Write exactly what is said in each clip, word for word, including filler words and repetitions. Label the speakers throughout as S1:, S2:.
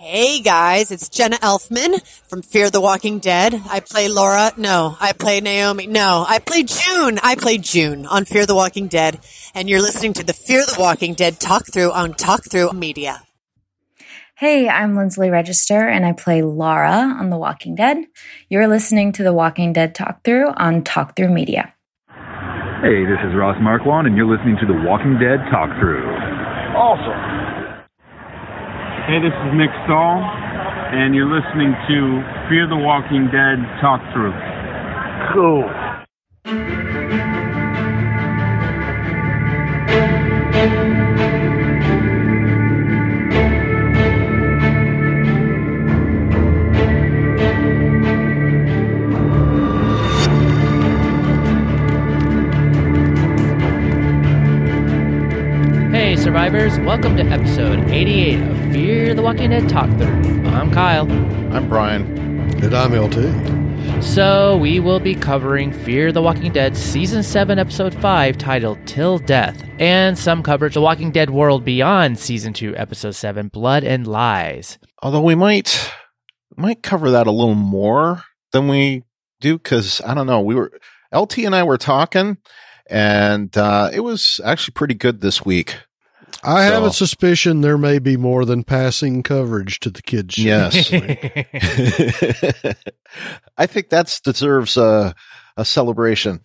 S1: Hey guys, it's Jenna Elfman from Fear the Walking Dead. I play Laura. No, I play Naomi. No, I play June. I play June on Fear the Walking Dead. And you're listening to the Fear the Walking Dead talk through on Talk Through Media.
S2: Hey, I'm Lindsley Register and I play Laura on The Walking Dead. You're listening to The Walking Dead talk through on Talk Through Media.
S3: Hey, this is Ross Marquand and you're listening to The Walking Dead talk through.
S4: Awesome.
S5: Hey, this is Nick Stahl, and you're listening to Fear the Walking Dead Talk Through.
S4: Cool.
S6: Hey survivors, welcome to episode eighty-eight of Fear the Walking Dead Talk Through. I'm Kyle.
S7: I'm Brian.
S8: And I'm L T.
S6: So we will be covering Fear the Walking Dead Season seven Episode five titled Till Death, and some coverage of The Walking Dead World Beyond Season two Episode seven Blood and Lies.
S7: Although we might might cover that a little more than we do, because I don't know, we were L T and I were talking, and uh, it was actually pretty good this week.
S8: I
S7: so.
S8: have a suspicion there may be more than passing coverage to the kids' show.
S7: Yes. I think that deserves a, a celebration.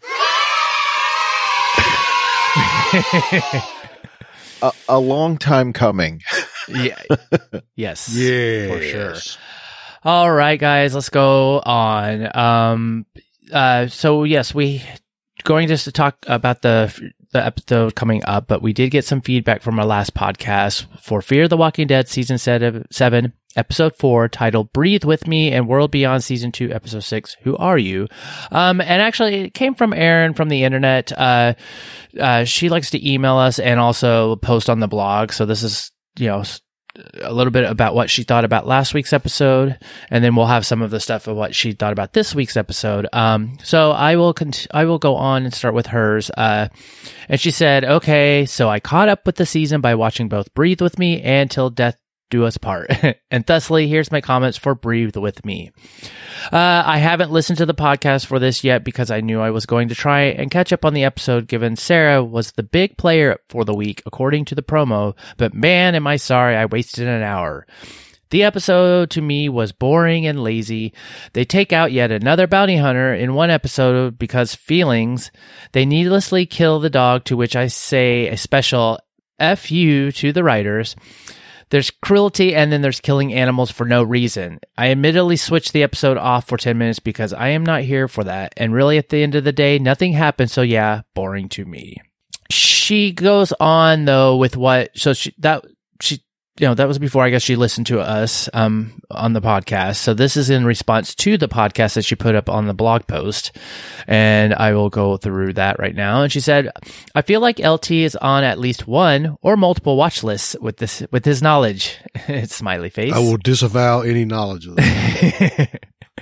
S7: a, a long time coming.
S6: Yeah. Yes.
S8: Yes.
S6: For sure. All right, guys, let's go on. Um, uh, so, yes, we going just to talk about the the episode coming up, but we did get some feedback from our last podcast for Fear the Walking Dead Season seven, Episode four, titled Breathe With Me, and World Beyond Season two, Episode six, Who Are You? Um, and actually, it came from Erin from the internet. Uh, uh, she likes to email us and also post on the blog, so this is, you know, a little bit about what she thought about last week's episode, and then we'll have some of the stuff of what she thought about this week's episode. Um, so I will cont- I will go on and start with hers. Uh, and she said, okay, so I caught up with the season by watching both Breathe With Me and Till Death Do Us Part. And thusly, here's my comments for Breathe With Me. Uh, I haven't listened to the podcast for this yet because I knew I was going to try and catch up on the episode, given Sarah was the big player for the week, according to the promo, but man, am I sorry I wasted an hour. The episode to me was boring and lazy. They take out yet another bounty hunter in one episode because feelings. They needlessly kill the dog, to which I say a special F you to the writers. There's cruelty, and then there's killing animals for no reason. I admittedly switched the episode off for ten minutes because I am not here for that. And really, at the end of the day, nothing happened. So yeah, boring to me. She goes on though with what, so she, that, she, you know, that was before I guess she listened to us, um, on the podcast. So this is in response to the podcast that she put up on the blog post. And I will go through that right now. And she said, I feel like L T is on at least one or multiple watch lists with this, with his knowledge. It's smiley face.
S8: I will disavow any knowledge of that.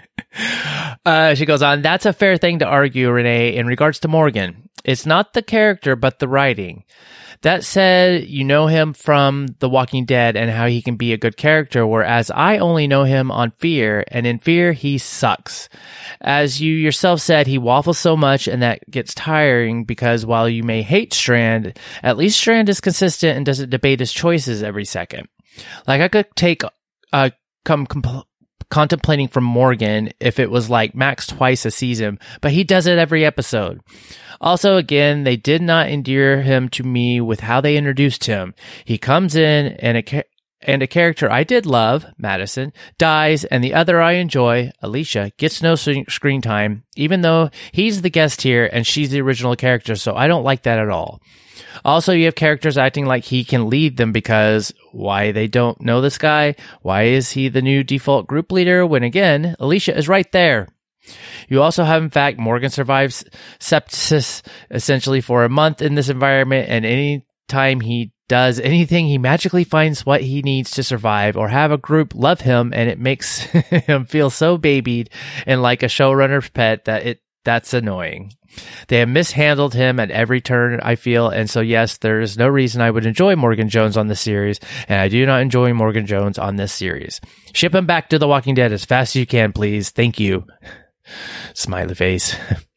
S6: uh, she goes on, that's a fair thing to argue, Renee, in regards to Morgan. It's not the character, but the writing. That said, you know him from The Walking Dead and how he can be a good character, whereas I only know him on Fear, and in Fear, he sucks. As you yourself said, he waffles so much, and that gets tiring because while you may hate Strand, at least Strand is consistent and doesn't debate his choices every second. Like, I could take, uh, come compl- contemplating from Morgan if it was like max twice a season, but he does it every episode. Also, again, they did not endear him to me with how they introduced him. He comes in and a ca- and a character I did love, Madison, dies, and the other I enjoy, Alicia, gets no screen time, even though he's the guest here and she's the original character, so I don't like that at all. Also, you have characters acting like he can lead them because why they don't know this guy? Why is he the new default group leader when, again, Alicia is right there? You also have, in fact, Morgan survives sepsis essentially for a month in this environment, and any time he does anything, he magically finds what he needs to survive or have a group love him, and it makes him feel so babied and like a showrunner's pet that it That's annoying. They have mishandled him at every turn, I feel, and so yes, there is no reason I would enjoy Morgan Jones on this series, and I do not enjoy Morgan Jones on this series. Ship him back to The Walking Dead as fast as you can, please. Thank you. Smiley face.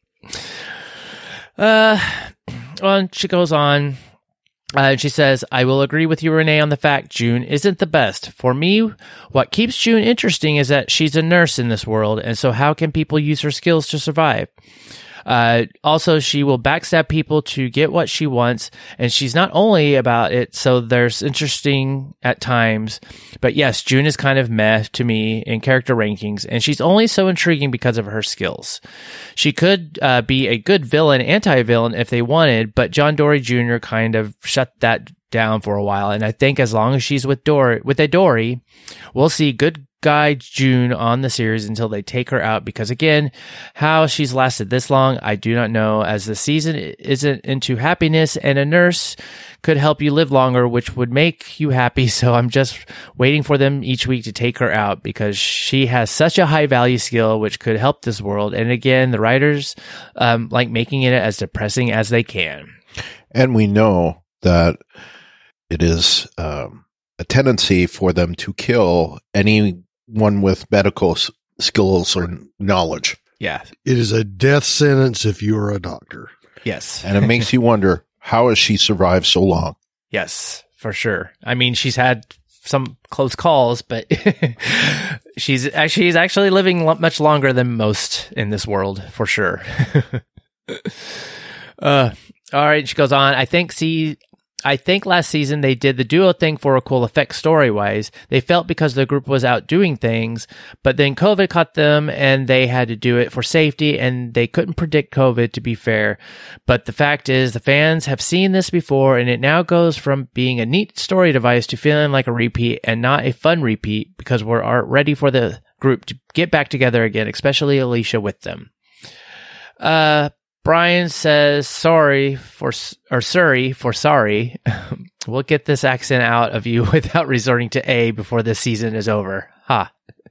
S6: uh, well, she goes on. Uh, she says, I will agree with you, Renee, on the fact June isn't the best. For me, what keeps June interesting is that she's a nurse in this world, and so how can people use her skills to survive? Uh, also, she will backstab people to get what she wants, and she's not only about it, so there's interesting at times. But yes, June is kind of meh to me in character rankings, and she's only so intriguing because of her skills. She could uh, be a good villain, anti-villain if they wanted, but John Dory Junior kind of shut that down for a while, and I think as long as she's with Dory, with a Dory, we'll see good guy June on the series until they take her out, because again, how she's lasted this long, I do not know, as the season isn't into happiness, and a nurse could help you live longer, which would make you happy, so I'm just waiting for them each week to take her out, because she has such a high value skill which could help this world, and again, the writers um, like making it as depressing as they can.
S7: And we know that it is um, a tendency for them to kill anyone with medical s- skills or knowledge.
S6: Yeah.
S8: It is a death sentence if you are a doctor.
S6: Yes.
S7: And it makes you wonder, how has she survived so long?
S6: Yes, for sure. I mean, she's had some close calls, but she's actually, she's actually living lo- much longer than most in this world, for sure. uh, all right, she goes on. I think, see, I think last season they did the duo thing for a cool effect story-wise. They felt because the group was out doing things, but then COVID caught them and they had to do it for safety, and they couldn't predict COVID, to be fair. But the fact is, the fans have seen this before, and it now goes from being a neat story device to feeling like a repeat, and not a fun repeat, because we're are ready for the group to get back together again, especially Alicia with them. Uh... Brian says sorry for, or sorry for sorry. We'll get this accent out of you without resorting to A before this season is over. Ha.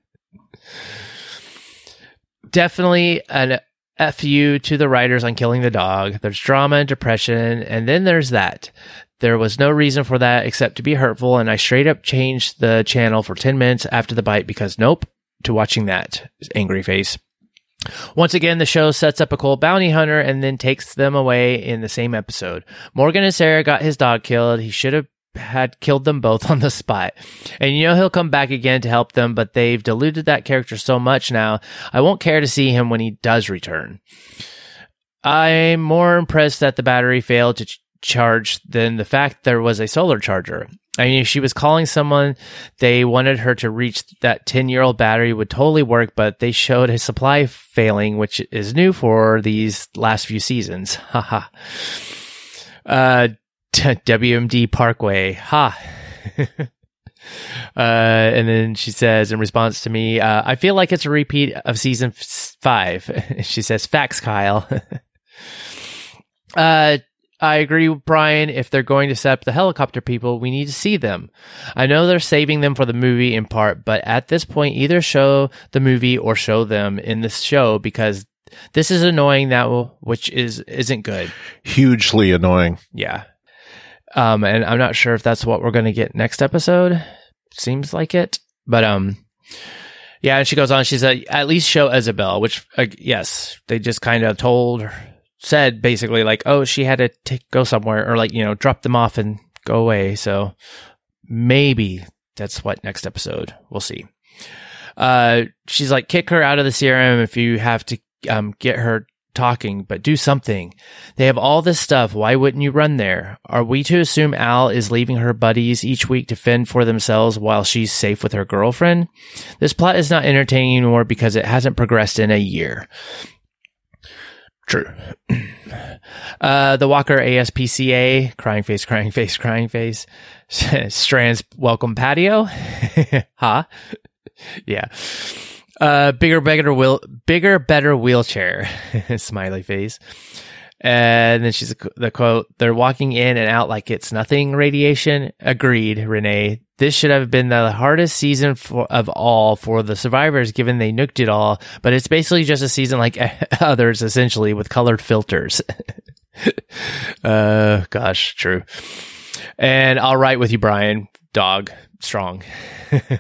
S6: Definitely an F you to the writers on killing the dog. There's drama and depression, and then there's that. There was no reason for that except to be hurtful, and I straight up changed the channel for ten minutes after the bite because nope to watching that. Angry face. Once again, the show sets up a cool bounty hunter and then takes them away in the same episode. Morgan and Sarah got his dog killed. He should have had killed them both on the spot. And you know he'll come back again to help them, but they've diluted that character so much now, I won't care to see him when he does return. I'm more impressed that the battery failed to ch- charge than the fact there was a solar charger. I mean, if she was calling someone, they wanted her to reach that ten-year-old battery would totally work, but they showed a supply failing, which is new for these last few seasons. Haha. uh, t- W M D Parkway. Ha. uh, and then she says in response to me, uh, I feel like it's a repeat of season f- five. She says, facts, Kyle. uh, I agree with Brian. If they're going to set up the helicopter people, we need to see them. I know they're saving them for the movie in part, but at this point, either show the movie or show them in this show, because this is annoying, that will, which is, isn't good.
S7: Hugely annoying.
S6: Yeah. Um, and I'm not sure if that's what we're going to get next episode. Seems like it. But, um, yeah, and she goes on, she said, at least show Isabel, which, uh, yes, they just kind of told her. Said basically like, oh, she had to take, go somewhere, or like, you know, drop them off and go away. So maybe that's what next episode we'll see. Uh, she's like, kick her out of the C R M if you have to um, get her talking, but do something. They have all this stuff. Why wouldn't you run there? Are we to assume Al is leaving her buddies each week to fend for themselves while she's safe with her girlfriend? This plot is not entertaining anymore because it hasn't progressed in a year. True. Uh, the Walker A S P C A, crying face, crying face, crying face. Strand's welcome patio. Huh? Yeah. Uh, bigger, better, wheel, bigger, better wheelchair. Smiley face. And then she's the quote, they're walking in and out like it's nothing radiation. Agreed, Renee. This should have been the hardest season for, of all for the survivors, given they nuked it all. But it's basically just a season like others, essentially, with colored filters. uh, gosh, true. And I'll write with you, Brian. Dog. Strong. uh,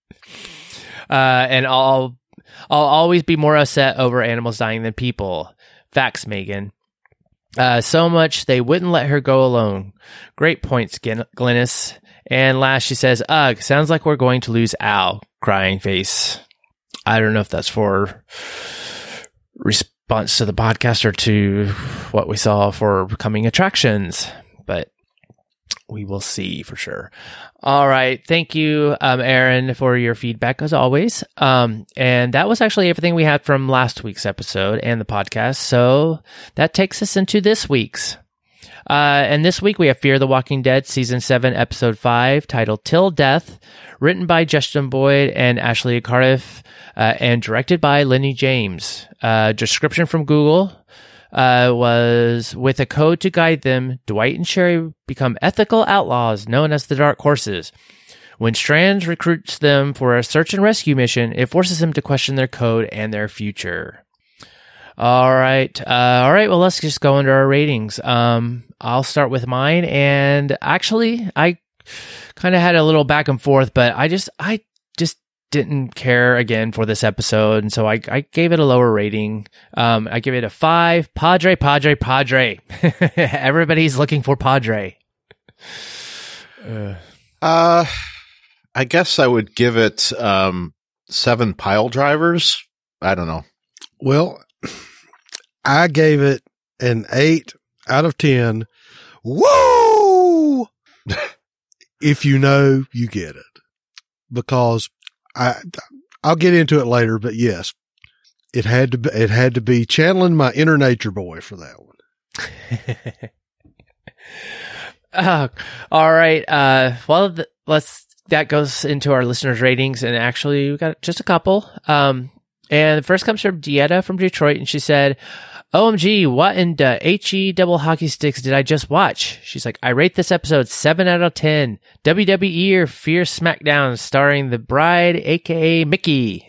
S6: and I'll, I'll always be more upset over animals dying than people. Facts, Megan. Uh, so much they wouldn't let her go alone. Great points, Glynis. And last she says, ugh, sounds like we're going to lose Al. Crying face. I don't know if that's for response to the podcast or to what we saw for coming attractions, but we will see for sure. All right. Thank you, um, Aaron, for your feedback as always. Um, and that was actually everything we had from last week's episode and the podcast. So that takes us into this week's. Uh, and this week we have Fear the Walking Dead Season seven, Episode five, titled Till Death, written by Justin Boyd and Ashley Cardiff, uh, and directed by Lenny James. Uh, description from Google uh, was, with a code to guide them, Dwight and Sherry become ethical outlaws known as the Dark Horses. When Strand recruits them for a search and rescue mission, it forces them to question their code and their future. All right. Uh, all right. Well, let's just go into our ratings. Um, I'll start with mine. And actually, I kind of had a little back and forth, but I just, I just didn't care again for this episode. And so I, I gave it a lower rating. Um, I give it a five. Padre, Padre, Padre. Everybody's looking for Padre.
S7: Uh, uh, I guess I would give it, um, seven pile drivers. I don't know.
S8: Well, I gave it an eight out of ten. Woo! If you know, you get it. Because I, I'll get into it later, but yes, it had to be, it had to be channeling my inner nature boy for that one.
S6: uh, all right. Uh, well, th- let's, that goes into our listeners' ratings. And actually, we got just a couple. Um, and the first comes from Dieta from Detroit. And she said, O M G, what in the H-E double hockey sticks did I just watch? She's like, I rate this episode seven out of ten. W W E or Fierce SmackDown starring the bride, a k a. Mickey.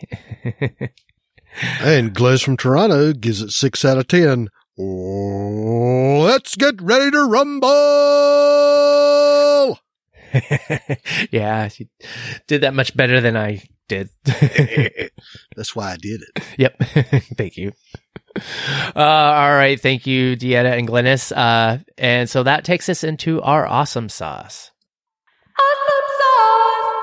S8: And Glez from Toronto gives it six out of ten. Oh, let's get ready to rumble!
S6: Yeah, she did that much better than I did.
S8: That's why I did it.
S6: Yep. Thank you. Uh, all right. Thank you, Dieta and Glynis. Uh, and so that takes us into our awesome sauce. Awesome sauce.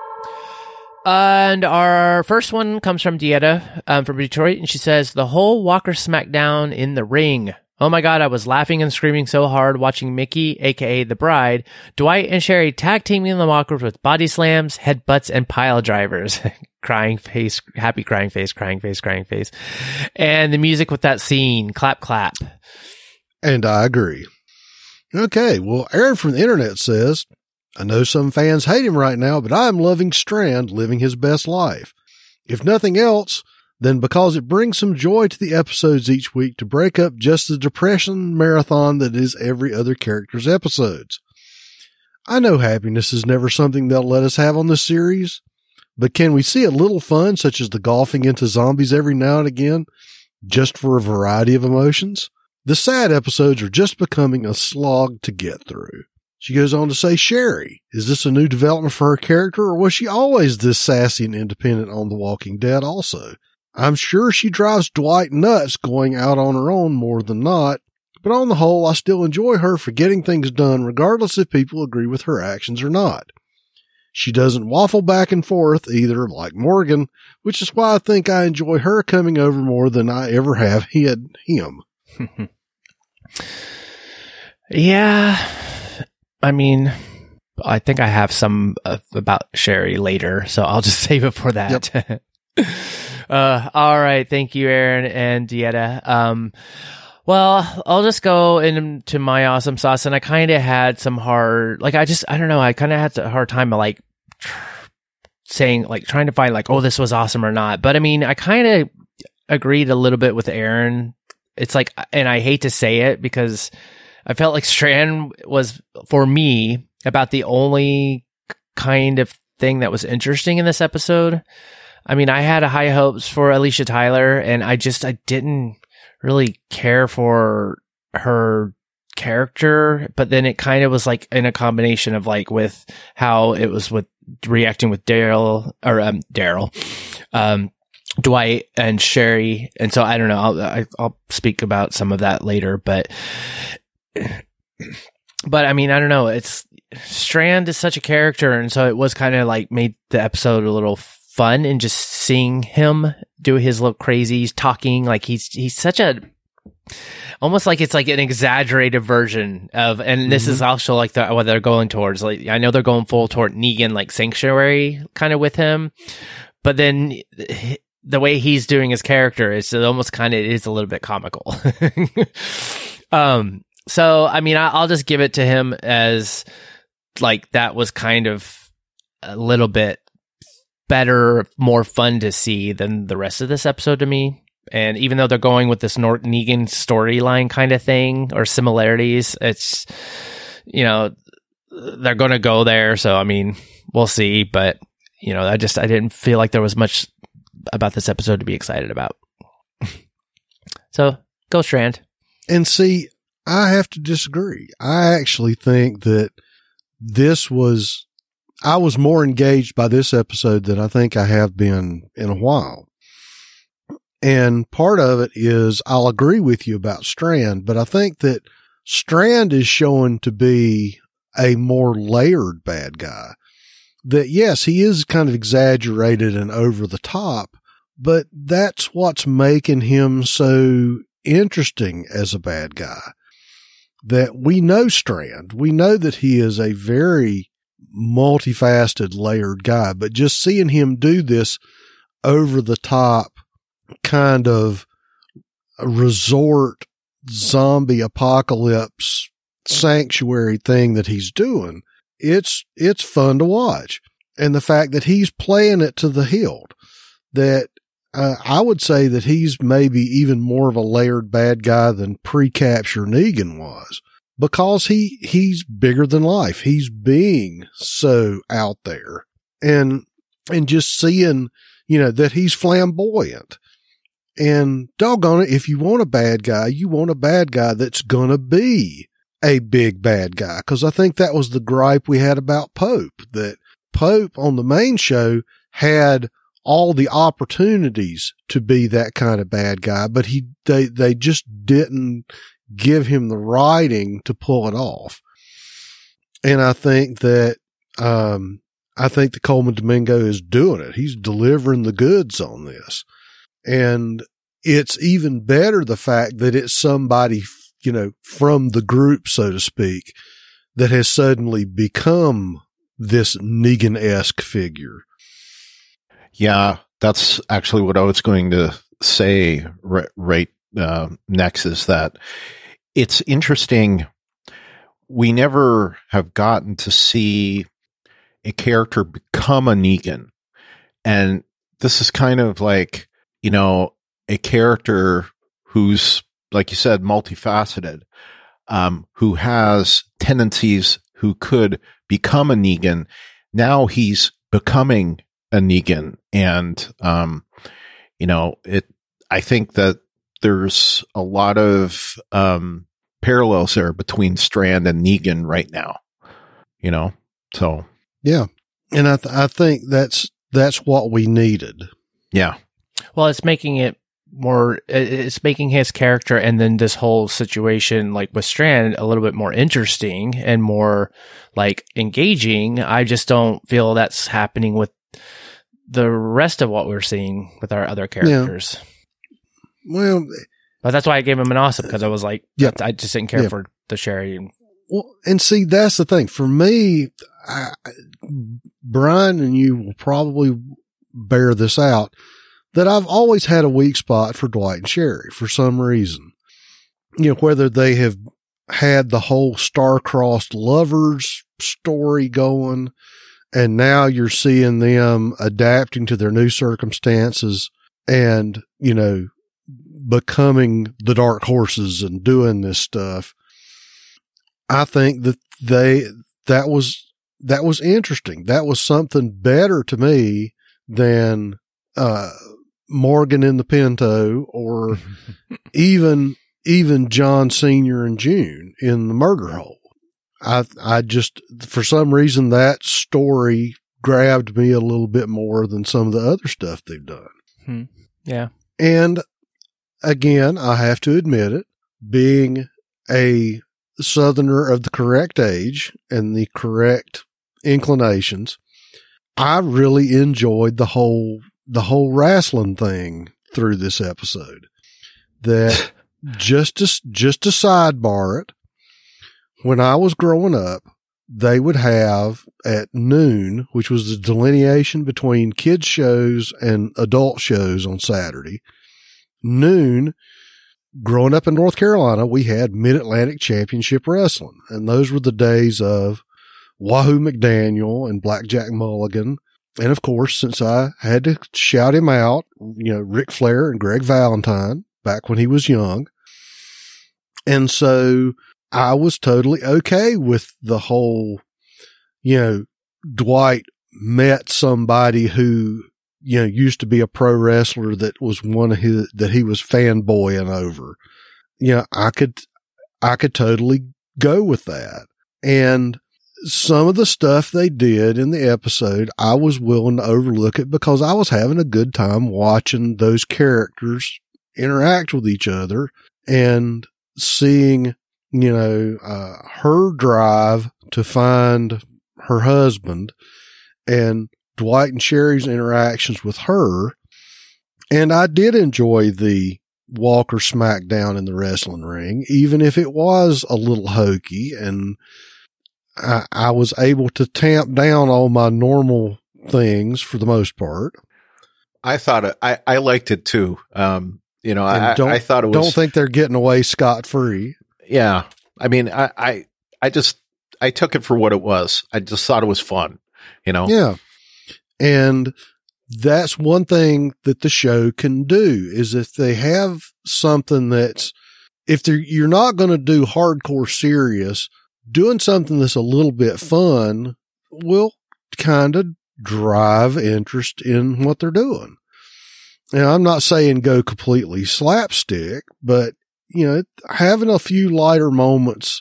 S6: And our first one comes from Dieta um, from Detroit. And she says, the whole Walker Smackdown in the ring. Oh my God, I was laughing and screaming so hard watching Mickey, a k a the bride, Dwight and Sherry tag teaming the walkers with body slams, headbutts, and pile drivers. Crying face, happy crying face, crying face, crying face. And the music with that scene, clap, clap.
S8: And I agree. Okay, well, Aaron from the internet says, I know some fans hate him right now, but I'm loving Strand living his best life. If nothing else, then because it brings some joy to the episodes each week to break up just the depression marathon that is every other character's episodes. I know happiness is never something they'll let us have on this series, but can we see a little fun such as the golfing into zombies every now and again, just for a variety of emotions? The sad episodes are just becoming a slog to get through. She goes on to say, Sherry, is this a new development for her character, or was she always this sassy and independent on The Walking Dead also? I'm sure she drives Dwight nuts going out on her own more than not, but on the whole, I still enjoy her for getting things done regardless if people agree with her actions or not. She doesn't waffle back and forth either, like Morgan, which is why I think I enjoy her coming over more than I ever have had him.
S6: Yeah, I mean, I think I have some uh, about Sherry later, so I'll just save it for that. Yep. uh, all right. Thank you, Aaron and Dieta. Um, well, I'll just go into my awesome sauce, and I kind of had some hard, like, I just, I don't know, I kind of had a hard time, like, saying, like, trying to find, like, oh, this was awesome or not. But I mean, I kind of agreed a little bit with Aaron it's like, and I hate to say it because I felt like Strand was, for me, about the only kind of thing that was interesting in this episode. I mean, I had high hopes for Alicia Tyler, and I just, I didn't really care for her character, but then it kind of was like in a combination of like with how it was with reacting with Daryl, or um, Daryl, um, Dwight and Sherry. And so I don't know, I'll, I, I'll speak about some of that later, but, but I mean, I don't know. It's Strand is such a character. And so it was kind of like made the episode a little fun, and just seeing him do his little crazies, talking like he's, he's such a, almost like it's like an exaggerated version of, and this mm-hmm. is also like the, what they're going towards. Like, I know they're going full toward Negan, like Sanctuary kind of with him, but then the way he's doing his character is almost kind of is a little bit comical. um, so, I mean, I, I'll just give it to him as like, that was kind of a little bit better, more fun to see than the rest of this episode to me. And even though they're going with this Nort Negan storyline kind of thing or similarities, it's, you know, they're going to go there. So, I mean, we'll see. But, you know, I just, I didn't feel like there was much about this episode to be excited about. So, go Strand.
S8: And see, I have to disagree. I actually think that this was, I was more engaged by this episode than I think I have been in a while. And part of it is I'll agree with you about Strand, but I think that Strand is showing to be a more layered bad guy. That yes, he is kind of exaggerated and over the top, but that's what's making him so interesting as a bad guy. That we know Strand. We know that he is a very multifaceted, layered guy, but just seeing him do this over the top kind of resort zombie apocalypse sanctuary thing that he's doing, it's, it's fun to watch. And the fact that he's playing it to the hilt, that uh, I would say that he's maybe even more of a layered bad guy than pre-capture Negan was, because he, he's bigger than life. He's being so out there, and, and just seeing, you know, that he's flamboyant. And doggone it, if you want a bad guy, you want a bad guy that's going to be a big bad guy. Cause I think that was the gripe we had about Pope, that Pope on the main show had all the opportunities to be that kind of bad guy, but he, they, they just didn't give him the writing to pull it off. And I think that, um, I think that Coleman Domingo is doing it. He's delivering the goods on this. And it's even better the fact that it's somebody, you know, from the group, so to speak, that has suddenly become this Negan-esque figure.
S7: Yeah, that's actually what I was going to say right, right uh, next, is that it's interesting. We never have gotten to see a character become a Negan. And this is kind of like, you know, a character who's, like you said, multifaceted, um, who has tendencies, who could become a Negan. Now he's becoming a Negan. And, um, you know, it, I think that there's a lot of, um, parallels there between Strand and Negan right now, you know, so.
S8: Yeah. And I, th- I think that's, that's what we needed.
S7: Yeah.
S6: Well, it's making it more, it's making his character and then this whole situation, like with Strand, a little bit more interesting and more like engaging. I just don't feel that's happening with the rest of what we're seeing with our other characters.
S8: Yeah. Well,
S6: but that's why I gave him an awesome, because I was like,
S8: yeah.
S6: I just didn't care
S8: yeah.
S6: for the Sherry. And,
S8: well, and see, that's the thing for me. I, Brian and you will probably bear this out, that I've always had a weak spot for Dwight and Sherry for some reason. You know, whether they have had the whole star-crossed lovers story going, and now you're seeing them adapting to their new circumstances and, you know, becoming the Dark Horses and doing this stuff. I think that they, that was, that was interesting. That was something better to me than, uh, Morgan in the Pinto or even, even John Senior and June in the Murder Hole. I, I just, for some reason, that story grabbed me a little bit more than some of the other stuff they've done.
S6: Hmm. Yeah.
S8: And again, I have to admit it, being a Southerner of the correct age and the correct inclinations, I really enjoyed the whole, the whole wrestling thing through this episode. That just to, just to sidebar it, when I was growing up, they would have at noon, which was the delineation between kids shows and adult shows on Saturday, noon, growing up in North Carolina, we had Mid-Atlantic Championship Wrestling. And those were the days of Wahoo McDaniel and Blackjack Mulligan. And of course, since I had to shout him out, you know, Ric Flair and Greg Valentine back when he was young. And so I was totally okay with the whole, you know, Dwight met somebody who, you know, used to be a pro wrestler that was one of his, that he was fanboying over. You know, I could, I could totally go with that. And some of the stuff they did in the episode, I was willing to overlook it because I was having a good time watching those characters interact with each other and seeing, you know, uh, her drive to find her husband and Dwight and Sherry's interactions with her. And I did enjoy the Walker smackdown in the wrestling ring, even if it was a little hokey, and I, I was able to tamp down all my normal things for the most part.
S7: I thought it, I, I liked it too. Um, you know, I, I thought it was,
S8: don't think they're getting away scot free.
S7: Yeah. I mean, I, I, I just, I took it for what it was. I just thought it was fun, you know?
S8: Yeah. And that's one thing that the show can do is if they have something that's, if they're, you're not going to do hardcore serious, doing something that's a little bit fun will kind of drive interest in what they're doing. And I'm not saying go completely slapstick, but you know, having a few lighter moments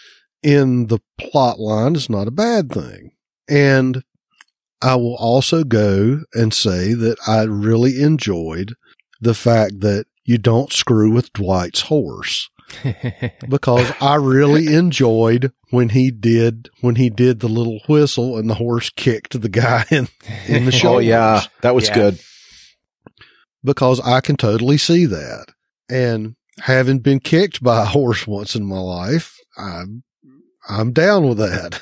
S8: in the plot line is not a bad thing. And I will also go and say that I really enjoyed the fact that you don't screw with Dwight's horse. Because I really enjoyed when he did, when he did the little whistle and the horse kicked the guy in, in the shoulders.
S7: Oh yeah, that was yeah. good.
S8: Because I can totally see that. And having been kicked by a horse once in my life, I'm, I'm down with that.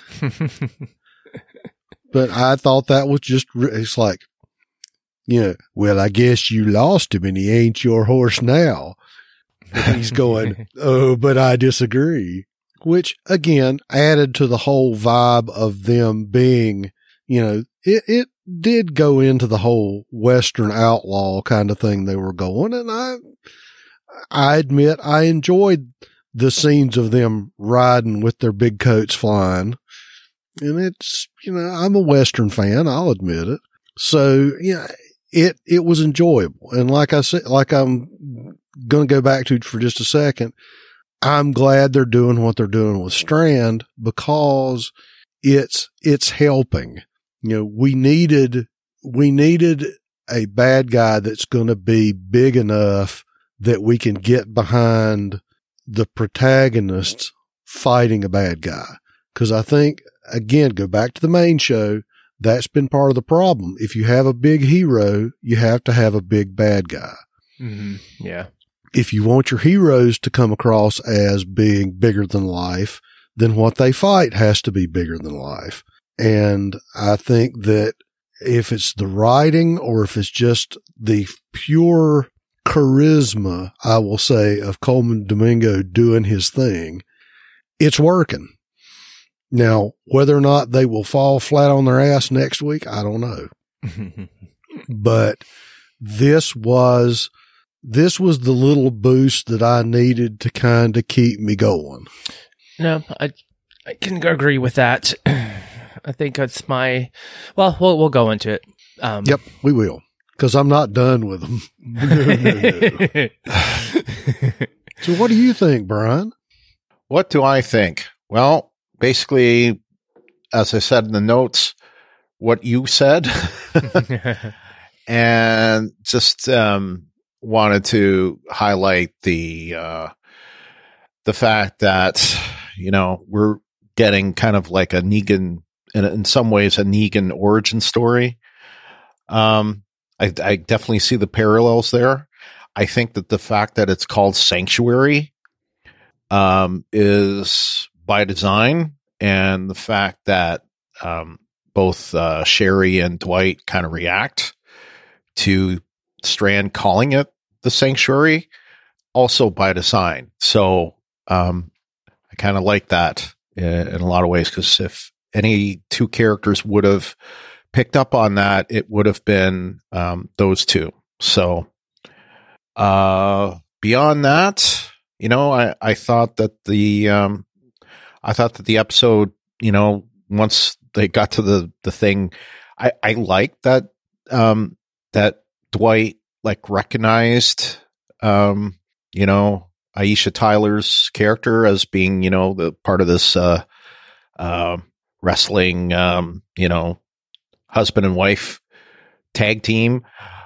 S8: But I thought that was just, it's like, you know, well, I guess you lost him and he ain't your horse now. And he's going, oh, but I disagree. Which again added to the whole vibe of them being, you know, it, it did go into the whole Western outlaw kind of thing they were going. And I, I admit I enjoyed the scenes of them riding with their big coats flying. And it's, you know, I'm a Western fan. I'll admit it. So, yeah, it, it was enjoyable. And like I said, like I'm going to go back to for just a second, I'm glad they're doing what they're doing with Strand because it's, it's helping. You know, we needed, we needed a bad guy that's going to be big enough that we can get behind the protagonist fighting a bad guy. Cause I think, again, go back to the main show. That's been part of the problem. If you have a big hero, you have to have a big bad guy.
S6: Mm-hmm. Yeah.
S8: If you want your heroes to come across as being bigger than life, then what they fight has to be bigger than life. And I think that if it's the writing or if it's just the pure charisma, I will say, of Coleman Domingo doing his thing, it's working. Now, whether or not they will fall flat on their ass next week, I don't know. But this was this was the little boost that I needed to kind of keep me going.
S6: No, I I can agree with that. I think it's my, well, we'll, we'll go into it. Um,
S8: Yep, we will. Because I'm not done with them. No, no, no. So what do you think, Brian?
S7: What do I think? Well, basically, as I said in the notes, what you said, and just um, wanted to highlight the uh, the fact that, you know, we're getting kind of like a Negan, in, in some ways, a Negan origin story. Um, I, I definitely see the parallels there. I think that the fact that it's called Sanctuary um, is by design, and the fact that um, both uh, Sherry and Dwight kind of react to Strand calling it the Sanctuary, also by design. So um, I kind of like that in, in a lot of ways, because if any two characters would have picked up on that, it would have been um, those two. So uh, beyond that, you know, I, I thought that the um, I thought that the episode, you know, once they got to the the thing, I I liked that um, that Dwight like recognized um, you know, Aisha Tyler's character as being, you know, the part of this uh, uh, wrestling, um, you know, husband and wife tag team.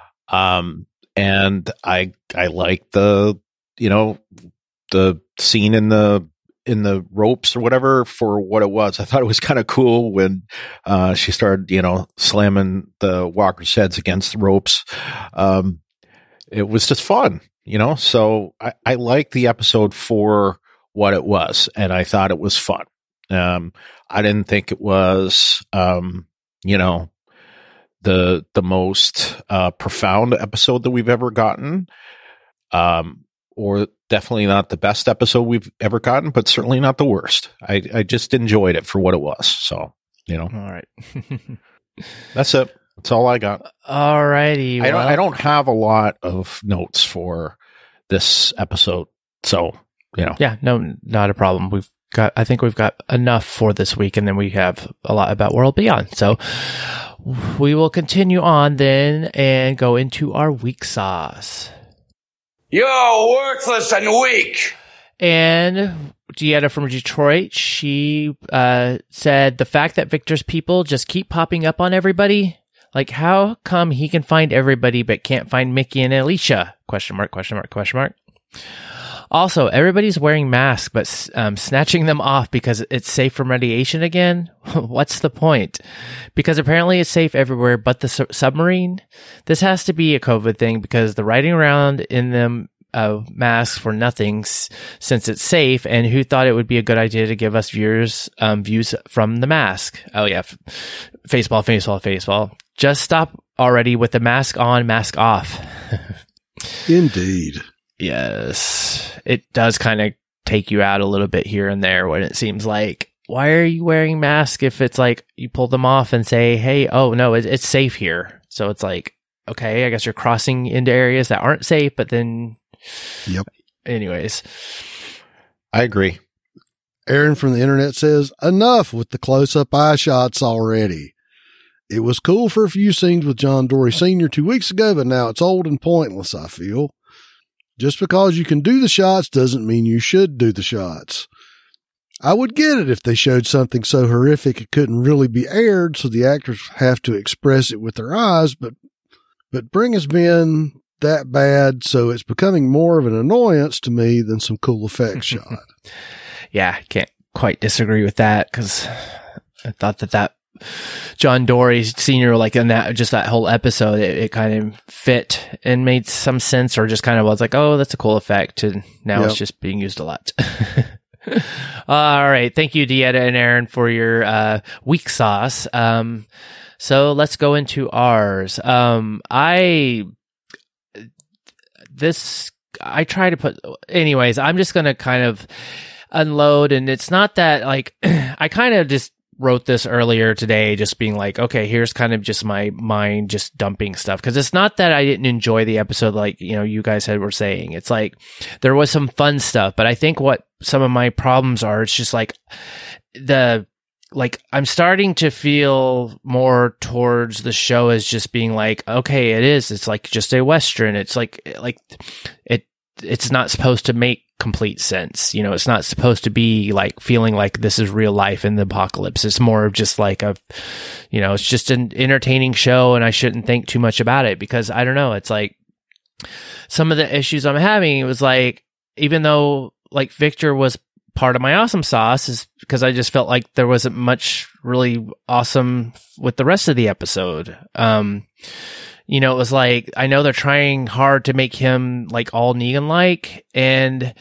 S7: Um, and I, I like the, you know, the scene in the, in the ropes or whatever for what it was. I thought it was kind of cool when, uh, she started, you know, slamming the walkers' heads against the ropes. Um, it was just fun, you know? So I, I liked the episode for what it was, and I thought it was fun. Um, I didn't think it was, um, you know, the the most uh, profound episode that we've ever gotten, um, or definitely not the best episode we've ever gotten, but certainly not the worst. I, I just enjoyed it for what it was. So, you know,
S6: all right,
S7: that's it. That's all I got.
S6: All righty.
S7: I don't.
S6: well-
S7: I don't have a lot of notes for this episode, so you know.
S6: Yeah, no, not a problem. We've got, I think we've got enough for this week, and then we have a lot about World Beyond. So we will continue on then and go into our weak sauce.
S9: You're worthless and weak.
S6: And Gietta from Detroit, she uh, said the fact that Victor's people just keep popping up on everybody. Like, how come he can find everybody but can't find Mickey and Alicia? Question mark, question mark, question mark. Also, everybody's wearing masks, but um, snatching them off because it's safe from radiation again? What's the point? Because apparently it's safe everywhere but the su- submarine? This has to be a COVID thing, because the riding around in them uh, masks for nothing s- since it's safe, and who thought it would be a good idea to give us viewers um, views from the mask? Oh yeah, F- faceball, faceball, faceball. Just stop already with the mask on, mask off.
S8: Indeed.
S6: Yes, it does kind of take you out a little bit here and there when it seems like, why are you wearing masks if it's like you pull them off and say, hey, oh no, it, it's safe here. So it's like, okay, I guess you're crossing into areas that aren't safe, but then,
S8: Yep.
S6: anyways.
S7: I agree.
S8: Aaron from the internet says, enough with the close-up eye shots already. It was cool for a few scenes with John Dory Senior two weeks ago, but now it's old and pointless, I feel. Just because you can do the shots doesn't mean you should do the shots. I would get it if they showed something so horrific it couldn't really be aired, so the actors have to express it with their eyes, but but Bring has been that bad, so it's becoming more of an annoyance to me than some cool effects shot.
S6: Yeah, can't quite disagree with that, because I thought that that John Dory Senior, like in that, just that whole episode, it, it kind of fit and made some sense, or just kind of was like, oh, that's a cool effect. And now
S8: Yep.
S6: it's just being used a lot. All right. Thank you, Dieta and Aaron, for your uh, weak sauce. Um, so let's go into ours. Um, I, this, I try to put, anyways, I'm just going to kind of unload. And it's not that like, I kind of just wrote this earlier today, just being like, okay, here's kind of just my mind just dumping stuff. Cause it's not that I didn't enjoy the episode, like, you know, you guys had were saying. It's like, there was some fun stuff, but I think what some of my problems are, it's just like the, like, I'm starting to feel more towards the show as just being like, okay, it is. It's like just a Western. It's like, like it, it's not supposed to make complete sense. You know, it's not supposed to be like feeling like this is real life in the apocalypse. It's more of just like a, you know, it's just an entertaining show, and I shouldn't think too much about it because I don't know. It's like some of the issues I'm having, it was like, even though like Victor was part of my awesome sauce, is because I just felt like there wasn't much really awesome with the rest of the episode. Um, You know, it was like, I know they're trying hard to make him like all Negan-like, and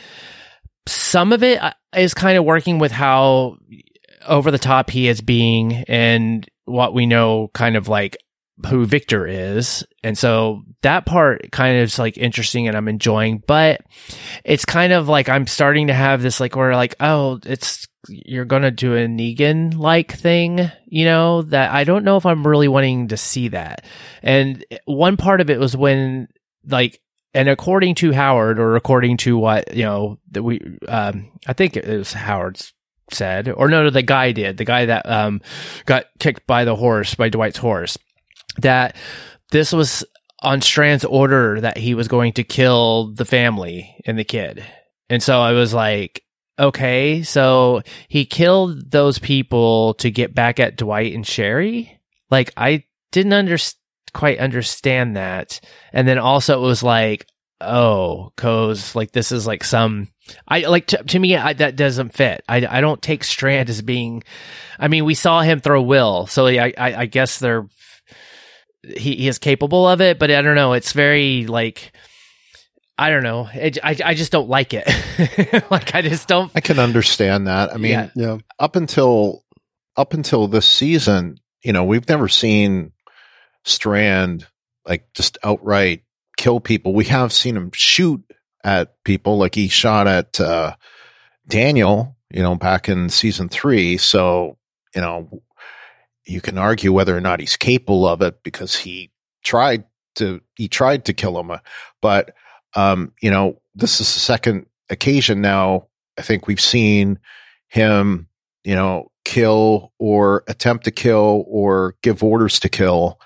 S6: some of it is kind of working with how over the top he is being and what we know kind of like who Victor is. And so that part kind of is like interesting and I'm enjoying, but it's kind of like I'm starting to have this like where like, oh, it's, you're going to do a Negan like thing, you know, that I don't know if I'm really wanting to see that. And one part of it was when like, and according to Howard, or according to what, you know, that we, um, I think it was Howard's said, or no, no, the guy did, the guy that, um, got kicked by the horse, by Dwight's horse, that this was on Strand's order that he was going to kill the family and the kid. And so I was like, okay, so he killed those people to get back at Dwight and Sherry? Like, I didn't under- quite understand that. And then also it was like, oh, cause like this is like some, I like to, to me I, that doesn't fit. I, I don't take Strand as being, I mean, we saw him throw Will, so I I, I guess they're he, he is capable of it, but I don't know. It's very like, I don't know. It, I I just don't like it. Like I just don't.
S7: I can understand that. I mean,
S6: Yeah.
S8: Yeah.
S7: up until up until this season, you know, we've never seen Strand like just outright kill people. We have seen him shoot at people, like he shot at uh, Daniel, you know, back in season three. So, you know, you can argue whether or not he's capable of it because he tried to he tried to kill him, but. Um, you know, this is the second occasion now I think we've seen him, you know, kill or attempt to kill or give orders to kill.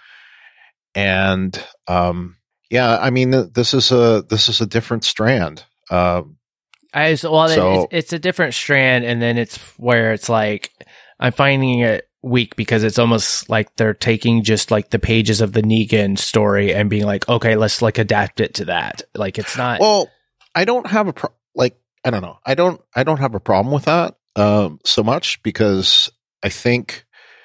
S7: And, um, yeah, I mean, th- this is a, this is a different Strand. Um,
S6: I just, well,
S7: So-
S6: it's, it's a different Strand, and then it's where it's like I'm finding it weak because it's almost like they're taking just like the pages of the Negan story and being like, okay, let's like adapt it to that. Like it's not.
S7: well, I don't have a, pro- like, I don't know. I don't, I don't have a problem with that, um, so much because I think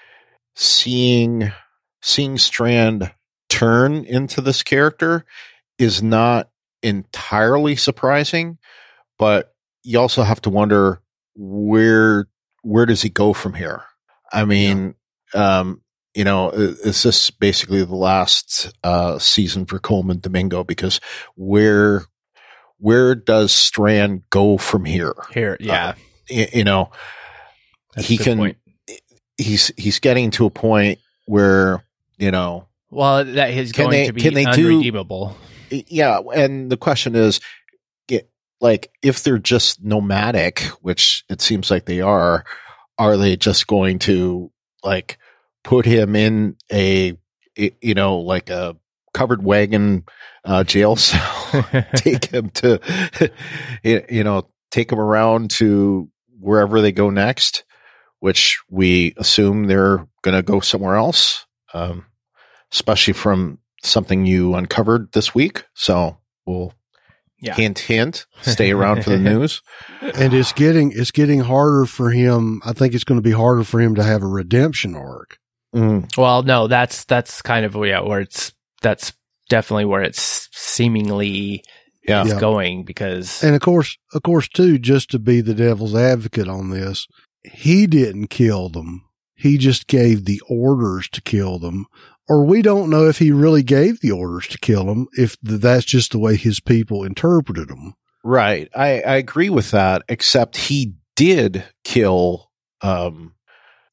S7: seeing, seeing Strand turn into this character is not entirely surprising, but you also have to wonder where, where does he go from here? I mean, yeah. um, you know, is this basically the last uh, season for Coleman Domingo? Because where where does Strand go from here?
S6: Here, yeah,
S7: uh, you, you know,
S6: That's
S7: he
S6: a good
S7: can.
S6: point.
S7: He's he's getting to a point where you know.
S6: Well, that is
S7: Can
S6: going
S7: they-
S6: to be
S7: can they do-
S6: unredeemable.
S7: Yeah, and the question is, get, like, if they're just nomadic, which it seems like they are. Are they just going to like put him in a, you know, like a covered wagon uh, jail cell, take him to, you know, take him around to wherever they go next, which we assume they're going to go somewhere else, um, especially from something you uncovered this week. So we'll
S6: Yeah.
S7: hint, hint, stay around for the news.
S8: And it's getting, it's getting harder for him. I think it's going to be harder for him to have a redemption arc.
S7: Mm.
S6: Well, no, that's that's kind of yeah, where it's that's definitely where it's seemingly
S7: Yeah.
S6: is
S8: Yeah.
S6: going because
S8: And of course, of course, too, just to be the devil's advocate on this, he didn't kill them. He just gave the orders to kill them. Or we don't know if he really gave the orders to kill them, if th- that's just the way his people interpreted them.
S7: Right. I, I agree with that, except he did kill, um,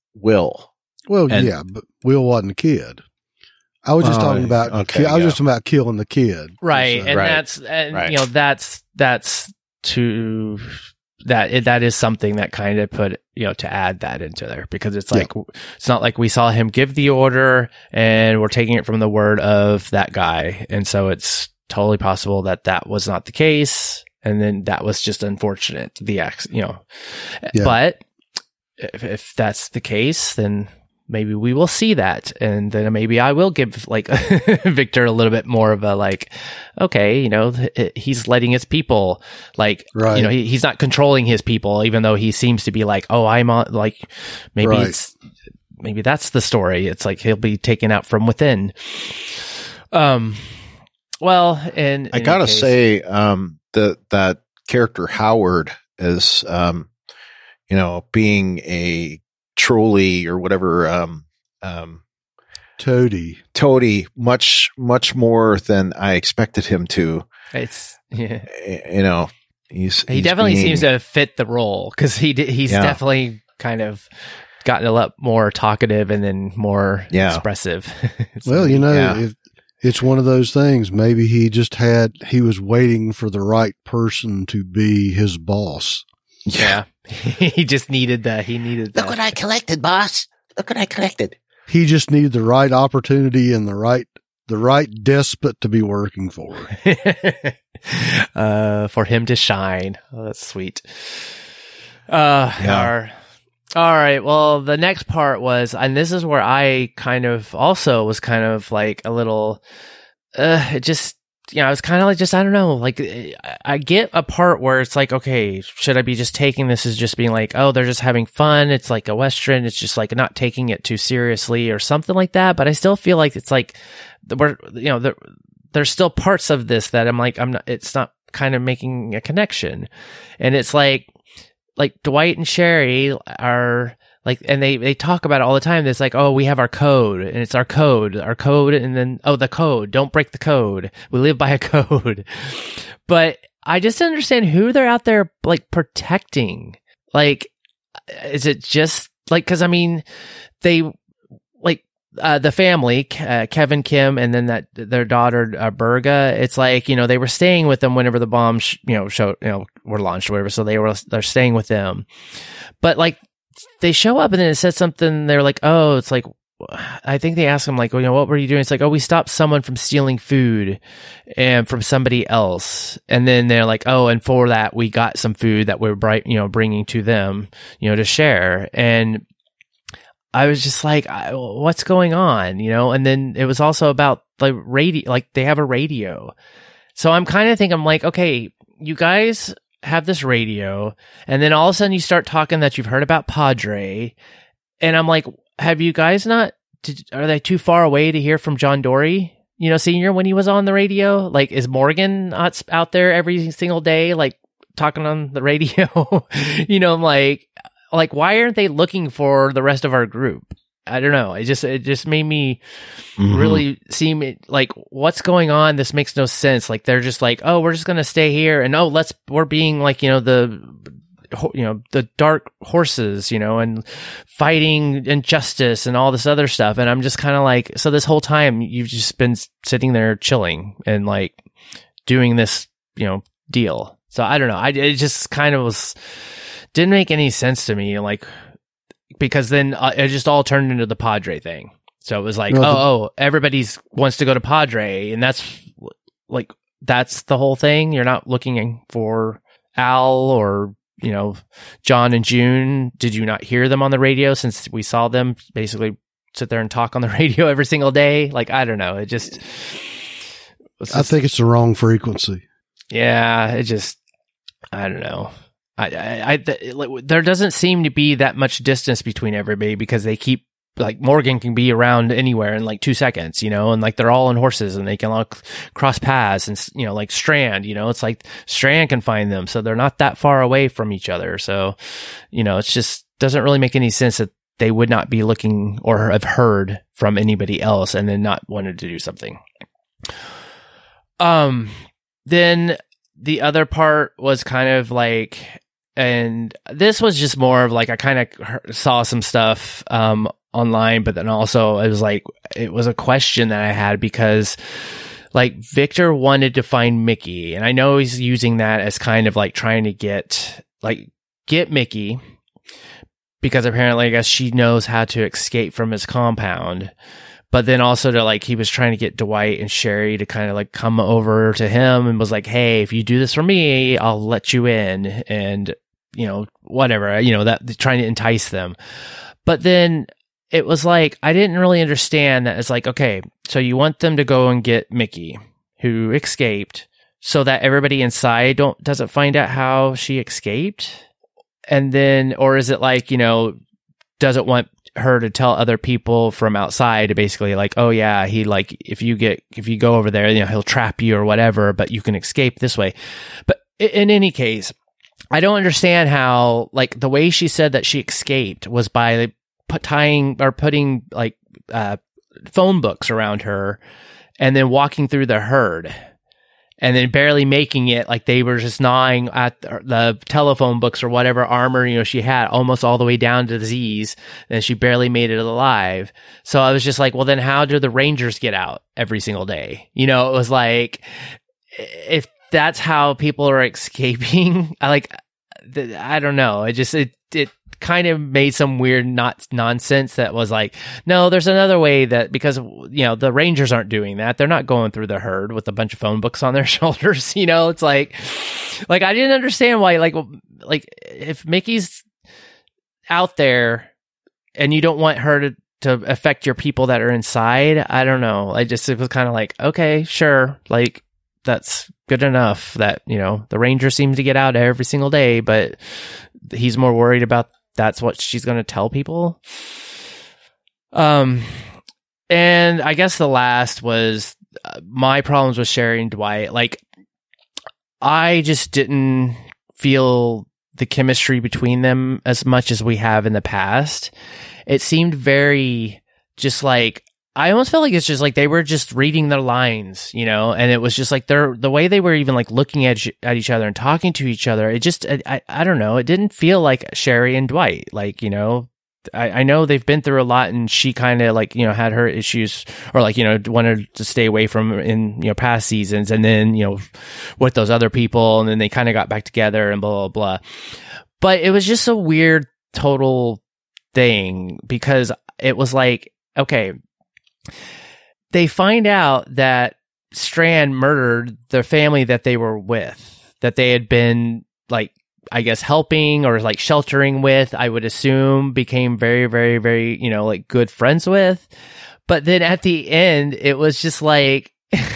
S7: Will.
S8: Well,
S7: And-
S8: yeah, but Will wasn't a kid. I was just
S7: Oh,
S8: talking about.
S7: okay,
S8: ki- I was
S7: yeah.
S8: just talking about killing the kid.
S6: Right,
S8: So-
S6: and
S7: Right.
S6: that's and
S7: Right.
S6: you know that's that's to that it, that is something that kind of put you know to add that into there because it's like it's not like we saw him give the order and we're taking it from the word of that guy, and so it's totally possible that that was not the case, and then that was just unfortunate. The ex, you know,
S8: Yeah.
S6: but if, if that's the case, then maybe we will see that. And then maybe I will give like Victor a little bit more of a like, okay, you know, th- he's letting his people like,
S8: Right.
S6: you know, he, he's not controlling his people, even though he seems to be like, oh, I'm on like, maybe
S8: Right.
S6: it's, maybe that's the story. It's like he'll be taken out from within. Um, well, and
S7: I gotta say, um, that that character Howard is, um, you know, being a trolley or whatever, um, um,
S8: Toady.
S7: toady, much much more than I expected him to.
S6: it's, yeah.
S7: You know, he's
S6: He
S7: he's
S6: definitely
S7: being-
S6: seems to fit the role because he d- he's
S7: Yeah.
S6: definitely kind of gotten a lot more talkative and then more
S7: Yeah.
S6: expressive.
S8: Well, you know,
S7: Yeah.
S8: if it's one of those things. Maybe he just had. He was waiting for the right person to be his boss.
S6: yeah, he just needed that. He needed that.
S7: I collected, boss. Look what I collected.
S8: He just needed the right opportunity and the right the right despot to be working for.
S6: uh, for him to shine. Oh, that's sweet. Uh,
S7: Yeah.
S6: our- all right. Well, the next part was, and this is where I kind of also was kind of like a little, uh, it just, you know, I was kind of like, just, I don't know, like, I- I get a part where it's like, okay, should I be just taking this as just being like, oh, they're just having fun. It's like a Western. It's just like not taking it too seriously or something like that. But I still feel like it's like, we're, you know, there, there's still parts of this that I'm like, I'm not, it's not kind of making a connection. And it's like, like Dwight and Sherry are like, and they, they talk about it all the time. It's like, oh, we have our code and it's our code, our code. And then, oh, the code, don't break the code. We live by a code. But I just don't understand who they're out there like protecting. Like, is it just like, cause I mean, they like, Uh, the family, uh, Kevin, Kim, and then that their daughter uh, Berga. It's like, you know, they were staying with them whenever the bombs, sh- you know, showed, you know, were launched or whatever. So they were they're staying with them, but like they show up and then it says something. They're like, oh, it's like I think they asked them like, well, you know, what were you doing? It's like, oh, we stopped someone from stealing food and from somebody else, and then they're like, oh, and for that we got some food that we were bright, you know, bringing to them, you know, to share. And I was just like, I- what's going on, you know? And then it was also about the radio, like they have a radio. So I'm kind of thinking, I'm like, okay, you guys have this radio, and then all of a sudden you start talking that you've heard about Padre. And I'm like, have you guys not, did, are they too far away to hear from John Dory, you know, Senior, when he was on the radio? Like, is Morgan not out there every single day, like talking on the radio? You know, I'm like, Like, why aren't they looking for the rest of our group? I don't know. It just it just made me
S7: Mhm.
S6: really seem it, like, what's going on? This makes no sense. Like, they're just like, oh, we're just gonna stay here, and oh, let's we're being like, you know, the ho- you know the dark horses, you know, and fighting injustice and all this other stuff. And I'm just kind of like, so this whole time you've just been sitting there chilling and like doing this, you know, deal. So I don't know. I it just kind of was. Didn't make any sense to me, like, because then uh, it just all turned into the Padre thing. So it was like,
S8: No, the-
S6: oh, oh, everybody's wants to go to Padre, and that's like that's the whole thing. You're not looking for Al or, you know, John and June. Did you not hear them on the radio since we saw them basically sit there and talk on the radio every single day? Like, I don't know. It just, it's
S8: I
S6: just-
S8: think it's the wrong frequency.
S6: yeah, it just, I don't know. I, I, I th- like, there doesn't seem to be that much distance between everybody because they keep, like, Morgan can be around anywhere in like two seconds, you know, and like they're all on horses and they can all c- cross paths and, you know, like Strand, you know, it's like Strand can find them. So they're not that far away from each other. So, you know, it's just doesn't really make any sense that they would not be looking or have heard from anybody else and then not wanted to do something. Um, then the other part was kind of like, and this was just more of like I kind of saw some stuff um, online, but then also it was like it was a question that I had because like Victor wanted to find Mickey, and I know he's using that as kind of like trying to get like get Mickey because apparently I guess she knows how to escape from his compound. But then also to like, he was trying to get Dwight and Sherry to kind of like come over to him and was like, hey, if you do this for me, I'll let you in. And, you know, whatever, you know, that trying to entice them. But then it was like, I didn't really understand that. It's like, okay, so you want them to go and get Mickey, who escaped, so that everybody inside don't doesn't find out how she escaped. And then, or is it like, you know, doesn't want her to tell other people from outside to basically like, oh yeah, he like, if you get, if you go over there, you know, he'll trap you or whatever, but you can escape this way. But in any case, I don't understand how, like, the way she said that she escaped was by like, put, tying or putting like, uh, phone books around her and then walking through the herd. And then barely making it, like they were just gnawing at the telephone books or whatever armor, you know, she had almost all the way down to the Z's, and she barely made it alive. So I was just like, well, then how do the Rangers get out every single day? You know, it was like, if that's how people are escaping, I like, I don't know. It just, it, it kind of made some weird not nonsense that was like, no, there's another way that, because, you know, the Rangers aren't doing that. They're not going through the herd with a bunch of phone books on their shoulders. You know, it's like, like, I didn't understand why, like, like if Mickey's out there and you don't want her to, to affect your people that are inside, I don't know. I just, it was kind of like, okay, sure. Like, that's good enough that, you know, the Ranger seems to get out every single day, but he's more worried about that's what she's going to tell people. Um, and I guess the last was uh, my problems with Sherry and Dwight. Like, I just didn't feel the chemistry between them as much as we have in the past. It seemed very just like, I almost felt like it's just like they were just reading their lines, you know, and it was just like they're the way they were even like looking at at each other and talking to each other. It just, I, I, I don't know. It didn't feel like Sherry and Dwight. Like, you know, I, I know they've been through a lot, and she kind of like, you know, had her issues, or like, you know, wanted to stay away from in, you know, past seasons, and then, you know, with those other people, and then they kind of got back together and blah, blah, blah. But it was just a weird total thing, because it was like, okay, they find out that Strand murdered the family that they were with, that they had been like, I guess, helping or like sheltering with, I would assume, became very, very, very, you know, like good friends with. But then at the end, it was just like,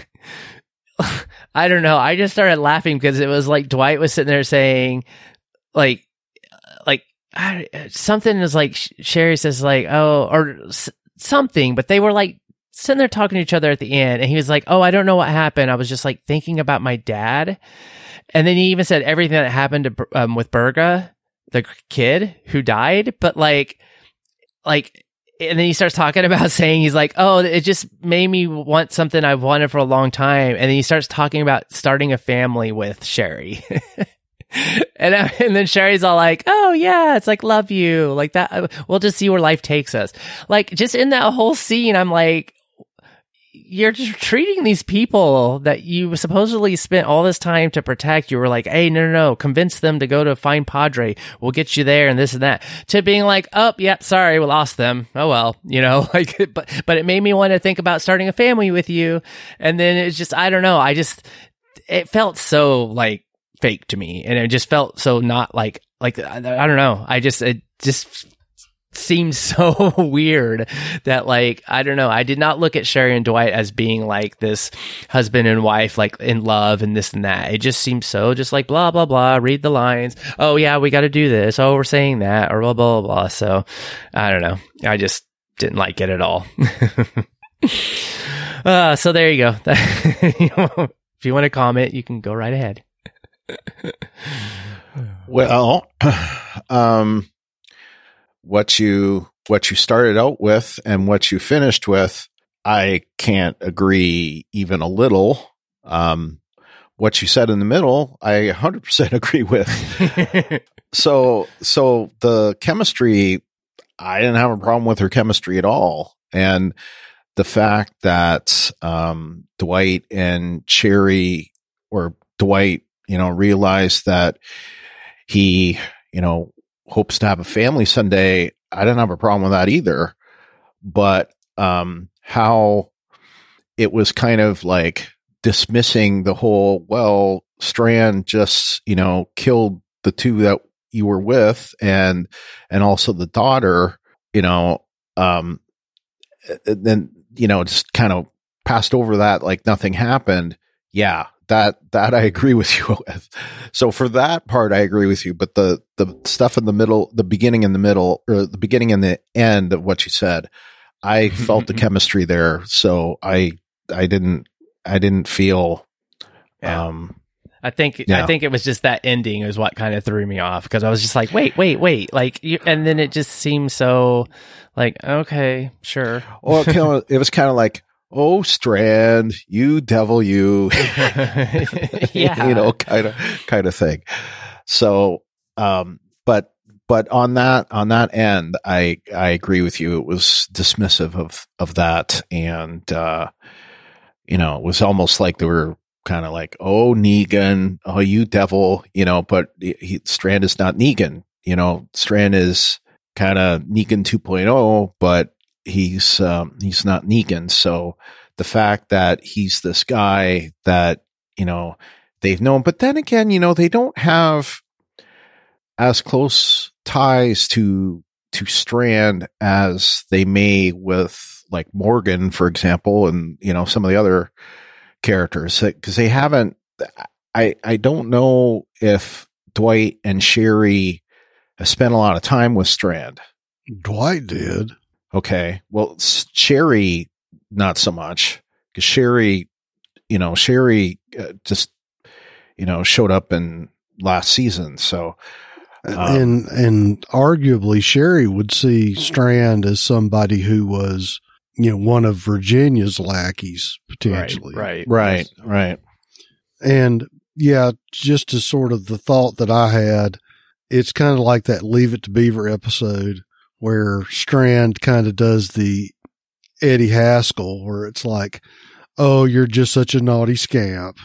S6: I don't know. I just started laughing because it was like Dwight was sitting there saying, like, like I, something is like, Sherry says like, oh, or s- something, but they were like sitting there talking to each other at the end, and he was like, oh, I don't know what happened. I was just like thinking about my dad. And then he even said everything that happened to, um, with Berga, the kid who died, but like, like, and then he starts talking about saying, he's like, oh, it just made me want something I've wanted for a long time. And then he starts talking about starting a family with Sherry. and, and then Sherry's all like, oh yeah, it's like, love you. Like that. We'll just see where life takes us. Like, just in that whole scene, I'm like, you're just treating these people that you supposedly spent all this time to protect. You were like, hey, no, no, no, convince them to go to find Padre. We'll get you there and this and that. To being like, oh, yep, sorry, we lost them. Oh, well, you know, like, but, but it made me want to think about starting a family with you. And then it's just, I don't know. I just, it felt so like fake to me. And it just felt so not like, like, I, I don't know. I just, it just seems so weird that, like, I don't know, I did not look at Sherry and Dwight as being like this husband and wife, like in love and this and that. It just seems so just like blah blah blah, read the lines, oh yeah, we got to do this, oh we're saying that, or blah blah blah. So I don't know, I just didn't like it at all. uh so there you go. You know, if you want to comment, you can go right ahead.
S7: Well, um what you what you started out with and what you finished with, I can't agree even a little. Um, what you said in the middle, I one hundred percent agree with. so, so the chemistry, I didn't have a problem with her chemistry at all. And the fact that, um, Dwight and Sherry, or Dwight, you know, realized that he, you know, hopes to have a family someday, I didn't have a problem with that either. But, um, how it was kind of like dismissing the whole, well, Strand just, you know, killed the two that you were with, and, and also the daughter, you know, um, then, you know, just kind of passed over that like nothing happened. Yeah, that, that I agree with you with. So for that part, I agree with you, but the, the stuff in the middle, the beginning and the middle, or the beginning and the end of what you said, I felt the chemistry there. So I, I didn't, I didn't feel,
S6: Yeah.
S7: um,
S6: I think
S7: Yeah.
S6: I think it was just that ending is what kind of threw me off, because I was just like, wait, wait, wait, like, you, and then it just seemed so, like, okay, sure.
S7: well, it, kind of, it was kind of like, oh, Strand, you devil, you,
S6: Yeah.
S7: you know, kind of, kind of thing. So, um, but, but on that, on that end, I, I agree with you. It was dismissive of, of that. And, uh, you know, it was almost like they were kind of like, oh, Negan, oh, you devil, you know, but he, Strand is not Negan, you know, Strand is kind of Negan two point oh, but he's, um, he's not Negan. So the fact that he's this guy that, you know, they've known, but then again, you know, they don't have as close ties to, to Strand as they may with like Morgan, for example, and, you know, some of the other characters, because they haven't, I, I don't know if Dwight and Sherry have spent a lot of time with Strand.
S8: Dwight did.
S7: Okay. Well, Sherry, not so much, because Sherry, you know, Sherry uh, just, you know, showed up in last season. So, um,
S8: and, and arguably Sherry would see Strand as somebody who was, you know, one of Virginia's lackeys, potentially.
S6: Right,
S7: right, right.
S8: And yeah, just as sort of the thought that I had, it's kind of like that Leave It to Beaver episode where Strand kind of does the Eddie Haskell, where it's like, oh, you're just such a naughty scamp.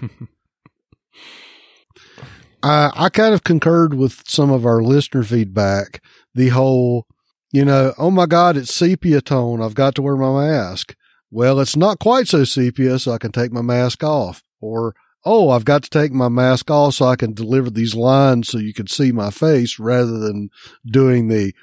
S8: I, I kind of concurred with some of our listener feedback. The whole, you know, oh my God, it's sepia tone. I've got to wear my mask. Well, it's not quite so sepia, so I can take my mask off. Or, oh, I've got to take my mask off so I can deliver these lines so you can see my face rather than doing the.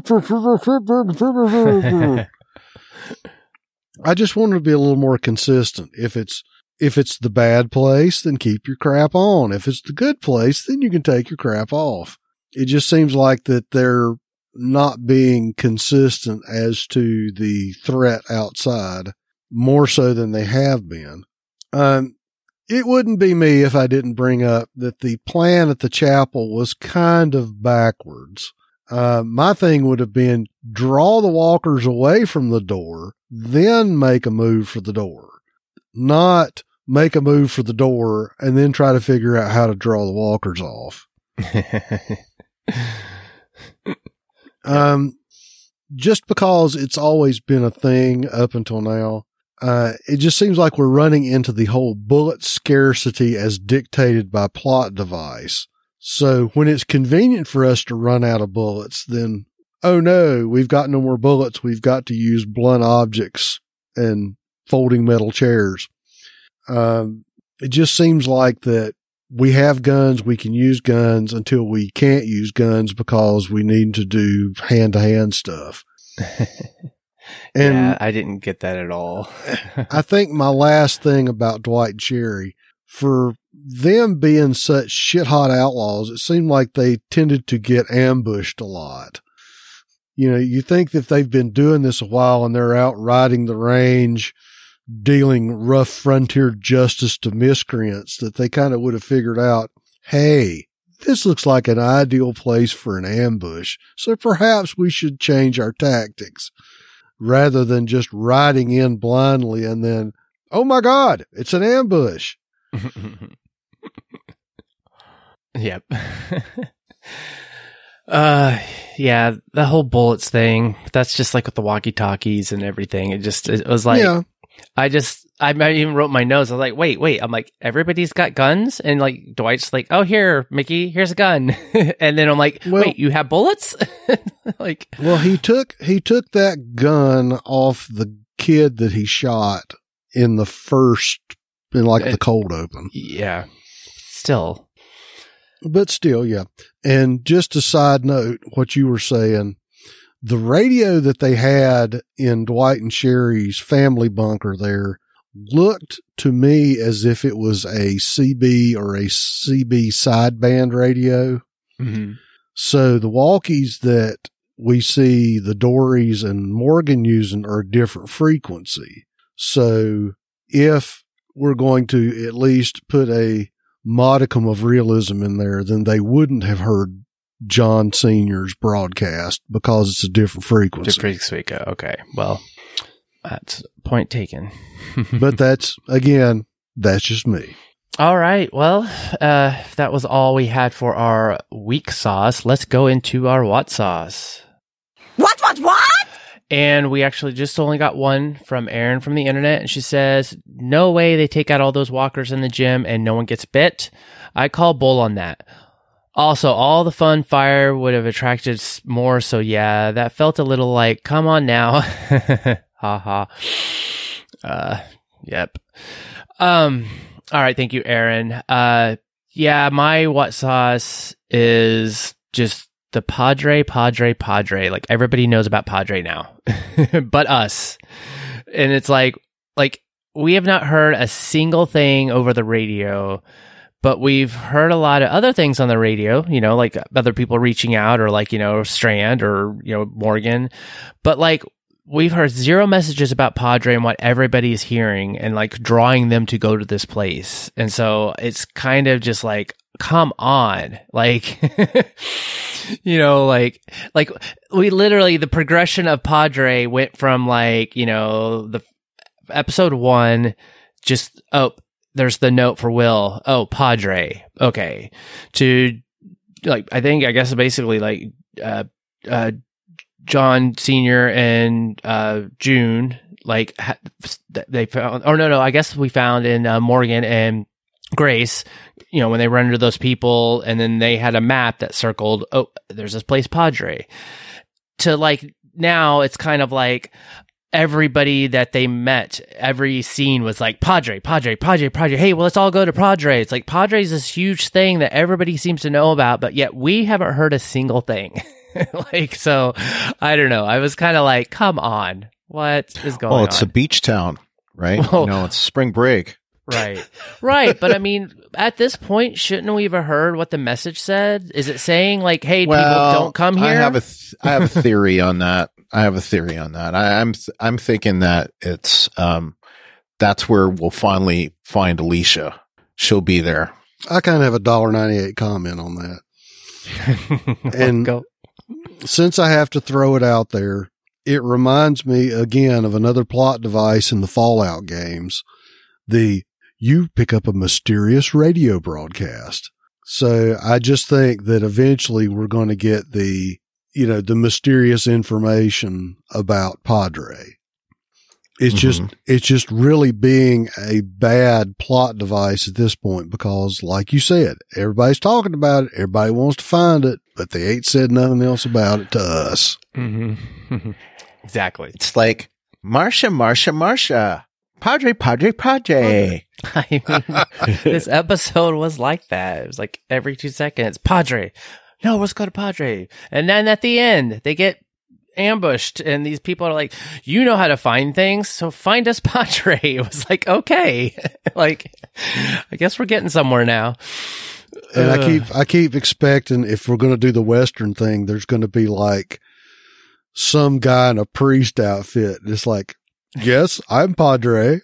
S8: I just wanted to be a little more consistent. If it's, if it's the bad place, then keep your crap on. If it's the good place, then you can take your crap off. It just seems like that they're not being consistent as to the threat outside, more so than they have been. Um, it wouldn't be me if I didn't bring up that the plan at the chapel was kind of backwards. Uh, my thing would have been draw the walkers away from the door, then make a move for the door, not make a move for the door and then try to figure out how to draw the walkers off. Um, just because it's always been a thing up until now, uh, it just seems like we're running into the whole bullet scarcity as dictated by plot device. So when it's convenient for us to run out of bullets, then, oh no, we've got no more bullets. We've got to use blunt objects and folding metal chairs. Um, it just seems like that we have guns, we can use guns until we can't use guns because we need to do hand-to-hand stuff. And
S6: yeah, I didn't get that at all.
S8: I think my last thing about Dwight and Sherry, for them being such shit-hot outlaws, it seemed like they tended to get ambushed a lot. You know, you think that if they've been doing this a while and they're out riding the range, dealing rough frontier justice to miscreants, that they kind of would have figured out, hey, this looks like an ideal place for an ambush, so perhaps we should change our tactics rather than just riding in blindly and then, oh my God, it's an ambush.
S6: Yep. Uh, yeah, the whole bullets thing. That's just like with the walkie-talkies and everything. It just it was like,
S8: Yeah.
S6: I just I even wrote my notes. I was like, wait, wait. I'm like, everybody's got guns, and like Dwight's like, oh, here, Mickey, here's a gun, and then I'm like,
S8: Well-
S6: wait, you have bullets? Like,
S8: Well, he took he took that gun off the kid that he shot in the first, in like the cold open.
S6: yeah, still,
S8: But still, yeah. And just a side note, what you were saying, the radio that they had in Dwight and Sherry's family bunker there looked to me as if it was a C B or a C B sideband radio.
S6: mm-hmm.
S8: So the walkies that we see the Dorys and Morgan using are a different frequency. So if we're going to at least put a modicum of realism in there, then they wouldn't have heard John Senior's broadcast because it's a different frequency.
S6: Different frequency. Okay, well, that's point taken.
S8: But that's, again, that's just me.
S6: All right. Well, uh, that was all we had for our week sauce. Let's go into our what sauce.
S1: What, what, what?
S6: And we actually just only got one from Erin from the internet. And she says, no way they take out all those walkers in the gym and no one gets bit. I call bull on that. Also, all the fun fire would have attracted s- more. So yeah, that felt a little like, come on now. Ha ha. Uh, yep. Um, all right. Thank you, Erin. Uh, yeah, my what sauce is just the Padre, Padre, Padre. Like everybody knows about Padre now, but us. And it's like, like we have not heard a single thing over the radio, but we've heard a lot of other things on the radio, you know, like other people reaching out or like, you know, Strand or, you know, Morgan. But like we've heard zero messages about Padre and what everybody is hearing and like drawing them to go to this place. And so it's kind of just like, come on, like, you know, like, like we literally, the progression of Padre went from like, you know, the episode one, just, oh, there's the note for Will. Oh, Padre. Okay. To like, I think, I guess basically like, uh, uh, John Senior and, uh, June, like ha- they found, or no, no, I guess we found in, uh, Morgan and Grace, you know, when they run into those people and then they had a map that circled, oh, there's this place, Padre. To like, now it's kind of like everybody that they met, every scene was like, Padre, Padre, Padre, Padre. Hey, well, let's all go to Padre. It's like, Padre is this huge thing that everybody seems to know about, but yet we haven't heard a single thing. Like, so I don't know. I was kind of like, come on, what is going on?
S7: Well, it's
S6: on?
S7: a beach town, right?
S6: Well,
S7: you know, it's spring break.
S6: Right. Right. But I mean, at this point, shouldn't we have heard what the message said? Is it saying like, hey,
S7: Well,
S6: people don't come here?
S7: I have a th- I have a theory on that. I have a theory on that. I, I'm th- I'm thinking that it's um that's where we'll finally find Alicia. She'll be there.
S8: I kind of have a one dollar ninety-eight comment on that. And
S6: Go.
S8: since I have to throw it out there, it reminds me again of another plot device in the Fallout games. The you pick up a mysterious radio broadcast. So I just think that eventually we're going to get the, you know, the mysterious information about Padre. It's
S7: Mhm.
S8: just, it's just really being a bad plot device at this point because like you said, everybody's talking about it. Everybody wants to find it, but they ain't said nothing else about it to us.
S6: Mm-hmm. Exactly.
S7: It's like Marsha, Marsha, Marsha. Padre, Padre, Padre.
S6: I mean, this episode was like that. It was like every two seconds, Padre. No, let's go to Padre. And then at the end, they get ambushed and these people are like, you know how to find things, so find us Padre. It was like, okay. Like, I guess we're getting somewhere now.
S8: And
S6: Ugh.
S8: I keep, I keep expecting if we're going to do the Western thing, there's going to be like some guy in a priest outfit. It's like, yes, I'm Padre.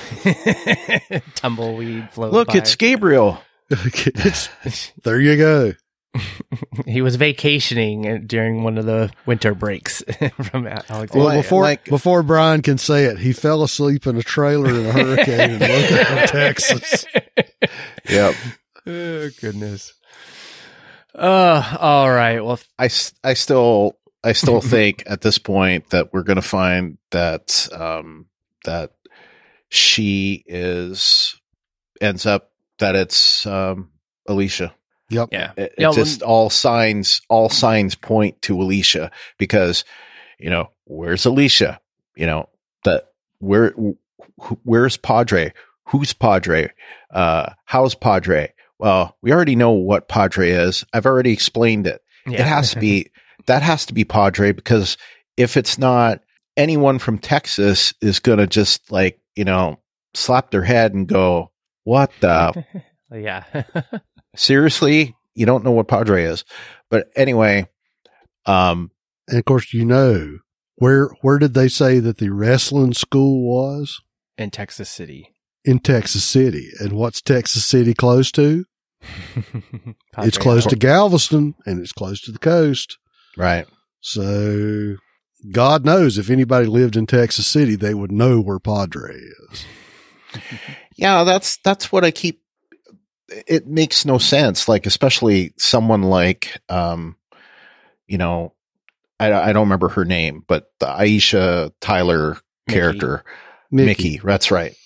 S6: Tumbleweed float
S7: Look,
S6: by.
S7: it's Gabriel.
S8: It's, there you go.
S6: He was vacationing during one of the winter breaks from Alexander.
S8: Well,
S7: Like-
S8: before,
S7: like-
S8: before Brian can say it, he fell asleep in a trailer in a hurricane and woke up in Texas.
S7: Yep.
S6: Oh, goodness. Uh, all right. Well,
S7: I, s- I still I still think at this point that we're going to find that um, that she is ends up that it's um, Alicia.
S8: Yep.
S6: yeah.
S7: It, it
S6: Yeah,
S7: just all signs all signs point to Alicia because you know where's Alicia? You know that where wh- where's Padre? Who's Padre? Uh, how's Padre? Well, we already know what Padre is. I've already explained it.
S6: Yeah.
S7: It has to be that has to be Padre because if it's not, anyone from Texas is gonna just like you know slap their head and go, "What the
S6: yeah.
S7: seriously? You don't know what Padre is?" But anyway, um,
S8: And of course, you know, where, where did they say that the wrestling school was?
S6: In Texas City.
S8: In Texas City. And what's Texas City close to?
S6: Padre
S8: It's close
S6: Island.
S8: to Galveston and it's close to the coast.
S7: right.
S8: So God knows if anybody lived in Texas City, they would know where Padre is.
S7: Yeah, that's that's what I keep. It makes no sense. Like especially someone like, um, you know, I I don't remember her name, but the Aisha Tyler
S6: Mickey.
S7: character, Mickey. That's right.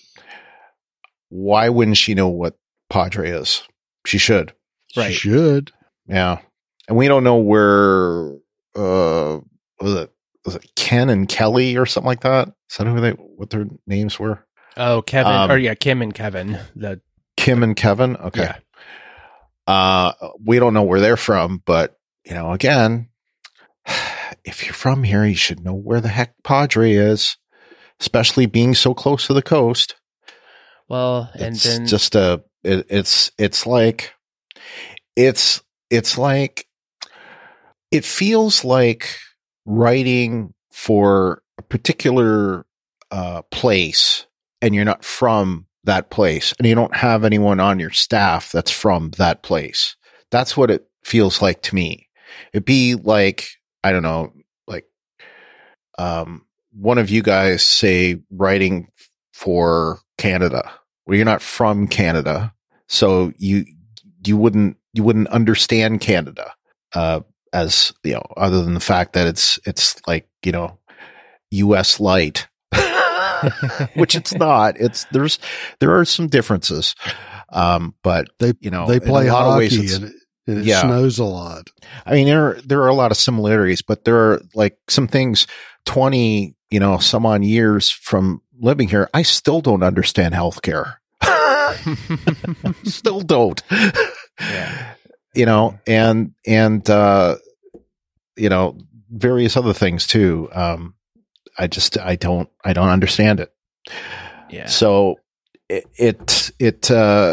S7: Why wouldn't she know what Padre is? She should.
S6: Right.
S8: She should.
S7: Yeah, and we don't know where. Uh, was it was it Ken and Kelly or something like that? Is that who they what their names were?
S6: Oh, Kevin.
S7: Um,
S6: or yeah, Kim and Kevin. The
S7: Kim and Kevin. Okay.
S6: Yeah.
S7: Uh, we don't know where they're from, but you know, again, if you're from here, you should know where the heck Padre is, especially being so close to the coast.
S6: Well, and
S7: It's
S6: then
S7: just a, it, it's, it's like, it's, it's like, it feels like writing for a particular uh, place and you're not from that place and you don't have anyone on your staff that's from that place. That's what it feels like to me. It'd be like, I don't know, like, um, one of you guys say writing for Canada where you're not from Canada. So you, you wouldn't, you wouldn't understand Canada, uh, as you know, other than the fact that it's, it's like, you know, U S light. Which it's not. It's there's there are some differences, um, but
S8: They,
S7: you know
S8: they play
S7: in a lot of ways
S8: hockey
S7: it's-
S8: and it, and it
S7: yeah.
S8: snows a lot.
S7: I mean, there are, there are a lot of similarities, but there are like some things twenty, you know, some on years from living here. I still don't understand healthcare. Still don't.
S6: Yeah.
S7: You know, and and uh, you know, various other things too. Um, I just I don't I don't understand it.
S6: yeah.
S7: So it it it uh,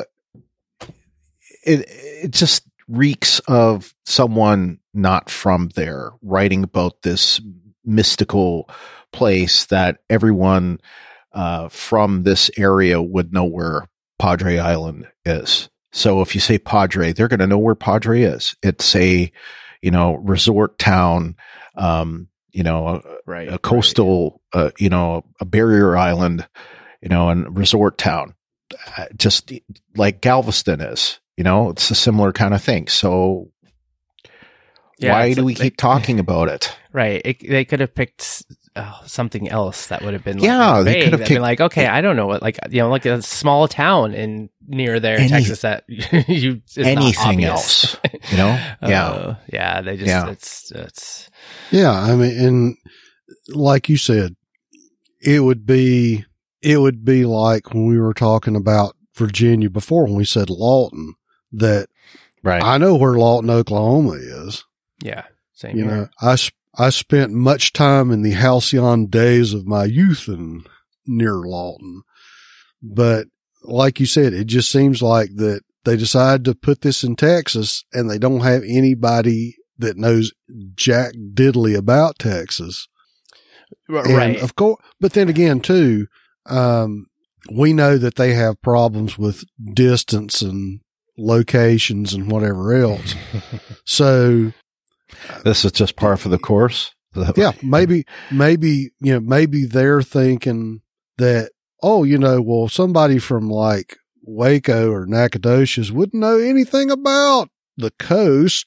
S7: it it just reeks of someone not from there writing about this mystical place that everyone uh, from this area would know where Padre Island is. So if you say Padre, they're going to know where Padre is. It's a, you know, resort town, um, you know, a,
S6: right.
S7: a coastal, uh, you know, a barrier island, you know, and resort town, uh, just like Galveston is, you know, it's a similar kind of thing. So
S6: Yeah,
S7: why
S6: it's
S7: do
S6: a-
S7: we
S6: they-
S7: keep talking about it?
S6: Right. It, they could have picked uh, something else that would have been like,
S7: Yeah, they
S6: vague,
S7: could have
S6: that'd been
S7: picked-
S6: like, okay, I don't know what, like, you know, like a small town in near there in
S7: Any-
S6: Texas that you it's not
S7: Anything
S6: obvious.
S7: else, you know? Yeah.
S6: Uh, yeah. They just,
S7: Yeah.
S6: it's, it's,
S8: Yeah. I mean, and like you said, it would be, it would be like when we were talking about Virginia before when we said Lawton, that
S7: Right.
S8: I know where Lawton, Oklahoma is.
S6: yeah. Same
S8: You
S6: here.
S8: know, I, sp- I spent much time in the halcyon days of my youth and near Lawton. But like you said, it just seems like that they decided to put this in Texas and they don't have anybody that knows jack diddly about Texas.
S6: R-
S8: And
S6: right.
S8: of course, but then again too, um, we know that they have problems with distance and locations and whatever else. So
S7: This is just par for the course.
S8: yeah, maybe, maybe, you know, maybe they're thinking that, oh, you know, well, somebody from like Waco or Nacogdoches wouldn't know anything about the coast.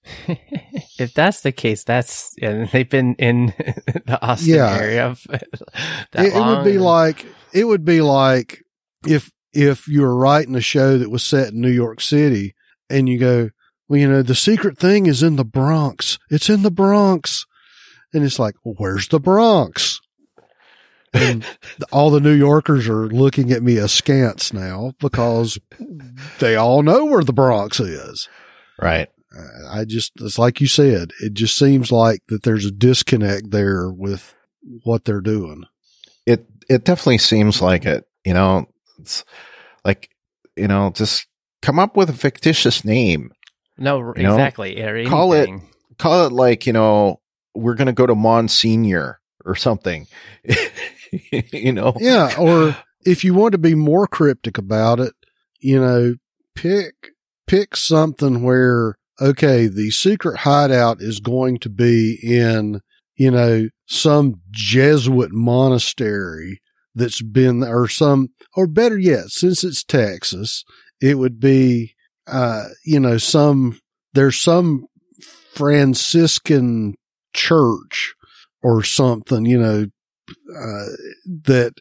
S6: If that's the case, that's yeah, they've been in the Austin
S8: Yeah.
S6: area. That
S8: It, it would be
S6: long.
S8: like it would be like if if you were writing a show that was set in New York City and you go, well, you know, the secret thing is in the Bronx. It's in the Bronx. And it's like, well, where's the Bronx? And all the New Yorkers are looking at me askance now because they all know where the Bronx is.
S7: Right.
S8: I just, it's like you said, it just seems like that there's a disconnect there with what they're doing.
S7: It it definitely seems like it. You know, it's like, you know, just come up with a fictitious name.
S6: No,
S7: You know,
S6: exactly. Or
S7: call it-
S6: anything.
S7: Call it like, you know, we're going to go to Monsignor or something. You know?
S8: Yeah. Or if you want to be more cryptic about it, you know, pick, pick something where, okay, the secret hideout is going to be in, you know, some Jesuit monastery that's been, or some, or better yet, since it's Texas, it would be, uh, you know, some, there's some Franciscan church or something, you know, uh, that,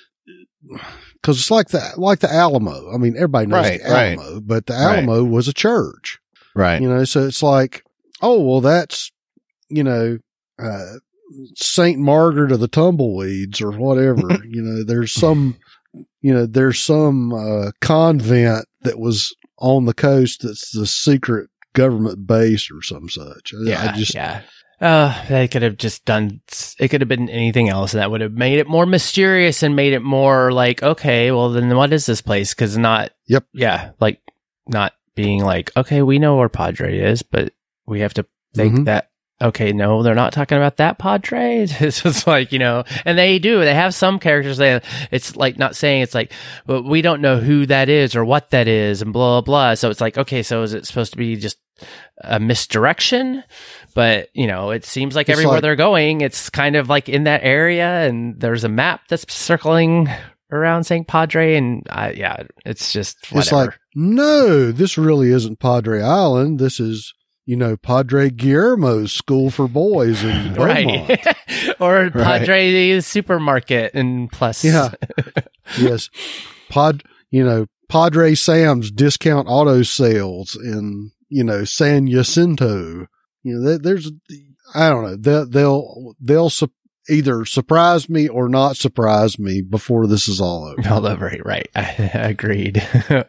S8: cause it's like the, like the Alamo. I mean, everybody knows
S7: Right,
S8: the Alamo, but the
S7: Right.
S8: Alamo was a church,
S7: Right.
S8: you know, so it's like, oh, well, that's, you know, uh, Saint Margaret of the Tumbleweeds or whatever, you know, there's some, you know, there's some, uh, convent that was on the coast that's the secret government base or some such. I-
S6: Yeah,
S8: I just,
S6: yeah. Uh, they could have just done, it could have been anything else, and that would have made it more mysterious and made it more like, okay, well, then what is this place? Because not,
S8: Yep.
S6: yeah, like not being like, okay, we know where Padre is, but we have to think
S8: Mhm.
S6: that, okay, no, they're not talking about that Padre. It's just like, you know, and they do, they have some characters that it's like not saying, it's like, but we don't know who that is or what that is and blah, blah, blah. So it's like, okay, so is it supposed to be just a misdirection? But, you know, it seems like
S8: It's
S6: everywhere
S8: like-
S6: they're going, it's kind of like in that area, and there's a map that's circling around Saint Padre, and uh, yeah, it's just whatever.
S8: it's like, no, this really isn't Padre Island. This is, you know, Padre Guillermo's school for boys in Vermont.
S6: right. Or Padre supermarket and plus.
S8: Yeah. Yes. Pod, you know, Padre Sam's discount auto sales in, you know, San Jacinto. You know, there- there's, I don't know, they'll, they'll, they'll su- either surprise me or not surprise me before this is all over.
S6: All over, right, right. I agreed.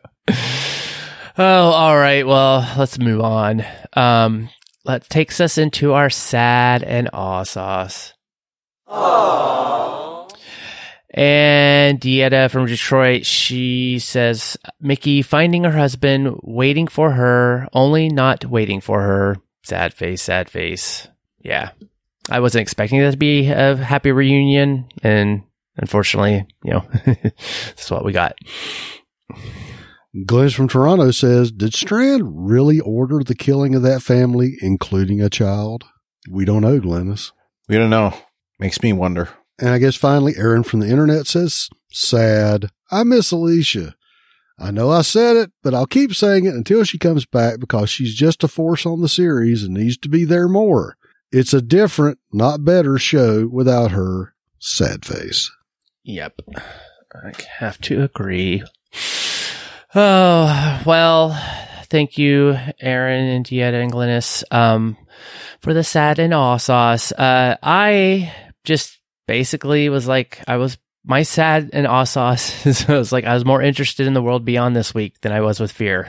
S6: Oh, all right. Well, let's move on. Um, that takes us into our sad and awe sauce. And Dieta from Detroit, she says, Mickey finding her husband, waiting for her, only not waiting for her. Sad face, sad face. Yeah. I wasn't expecting that to be a happy reunion, and unfortunately, you know, that's what we got.
S8: Glennis from Toronto says, did Strand really order the killing of that family, including a child? We don't know, Glennis.
S7: We don't know. Makes me wonder.
S8: And I guess finally, Aaron from the internet says, sad. I miss Alicia. I know I said it, but I'll keep saying it until she comes back because she's just a force on the series and needs to be there more. It's a different, not better show without her. Sad face.
S6: Yep. I have to agree. Oh, well, thank you, Aaron and Dieta and Glennis, um, for the sad and awe sauce. Uh, I just basically was like, I was, my sad and awe sauce is, I was like, I was more interested in the world beyond this week than I was with Fear.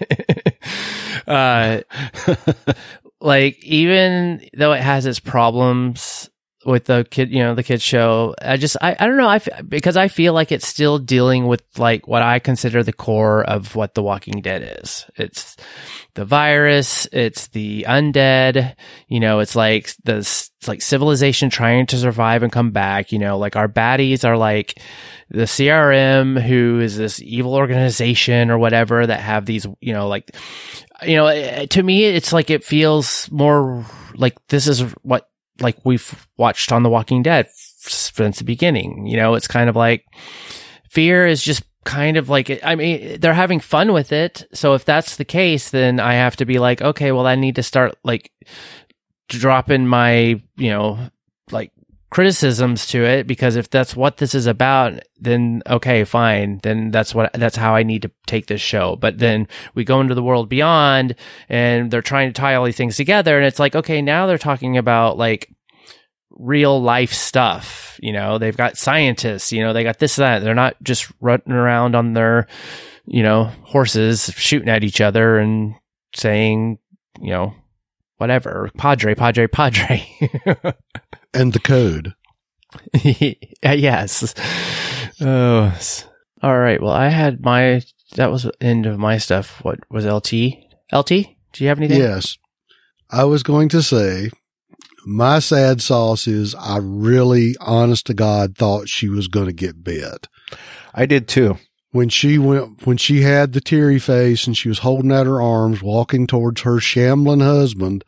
S6: uh, like, even though it has its problems with the kid, you know, the kids show, I just, I, I don't know, I f- because I feel like it's still dealing with like what I consider the core of what The Walking Dead is. It's the virus, it's the undead, you know, it's like this, it's like civilization trying to survive and come back, you know, like our baddies are like the C R M, who is this evil organization or whatever that have these, you know, like, you know, to me, it's like, it feels more like this is what, like we've watched on The Walking Dead since the beginning. You know, it's kind of like Fear is just kind of like, I mean, they're having fun with it. So if that's the case, then I have to be like, okay, well, I need to start like dropping my, you know, like criticisms to it, because if that's what this is about, then okay, fine. Then that's what, that's how I need to take this show. But then we go into the world beyond and they're trying to tie all these things together. And it's like, okay, now they're talking about like real life stuff. You know, they've got scientists, you know, they got this, that. They're not just running around on their, you know, horses shooting at each other and saying, you know, whatever, Padre, Padre, Padre.
S8: And the code.
S6: Yes. Oh. All right. Well, I had my, that was the end of my stuff. What was L T? L T? Do you have anything?
S8: Yes. I was going to say, my sad sauce is I really, honest to God, thought she was going to get bit.
S7: I did too.
S8: When she went, when she had the teary face and she was holding out her arms, walking towards her shambling husband,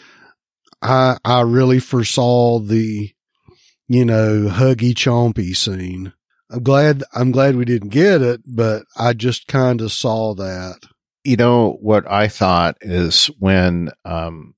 S8: I, I really foresaw the, you know, huggy chompy scene. I'm glad, I'm glad we didn't get it, but I just kind of saw that.
S7: You know, what I thought is when, um,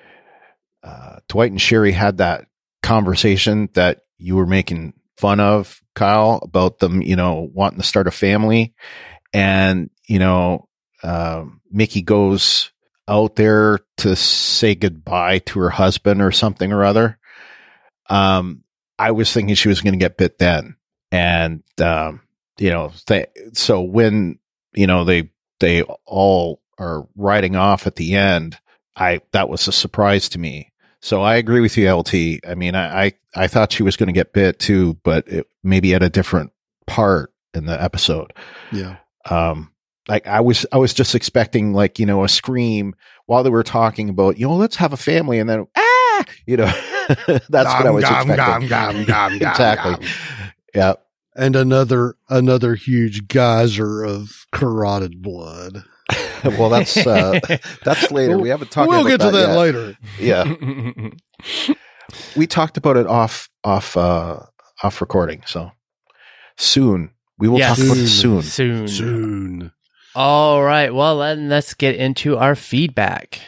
S7: uh, Dwight and Sherry had that conversation that you were making fun of, Kyle, about them, you know, wanting to start a family, and, you know, um, Mickey goes out there to say goodbye to her husband or something or other. Um, I was thinking she was going to get bit then. And, um, you know, they, so when, you know, they, they all are riding off at the end, I, that was a surprise to me. So I agree with you, L T. I mean, I, I, I thought she was going to get bit too, but it, maybe at a different part in the episode.
S8: Yeah.
S7: Um, like I was, I was just expecting like, you know, a scream while they were talking about, you know, let's have a family, and then, ah, you know, that's
S8: gom,
S7: what I was
S8: gom,
S7: expecting.
S8: Gom, gom, gom,
S7: exactly.
S8: gom.
S7: Yeah.
S8: And another, another huge geyser of carotid blood.
S7: Well, that's, uh, that's later. We haven't talked
S8: we'll
S7: about
S8: get to that,
S7: that
S8: later.
S7: Yeah. We talked about it off, off, uh, off recording. So soon we will
S6: Yes.
S7: talk about it soon.
S6: Soon.
S8: Soon.
S6: All right. Well, then let's get into our feedback.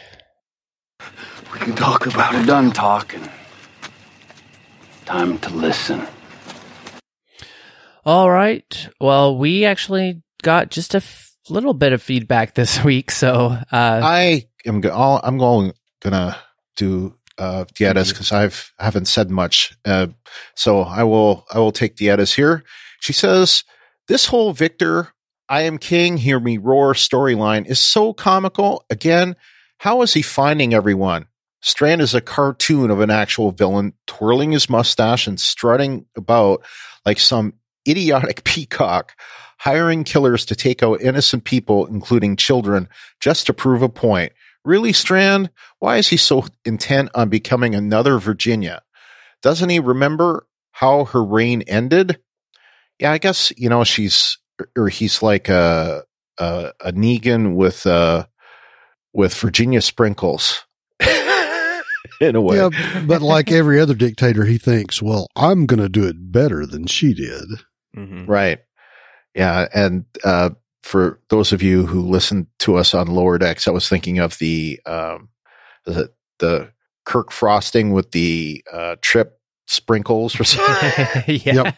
S9: We can talk about it. Done talking. Time to listen.
S6: All right. Well, we actually got just a f- little bit of feedback this week. So, uh,
S7: I am go- I'll, I'm going gonna do uh Dietas because I've I haven't said much. Uh, so I will I will take Dietas here. She says, "This whole Victor, I am king, hear me roar storyline is so comical. Again, how is he finding everyone? Strand is a cartoon of an actual villain, twirling his mustache and strutting about like some idiotic peacock, hiring killers to take out innocent people, including children, just to prove a point. Really, Strand? Why is he so intent on becoming another Virginia? Doesn't he remember how her reign ended? Yeah, I guess, you know, she's, or he's like a, a, a Negan with, uh, with Virginia sprinkles. In a way.
S8: Yeah, but like every other dictator, he thinks, well, I'm going to do it better than she did.
S6: mm-hmm.
S7: Right. Yeah. And, uh, for those of you who listened to us on Lower Decks, I was thinking of the, um, the, the Kirk frosting with the, uh, Trip sprinkles or something.
S6: Yeah.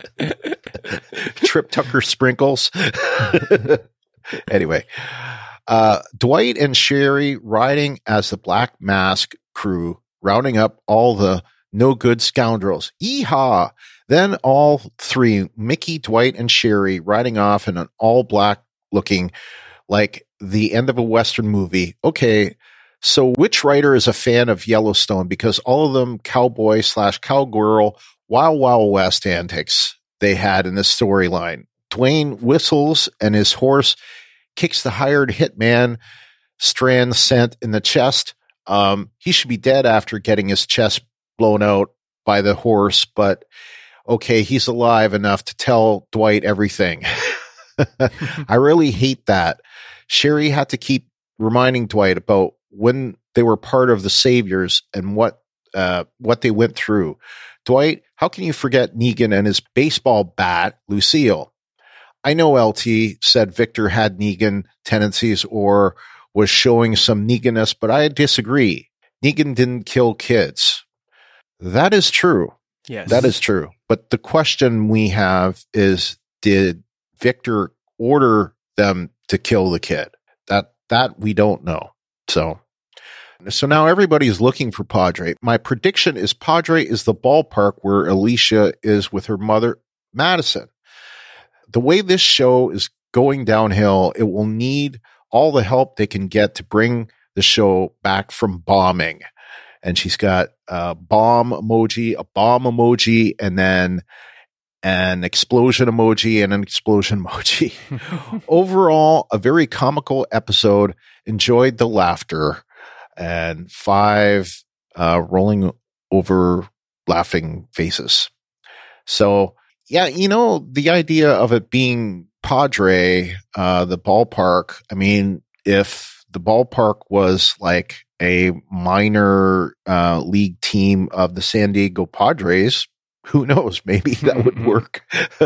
S7: Trip Tucker sprinkles. Anyway, uh, Dwight and Sherry riding as the Black Mask crew, rounding up all the no good scoundrels. Yeehaw! Then all three, Mickey, Dwight, and Sherry, riding off in an all black looking like the end of a Western movie. Okay, so which writer is a fan of Yellowstone? Because all of them cowboy slash cowgirl, Wild Wild West antics they had in this storyline. Dwayne whistles and his horse kicks the hired hitman Strand sent in the chest. Um, he should be dead after getting his chest blown out by the horse, but okay, he's alive enough to tell Dwight everything. I really hate that. Sherry had to keep reminding Dwight about when they were part of the Saviors and what, uh, what they went through. Dwight, how can you forget Negan and his baseball bat, Lucille? I know L T said Victor had Negan tendencies or was showing some Negan-ness, but I disagree. Negan didn't kill kids. That is true.
S6: Yes.
S7: That is true. But the question we have is, did Victor order them to kill the kid? That that we don't know. So, so now everybody's looking for Padre. My prediction is Padre is the ballpark where Alicia is with her mother, Madison. The way this show is going downhill, it will need all the help they can get to bring the show back from bombing. And she's got a bomb emoji, a bomb emoji, and then an explosion emoji and an explosion emoji. Overall, a very comical episode. Enjoyed the laughter and five uh, rolling over laughing faces. So, yeah, you know, the idea of it being Padre, uh, the ballpark, I mean, if the ballpark was like a minor uh, league team of the San Diego Padres, who knows? Maybe that would work.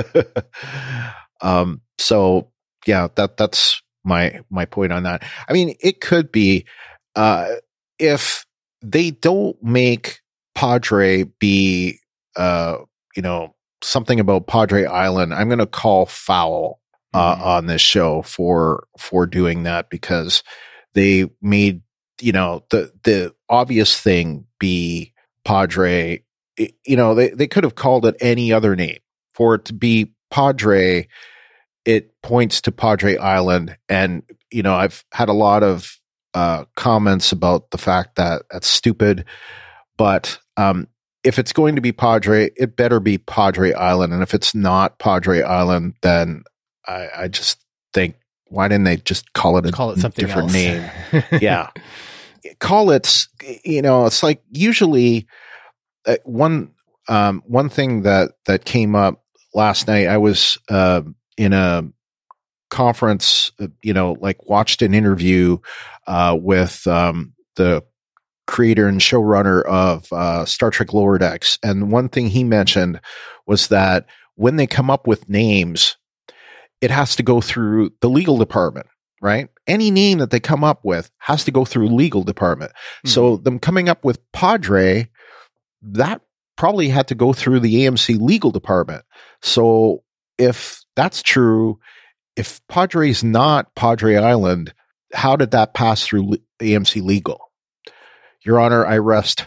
S7: um, so yeah, that that's my my point on that. I mean, it could be uh, if they don't make Padre be, uh, you know, something about Padre Island. I'm going to call foul uh, mm-hmm. on this show for for doing that, because they made, you know, the the obvious thing be Padre. You know, they, they could have called it any other name. For it to be Padre, it points to Padre Island. And, you know, I've had a lot of uh, comments about the fact that that's stupid. But um, if it's going to be Padre, it better be Padre Island. And if it's not Padre Island, then I, I just think, why didn't they just call it a
S6: call it something
S7: different
S6: else.
S7: name? Yeah. Call it, you know, it's like usually uh, one, um, one thing that, that came up last night, I was, uh, in a conference, uh, you know, like watched an interview, uh, with, um, the creator and showrunner of, uh, Star Trek Lower Decks. And one thing he mentioned was that when they come up with names, it has to go through the legal department. Right? Any name that they come up with has to go through legal department. Mm-hmm. So them coming up with Padre, that probably had to go through the A M C legal department. So if that's true, if Padre is not Padre Island, how did that pass through A M C legal? Your Honor, I rest.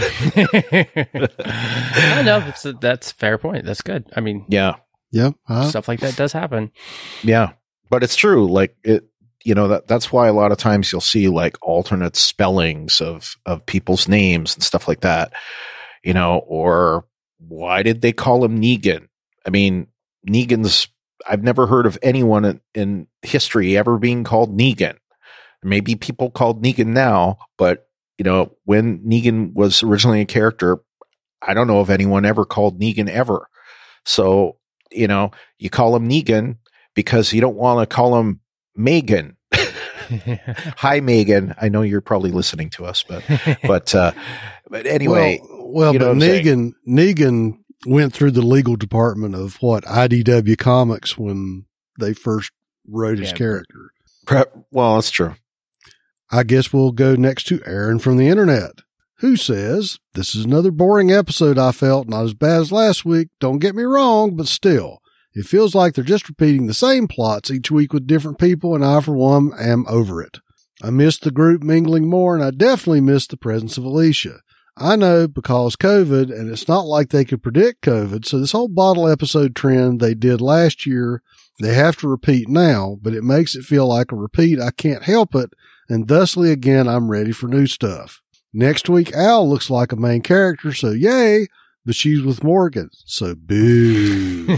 S6: I know that's a, that's a fair point. That's good. I mean,
S7: yeah,
S8: yeah, uh,
S6: stuff like that does happen.
S7: Yeah, but it's true. Like it. You know, that that's why a lot of times you'll see like alternate spellings of, of people's names and stuff like that, you know, or why did they call him Negan? I mean, Negan's, I've never heard of anyone in, in history ever being called Negan. Maybe people called Negan now, but, you know, when Negan was originally a character, I don't know if anyone ever called Negan ever. So, you know, you call him Negan because you don't want to call him Megan. Hi, Megan. I know you're probably listening to us, but but uh, but anyway.
S8: Well, well
S7: you know
S8: but Negan Negan went through the legal department of what I D W Comics when they first wrote his yeah, character.
S7: Well, that's true.
S8: I guess we'll go next to Aaron from the internet, who says, "This is another boring episode. I felt not as bad as last week. Don't get me wrong, but still. It feels like they're just repeating the same plots each week with different people, and I, for one, am over it. I missed the group mingling more, and I definitely missed the presence of Alicia. I know because COVID, and it's not like they could predict COVID, so this whole bottle episode trend they did last year, they have to repeat now, but it makes it feel like a repeat. I can't help it, and thusly, again, I'm ready for new stuff. Next week, Al looks like a main character, so yay! But she's with Morgan, so boo."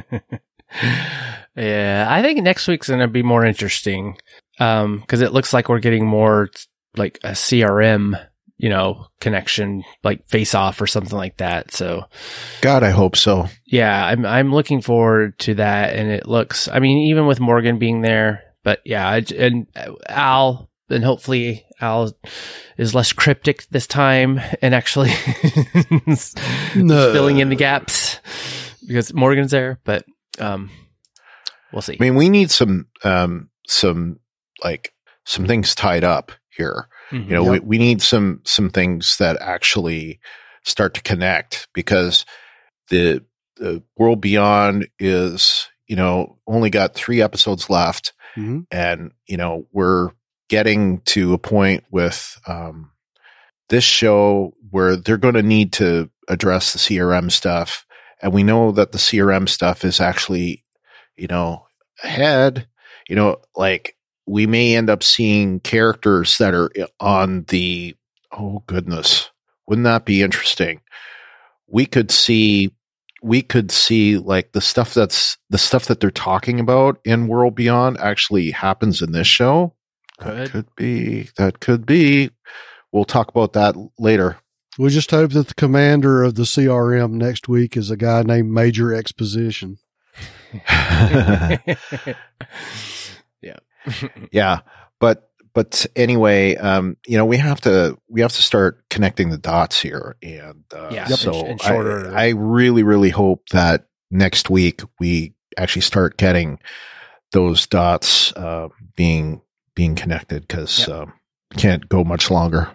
S6: Yeah, I think next week's going to be more interesting um, because it looks like we're getting more like a C R M, you know, connection, like Face Off or something like that. So,
S7: God, I hope so.
S6: Yeah, I'm I'm looking forward to that, and it looks. I mean, even with Morgan being there, but yeah, I, and Al. And hopefully Al is less cryptic this time and actually no. filling in the gaps because Morgan's there. But um, we'll see.
S7: I mean, we need some, um, some like some things tied up here.
S6: Mm-hmm.
S7: You know,
S8: Yep.
S7: we, we need some, some things that actually start to connect, because the, the World Beyond is, you know, only got three episodes left.
S8: Mm-hmm.
S7: And, you know, we're getting to a point with, um, this show where they're going to need to address the C R M stuff. And we know that the C R M stuff is actually, you know, ahead, you know, like we may end up seeing characters that are on the, oh goodness, wouldn't that be interesting? We could see, we could see like the stuff that's the stuff that they're talking about in World Beyond actually happens in this show.
S6: Could.
S7: That could be, that could be. We'll talk about that later.
S8: We just hope that the commander of the C R M next week is a guy named Major Exposition.
S6: Yeah.
S7: Yeah. But, but anyway, um, you know, we have to, we have to start connecting the dots here. And, uh,
S6: Yeah.
S7: so
S6: In- in
S7: I,
S6: short order.
S7: I really, really hope that next week we actually start getting those dots, uh, being, being connected, because,
S6: Yep.
S7: um, can't go much longer.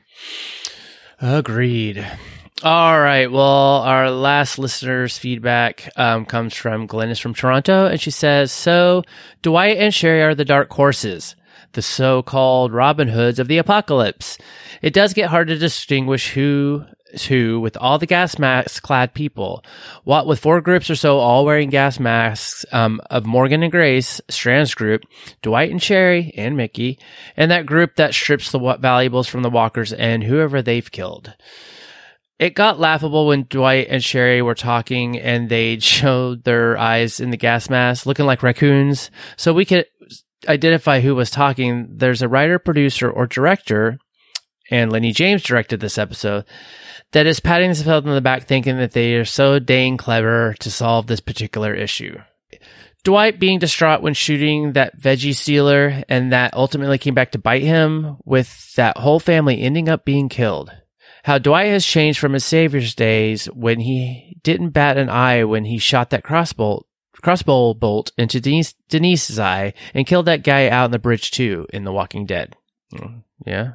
S6: Agreed. All right. Well, our last listener's feedback um, comes from Glennis from Toronto, and she says, so Dwight and Sherry are the dark horses, the so-called Robin Hoods of the apocalypse. It does get hard to distinguish who who with all the gas mask clad people. What with four groups or so all wearing gas masks um, of Morgan and Grace, Strand's group, Dwight and Sherry and Mickey, and that group that strips the wa- valuables from the walkers and whoever they've killed. It got laughable when Dwight and Sherry were talking and they'd showed their eyes in the gas mask looking like raccoons. So we could identify who was talking. There's a writer, producer, or director, and Lenny James directed this episode, that is patting themselves on the back thinking that they are so dang clever to solve this particular issue. Dwight being distraught when shooting that veggie stealer, and that ultimately came back to bite him, with that whole family ending up being killed. How Dwight has changed from his savior's days when he didn't bat an eye when he shot that crossbow crossbow bolt into Denise, Denise's eye and killed that guy out on the bridge too in The Walking Dead. Yeah.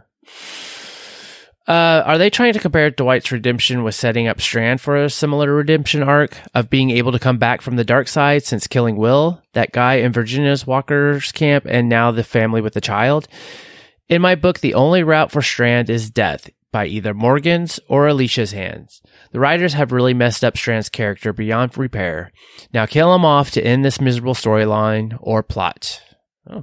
S6: Uh, are they trying to compare Dwight's redemption with setting up Strand for a similar redemption arc of being able to come back from the dark side since killing Will, that guy in Virginia's Walker's camp, and now the family with the child? In my book, the only route for Strand is death, by either Morgan's or Alicia's hands. The writers have really messed up Strand's character beyond repair. Now kill him off to end this miserable storyline or plot. Oh.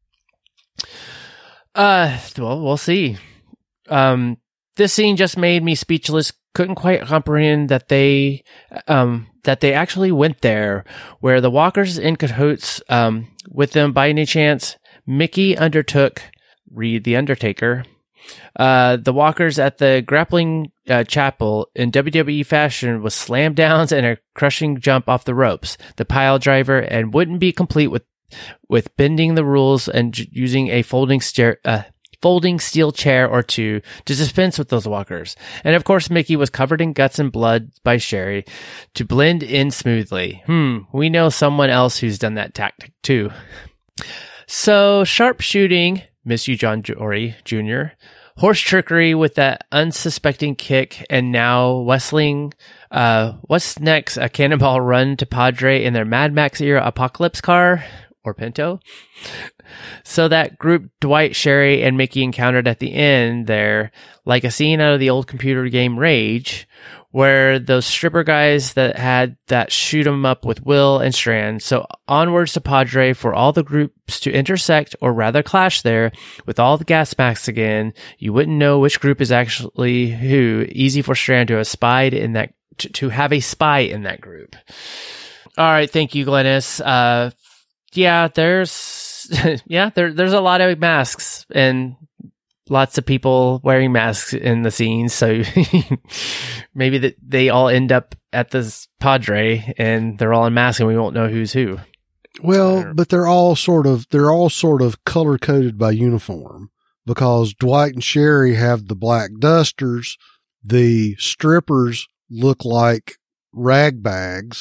S6: Uh, well, we'll see. Um, this scene just made me speechless. Couldn't quite comprehend that they, um, that they actually went there, where the walkers in cahoots, um, with them by any chance. Mickey undertook, read The Undertaker, uh, the walkers at the grappling uh, chapel in W W E fashion with slam downs and a crushing jump off the ropes, the pile driver, and wouldn't be complete with, with bending the rules and j- using a folding stair, uh, folding steel chair or two to dispense with those walkers. And of course, Mickey was covered in guts and blood by Sherry to blend in smoothly. Hmm, we know someone else who's done that tactic too. So, sharpshooting, miss you, John Jory Junior Horse trickery with that unsuspecting kick, and now Westling, uh, what's next? A cannonball run to Padre in their Mad Max era apocalypse car? Or Pinto? So that group Dwight, Sherry, and Mickey encountered at the end there, like a scene out of the old computer game Rage, where those stripper guys that had that shoot 'em up with Will and Strand. So onwards to Padre for all the groups to intersect, or rather clash there, with all the gas masks again. You wouldn't know which group is actually who. Easy for Strand to have spied in that, to, to have a spy in that group. All right, thank you, Glennis. Uh, yeah, there's, yeah, there, there's a lot of masks and lots of people wearing masks in the scene. So maybe that they all end up at this Padre and they're all in masks and we won't know who's who.
S8: Well, but they're all sort of, they're all sort of color coded by uniform, because Dwight and Sherry have the black dusters. The strippers look like rag bags,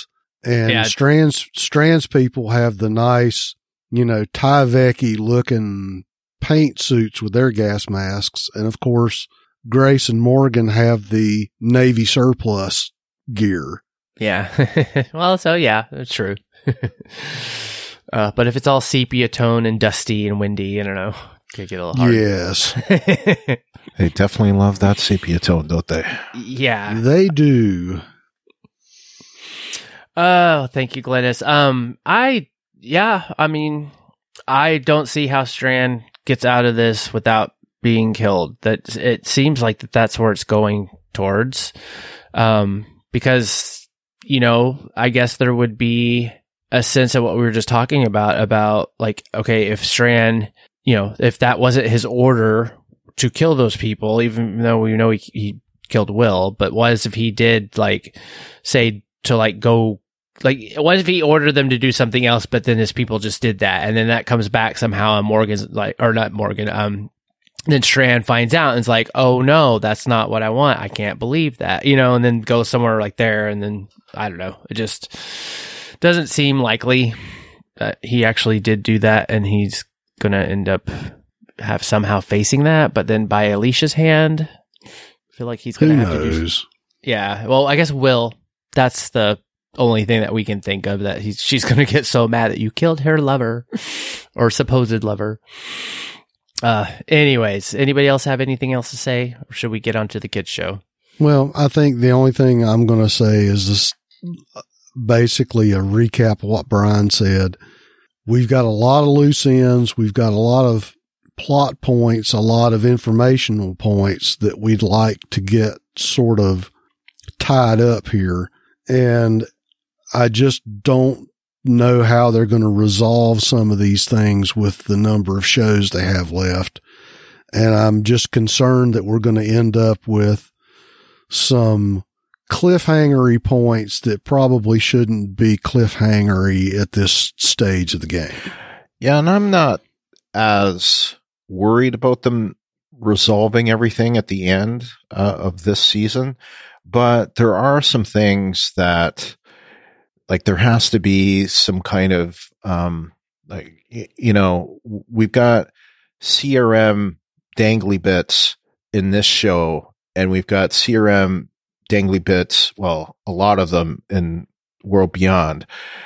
S8: And
S6: Yeah.
S8: Strand's, Strand's people have the nice, you know, Tyvek-y looking paint suits with their gas masks. And of course, Grace and Morgan have the Navy surplus gear.
S6: Yeah. Well, so yeah, that's true. uh, but if it's all sepia tone and dusty and windy, I don't know. Could get a little hard.
S8: Yes.
S7: They definitely love that sepia tone, don't they?
S6: Yeah.
S8: They do.
S6: Oh, thank you, Glennis. Um, I, yeah, I mean, I don't see how Strand gets out of this without being killed. That it seems like that that's where it's going towards. Um, because, you know, I guess there would be a sense of what we were just talking about, about like, okay, if Strand, you know, if that wasn't his order to kill those people, even though we know he, he killed Will, but what if he did like say to like go, like, what if he ordered them to do something else, but then his people just did that, and then that comes back somehow, and Morgan's like, or not Morgan, um, then Strand finds out and is like, oh no, that's not what I want. I can't believe that, you know, and then goes somewhere like there, and then I don't know. It just doesn't seem likely that he actually did do that, and he's gonna end up have somehow facing that, but then by Alicia's hand, I feel like he's gonna
S8: Who
S6: have to do.
S8: knows?
S6: Yeah, well, I guess Will. That's the only thing that we can think of, that he's she's gonna get so mad that you killed her lover or supposed lover. Uh, anyways, anybody else have anything else to say, or should we get on to the kids show?
S8: Well, I think the only thing I'm going to say is this, basically a recap of what Brian said. We've got a lot of loose ends. We've got a lot of plot points, a lot of informational points that we'd like to get sort of tied up here. And I just don't know how they're going to resolve some of these things with the number of shows they have left. And I'm just concerned that we're going to end up with some cliffhangery points that probably shouldn't be cliffhangery at this stage of the game.
S7: Yeah, and I'm not as worried about them resolving everything at the end uh, of this season, but there are some things that, like, there has to be some kind of, um, like, you know, we've got C R M dangly bits in this show, and we've got C R M dangly bits, well, a lot of them in World Beyond.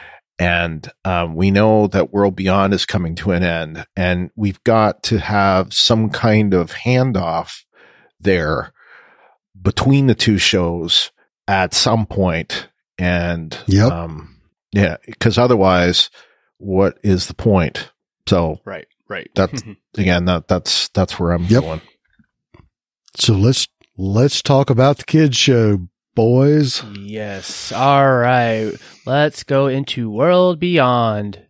S7: And um, we know that World Beyond is coming to an end, and we've got to have some kind of handoff there between the two shows at some point. And,
S8: yep.
S7: um, yeah, because otherwise, what is the point? So,
S6: Right, right.
S7: that's, again, that, that's, that's where I'm
S8: Yep.
S7: going.
S8: So let's, let's talk about the kids show, boys.
S6: Yes. All right. Let's go into World Beyond.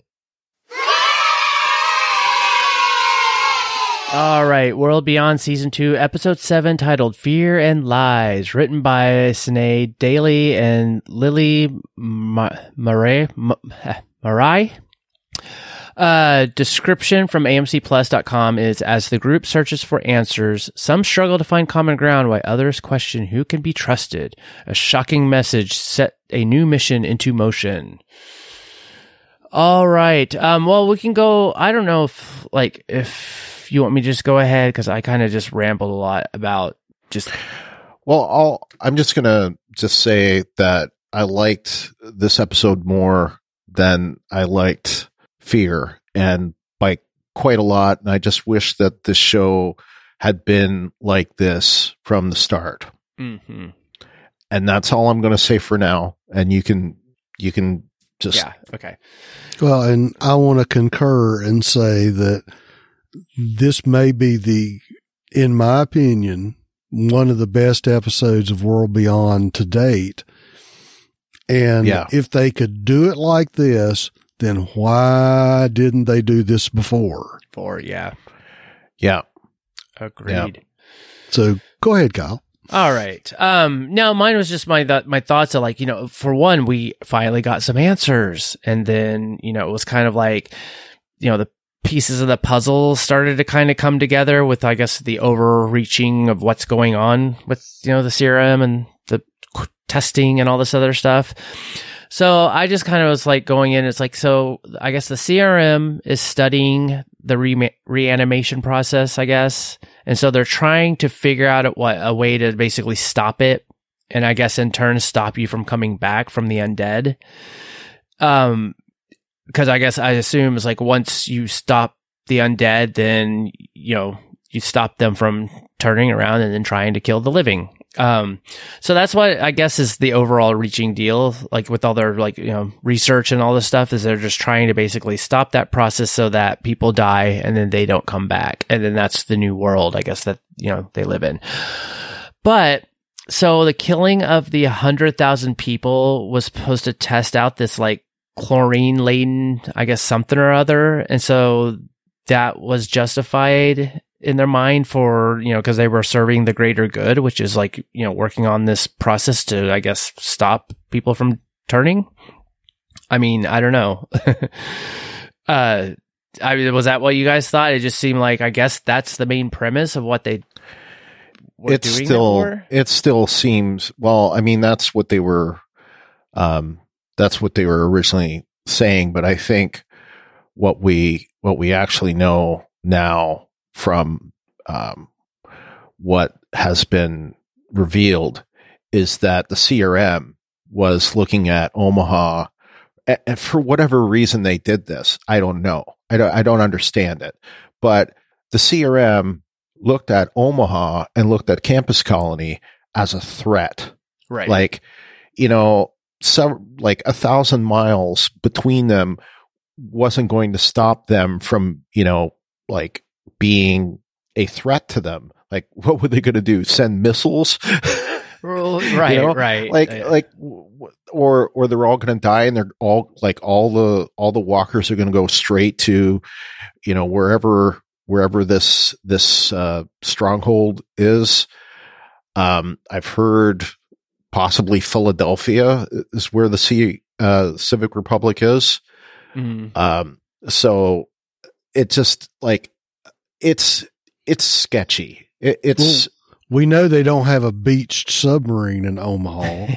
S6: All right. World Beyond Season two, Episode seven, titled Fear and Lies, written by Sinead Daly and Lily Marais. Marais? Uh, description from A M C plus dot com is, as the group searches for answers, some struggle to find common ground while others question who can be trusted. A shocking message set a new mission into motion. All right. Um, well, we can go, I don't know if, like, if you want me to just go ahead, because I kind of just rambled a lot about just...
S7: Well, I'll, I'm just going to just say that I liked this episode more than I liked Fear, and by quite a lot. And I just wish that the show had been like this from the start.
S6: Mm-hmm.
S7: And that's all I'm going to say for now. And you can, you can just,
S6: Yeah, okay.
S8: Well, and I want to concur and say that this may be the, in my opinion, one of the best episodes of World Beyond to date. And
S7: Yeah.
S8: if they could do it like this, then why didn't they do this before?
S6: Four, yeah.
S7: yeah.
S6: Agreed.
S7: Yeah.
S8: So go ahead, Kyle.
S6: All right. Um, no, mine was just my, th- my thoughts of, like, you know, for one, we finally got some answers. And then, you know, it was kind of like, you know, the pieces of the puzzle started to kind of come together with, I guess, the overreaching of what's going on with, you know, the C R M and the testing and all this other stuff. So I just kind of was like going in. It's like, so I guess the C R M is studying the re- reanimation process, I guess. And so they're trying to figure out a, what, a way to basically stop it. And I guess in turn stop you from coming back from the undead. Um, because I guess I assume it's like once you stop the undead, then, you know, you stop them from turning around and then trying to kill the living. Um, so that's what I guess is the overall reaching deal, like with all their like, you know, research and all this stuff, is they're just trying to basically stop that process so that people die and then they don't come back. And then that's the new world, I guess, that, you know, they live in. But so the killing of the one hundred thousand people was supposed to test out this like chlorine laden, I guess, something or other. And so that was justified in their mind for, you know, because they were serving the greater good, which is like, you know, working on this process to, I guess, stop people from turning. I mean, I don't know. uh, I mean, was that what you guys thought? It just seemed like, I guess that's the main premise of what they were
S7: it's
S6: doing
S7: still,
S6: it for?
S7: It still seems, well, I mean, that's what they were, um, that's what they were originally saying. But I think what we, what we actually know now from um, what has been revealed is that the C R M was looking at Omaha, and for whatever reason they did this, I don't know. I don't, I don't understand it. But the C R M looked at Omaha and looked at Campus Colony as a threat.
S6: Right.
S7: Like, you know, some, like a thousand miles between them wasn't going to stop them from, you know, like, being a threat to them. Like, what were they going to do? Send missiles?
S6: Right,
S7: you know?
S6: right.
S7: Like,
S6: yeah.
S7: like, or, or they're all going to die, and they're all like, all the, all the walkers are going to go straight to, you know, wherever, wherever this, this, uh, stronghold is. Um, I've heard possibly Philadelphia is where the C, uh, Civic Republic is.
S6: Mm-hmm.
S7: Um, so it just like, it's, it's sketchy. It, it's,
S8: well, we know they don't have a beached submarine in Omaha.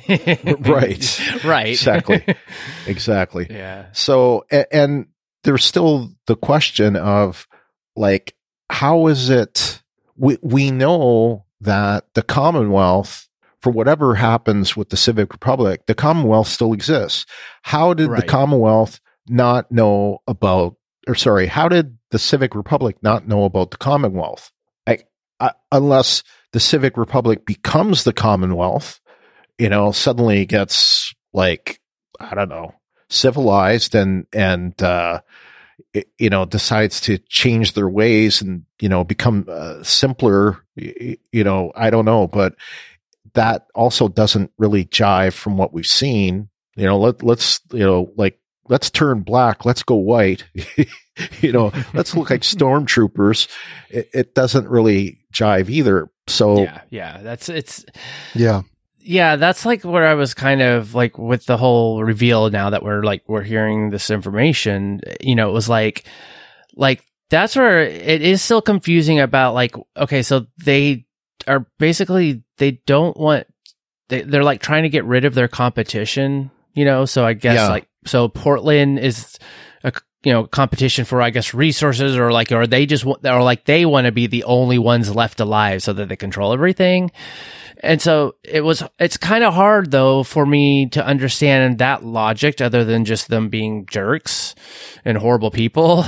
S7: right.
S6: Right.
S7: Exactly. Exactly.
S6: Yeah.
S7: So, and, and there's still the question of like, how is it, we, we know that the Commonwealth, for whatever happens with the Civic Republic, the Commonwealth still exists. How did
S6: Right.
S7: the Commonwealth not know about, or sorry, how did the Civic Republic not know about the Commonwealth? I, I, unless the Civic Republic becomes the Commonwealth, you know, suddenly gets like, I don't know, civilized and, and, uh, it, you know, decides to change their ways and, you know, become uh, simpler, you, you know, I don't know, but that also doesn't really jive from what we've seen. You know, let, let's, you know, like, let's turn black, let's go white, you know, let's look like stormtroopers. It, it doesn't really jive either. So
S6: yeah, yeah, that's, it's,
S8: yeah.
S6: Yeah, that's like where I was kind of like with the whole reveal now that we're like, we're hearing this information, you know, it was like, like, that's where it is still confusing about like, okay, so they are basically, they don't want, they, they're like trying to get rid of their competition, you know, so I guess
S7: Yeah.
S6: like, so Portland is a, you know, competition for, I guess, resources, or like, or they just want, or like they want to be the only ones left alive so that they control everything. And so it was, it's kind of hard though for me to understand that logic other than just them being jerks and horrible people.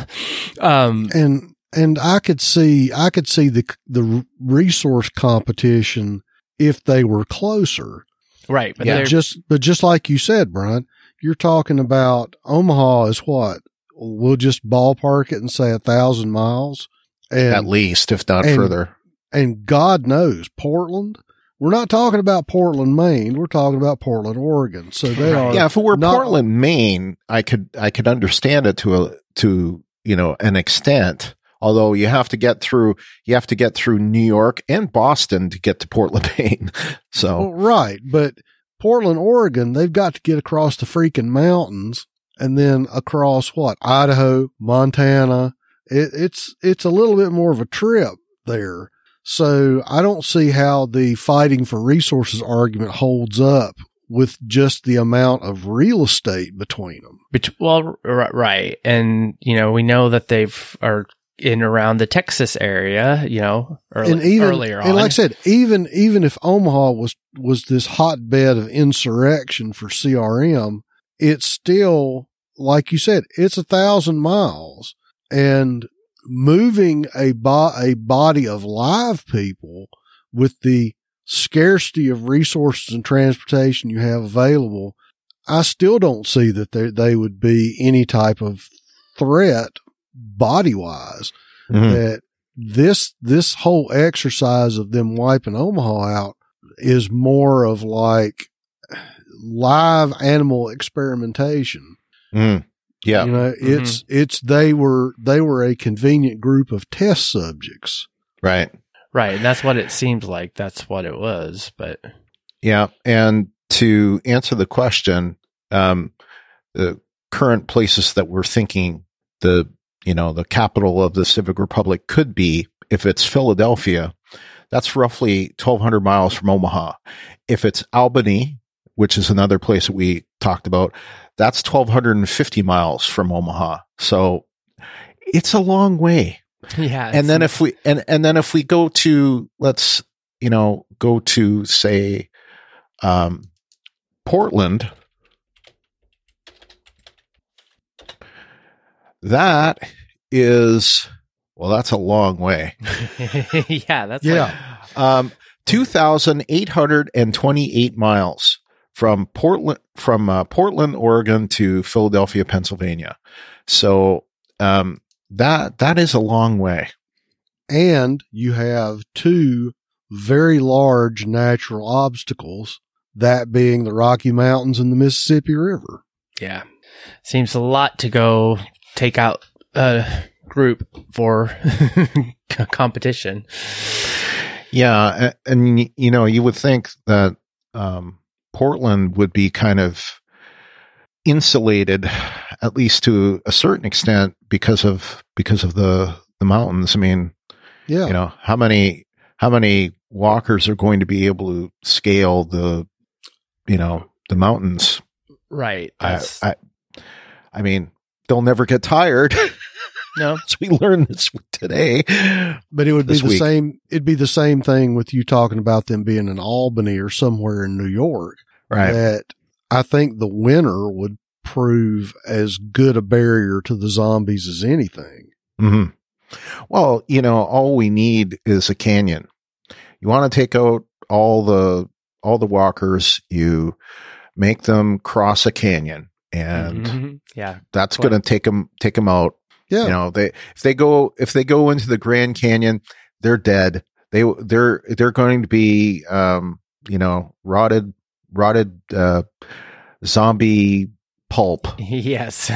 S6: Um,
S8: and, and I could see, I could see the, the resource competition if they were closer.
S6: right. But
S7: Yeah.
S6: they're
S8: Just, but just like you said, Brian, you're talking about Omaha is what? We'll just ballpark it and say a thousand miles. And,
S7: at least, if not
S8: and-
S7: further.
S8: and God knows Portland. We're not talking about Portland, Maine. We're talking about Portland, Oregon. So they are.
S7: Yeah, if it were
S8: not-
S7: Portland, Maine, I could I could understand it to a to you know an extent. Although you have to get through you have to get through New York and Boston to get to Portland, Maine. So
S8: Well, right. But Portland, Oregon, they've got to get across the freaking mountains and then across what? Idaho, Montana. It, it's, it's a little bit more of a trip there. So I don't see how the fighting for resources argument holds up with just the amount of real estate between them.
S6: Bet- well, r- right. And, you know, we know that they've are in around the Texas area, you know, early,
S8: and even,
S6: earlier on.
S8: And like I said, even, even if Omaha was, was this hotbed of insurrection for C R M, it's still, like you said, it's a thousand miles, and moving a bo- a body of live people with the scarcity of resources and transportation you have available, I still don't see that they, they would be any type of threat body wise. Mm-hmm. That this, this whole exercise of them wiping Omaha out is more of like live animal experimentation.
S7: Mm. Yeah.
S8: You know, it's, mm-hmm. it's, they were, they were a convenient group of test subjects.
S7: Right.
S6: Right. And that's what it seemed like. That's what it was. But
S7: yeah. And to answer the question, um, the current places that we're thinking the, you know, the capital of the Civic Republic could be, if it's Philadelphia, that's roughly twelve hundred miles from Omaha. If it's Albany, which is another place that we talked about, that's twelve fifty miles from Omaha. So it's a long way.
S6: Yeah.
S7: And then if we, and, and then if we go to, let's, you know, go to say, um, Portland, that is, well, that's a long way.
S6: yeah. That's
S8: yeah.
S6: Like,
S7: um, two thousand eight hundred twenty-eight miles from Portland, from uh, Portland, Oregon to Philadelphia, Pennsylvania. So, um, that, that is a long way.
S8: And you have two very large natural obstacles, that being the Rocky Mountains and the Mississippi River.
S6: Yeah. Seems a lot to go take out a group for competition.
S7: Yeah. And, and, you know, you would think that, um, Portland would be kind of insulated, at least to a certain extent, because of, because of the, the mountains. I mean,
S8: yeah,
S7: you know, how many, how many walkers are going to be able to scale the, you know, the mountains?
S6: Right.
S7: I, I, I mean, they'll never get tired.
S6: No,
S7: so we learned this today.
S8: But it would be the
S7: week.
S8: same. It'd be the same thing with you talking about them being in Albany or somewhere in New York.
S7: Right.
S8: That I think the winter would prove as good a barrier to the zombies as anything.
S7: Mm-hmm. Well, you know, all we need is a canyon. You want to take out all the, all the walkers, you make them cross a canyon, and
S6: mm-hmm. yeah,
S7: that's going to take them, take them out.
S8: Yeah.
S7: You know, they, if they go, if they go into the Grand Canyon, they're dead. They, they're, they're going to be, um, you know, rotted, rotted, uh, zombie pulp.
S6: Yes.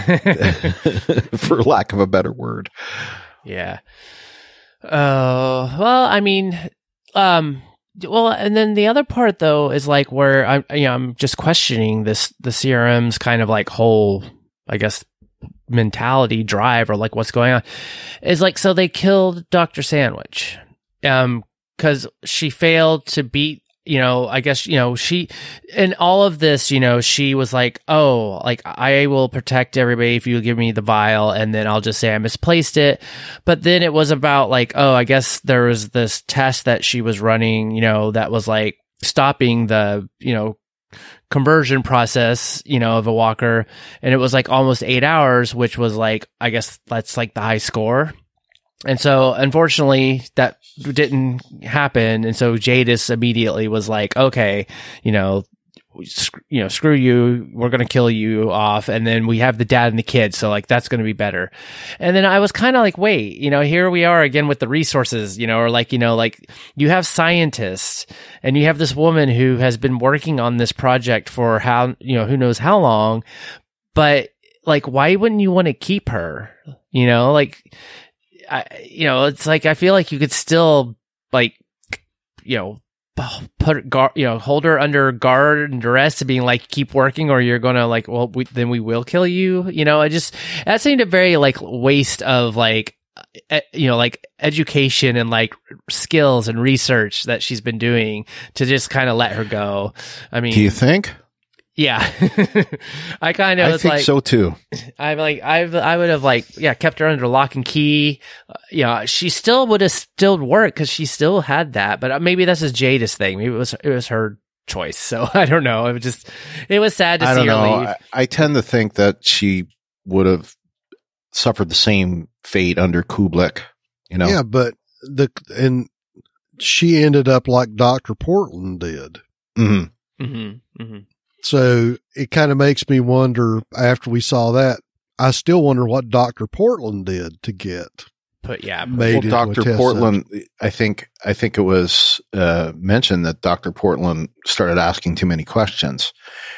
S7: For lack of a better word.
S6: Yeah. Oh, uh, well, I mean, um, well, and then the other part though is like where I'm, you know, I'm just questioning this, the C R M's kind of like whole, I guess, mentality drive, or like what's going on is like, so they killed Doctor Sandwich, um, cause she failed to beat, you know, I guess, you know, she, in all of this, you know, she was like, oh, like, I will protect everybody if you give me the vial, and then I'll just say I misplaced it. But then it was about like, oh, I guess there was this test that she was running, you know, that was like stopping the, you know, conversion process, you know, of a walker. And it was like almost eight hours, which was like, I guess that's like the high score. And so, unfortunately, that didn't happen. And so Jadis immediately was like, okay, you know, sc- you know, screw you. We're going to kill you off. And then we have the dad and the kid. So like, that's going to be better. And then I was kind of like, wait, you know, here we are again with the resources, you know, or like, you know, like you have scientists and you have this woman who has been working on this project for how, you know, who knows how long, but like, why wouldn't you want to keep her? You know, like, I, you know, it's like, I feel like you could still like, you know, put guard, you know, hold her under guard and duress to being like, keep working, or you're going to like, well, we, then we will kill you. You know, I just, that seemed a very like waste of like, e- you know, like education and like skills and research that she's been doing to just kind of let her go. I mean,
S7: do you think?
S6: Yeah, I kind of
S7: I
S6: was
S7: think
S6: like,
S7: so too.
S6: I'm like, I I would have like, yeah, kept her under lock and key. Uh, you know, she still would have still worked because she still had that. But maybe that's a Jadis thing. Maybe it was it was her choice. So I don't know. It was just, it was sad to
S7: I
S6: see
S7: don't
S6: her
S7: know.
S6: leave.
S7: I, I tend to think that she would have suffered the same fate under Kublek. You know,
S8: Yeah, but the and she ended up like Doctor Portland did.
S7: Mm-hmm.
S6: Mm-hmm, mm-hmm.
S8: So it kind of makes me wonder after we saw that, I still wonder what Doctor Portland did to get
S6: But yeah,
S8: made
S7: well,
S8: into a
S7: Doctor
S8: test
S7: Portland, I think, I think it was uh, mentioned that Doctor Portland started asking too many questions,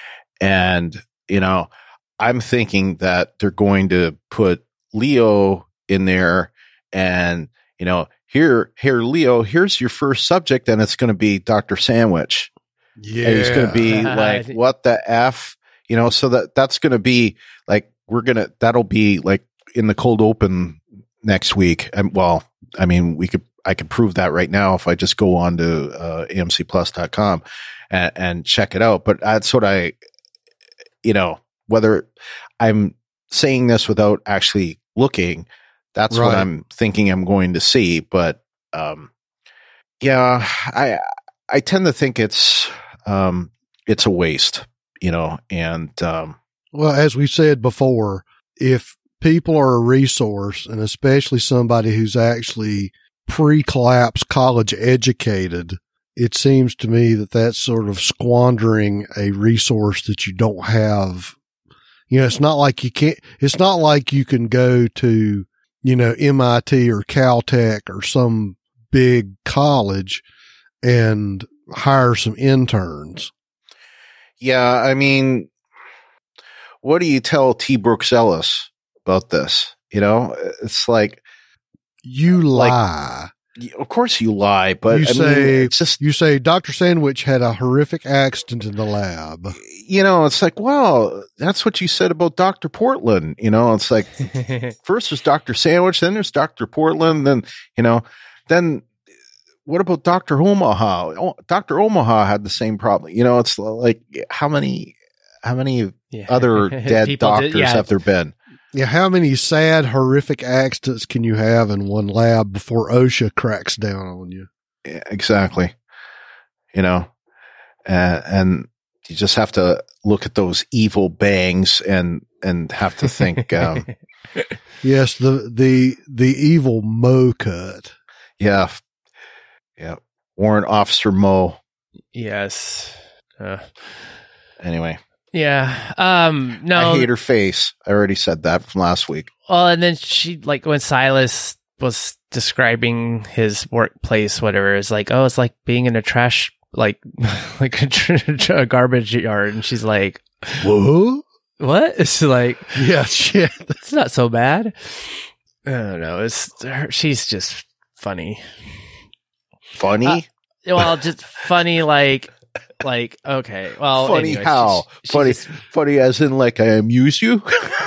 S7: and you know, I'm thinking that they're going to put Leo in there, and you know, here, here, Leo, here's your first subject, and it's going to be Doctor Sandwich.
S8: Yeah.
S7: And he's going to be like, what the F, you know, so that that's going to be like, we're going to, that'll be like in the cold open next week. And well, I mean, we could, I could prove that right now if I just go on to uh, A M C plus dot com and, and check it out. But that's what I, you know, whether I'm saying this without actually looking, that's
S8: Right.
S7: what I'm thinking I'm going to see. But, um, yeah, I, I tend to think it's, um, it's a waste, you know, and, um,
S8: Well, as we said before, if people are a resource, and especially somebody who's actually pre-collapse college educated, it seems to me that that's sort of squandering a resource that you don't have. You know, it's not like you can't, it's not like you can go to, you know, M I T or Caltech or some big college and hire some interns.
S7: yeah, I mean, what do you tell T. Brooks Ellis about this? You know, it's like,
S8: You
S7: Like,
S8: lie.
S7: of course you lie, but
S8: you
S7: I
S8: say,
S7: mean, it's just,
S8: you say Doctor Sandwich had a horrific accident in the lab.
S7: you know, it's like, well, that's what you said about Doctor Portland. You know, it's like, first there's Doctor Sandwich, then there's Doctor Portland, then, you know, then what about Doctor Omaha? Oh, Doctor Omaha had the same problem. You know, it's like, how many, how many
S6: Yeah.
S7: other dead
S6: People
S7: doctors
S6: did- yeah.
S7: have there been?
S8: Yeah, how many sad, horrific accidents can you have in one lab before OSHA cracks down on you?
S7: Yeah, exactly. You know, and, and you just have to look at those evil bangs and, and have to think, um,
S8: Yes, the the the evil Mo cut.
S7: yeah, yeah, Warrant Officer Mo.
S6: yes. Uh,
S7: Anyway,
S6: yeah. Um, no.
S7: I hate her face. I already said that from last week.
S6: Well, and then she, like, when Silas was describing his workplace, whatever, it's like, oh, it's like being in a trash, like, like a, tr- a garbage yard. And she's like,
S8: Whoa?
S6: what? It's like,
S8: Yeah, shit.
S6: it's not so bad. I don't know. It's her, she's just funny.
S7: Funny?
S6: Uh, Well, just funny, like, like, okay. Well,
S7: funny
S6: anyway,
S7: how?
S6: she's- she's
S7: funny,
S6: just-
S7: funny as in like I amuse you?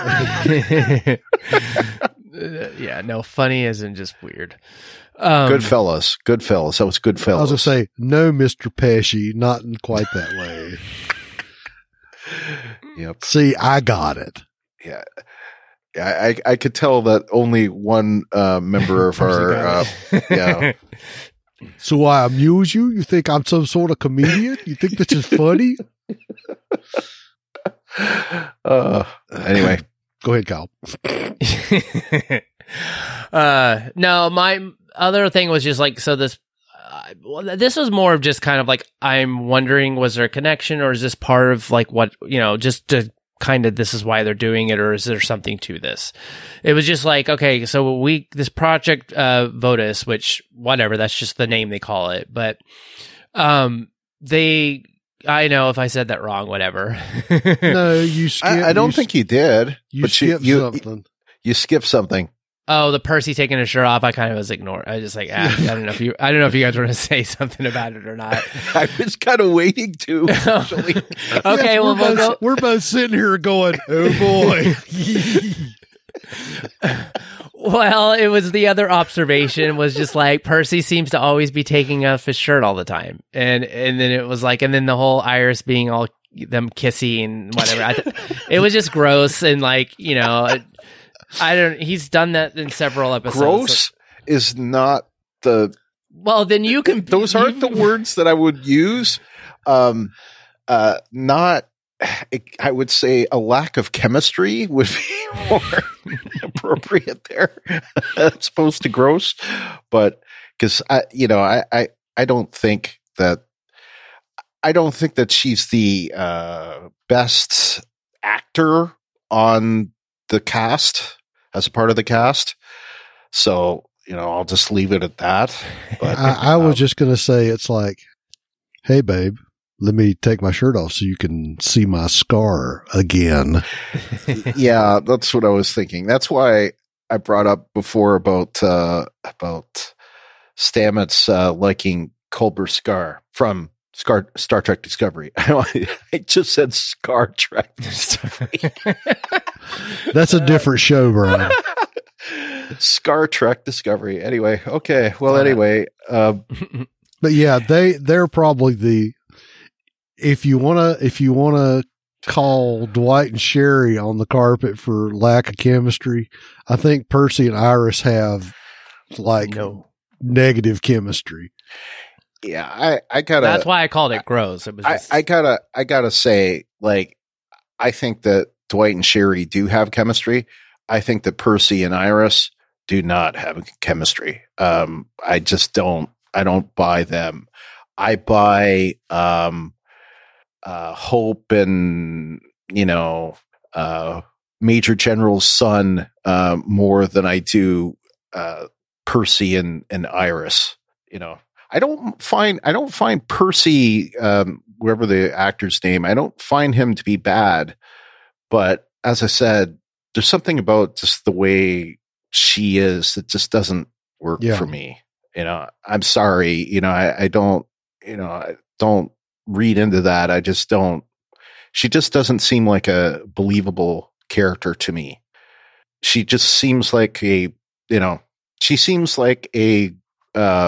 S6: Uh, yeah, no, funny as in just weird. Um,
S7: Goodfellas. Goodfellas. That was Goodfellas.
S8: I was gonna say, no, Mister Pesci, not in quite that way.
S7: Yep.
S8: See, I got it.
S7: Yeah. I, I, I could tell that only one uh, member of our, uh, yeah.
S8: So I amuse you? You think I'm some sort of comedian? You think this is funny?
S7: Uh, anyway,
S8: Go ahead, Kyle.
S6: uh, no, my other thing was just like, so this, uh, well, this was more of just kind of like, I'm wondering, was there a connection, or is this part of like what, you know, just to kind of, this is why they're doing it, or is there something to this? It was just like, okay, so we, this project, uh, Votus, which whatever, that's just the name they call it. But, um, they, I know if I said that wrong, whatever.
S8: No, you skip.
S7: I, I don't
S8: you,
S7: think you did.
S8: you
S7: but
S8: skipped
S7: you,
S8: something.
S7: You skipped something.
S6: Oh, the Percy taking his shirt off. I kind of was ignored. I was just like, ah, I don't know if you, I don't know if you guys were going to say something about it or not.
S7: I was kind of waiting to, actually.
S6: Okay,
S8: Yes,
S6: well,
S8: we're
S6: we'll
S8: both,
S6: go.
S8: we're both sitting here going, "Oh boy."
S6: Well, it was the other observation was just like Percy seems to always be taking off his shirt all the time, and and then it was like, and then the whole Iris being all them kissing, whatever. I th- it was just gross and like you know, I don't. He's done that in several episodes.
S7: Gross
S6: so.
S7: is not the.
S6: Well, then you can.
S7: Those aren't the words that I would use. Um, uh, not. I would say a lack of chemistry would be more appropriate there, as opposed to gross. But because I, you know, I, I, I don't think that I don't think that she's the uh, best actor on the cast as a part of the cast. So you know, I'll just leave it at that. But
S8: I, I was
S7: um,
S8: just going to say, it's like, hey, babe. Let me take my shirt off so you can see my scar again.
S7: Yeah, that's what I was thinking. That's why I brought up before about uh, about Stamets uh, liking Culber's scar from Scar- Star Trek Discovery. I just said Star Trek Discovery.
S8: That's a different show, Brian.
S7: Star Trek Discovery. Anyway, okay. Well, anyway. Uh,
S8: but yeah, they they're probably the. If you wanna, if you wanna call Dwight and Sherry on the carpet for lack of chemistry, I think Percy and Iris have like
S6: no.
S8: negative chemistry.
S7: Yeah, I, I gotta.
S6: That's why I called it gross. It was. Just,
S7: I, I gotta, I gotta say, like, I think that Dwight and Sherry do have chemistry. I think that Percy and Iris do not have chemistry. Um, I just don't. I don't buy them. I buy. Um, Uh, Hope and, you know, uh, Major General's son, uh, more than I do, uh, Percy and, and Iris. You know, I don't find, I don't find Percy, um, whoever the actor's name, I don't find him to be bad. But as I said, there's something about just the way she is that just doesn't work
S8: Yeah.
S7: for me. You know, I'm sorry. You know, I, I don't, you know, I don't, read into that. I just don't. She just doesn't seem like a believable character to me. She just seems like a, you know, she seems like a uh,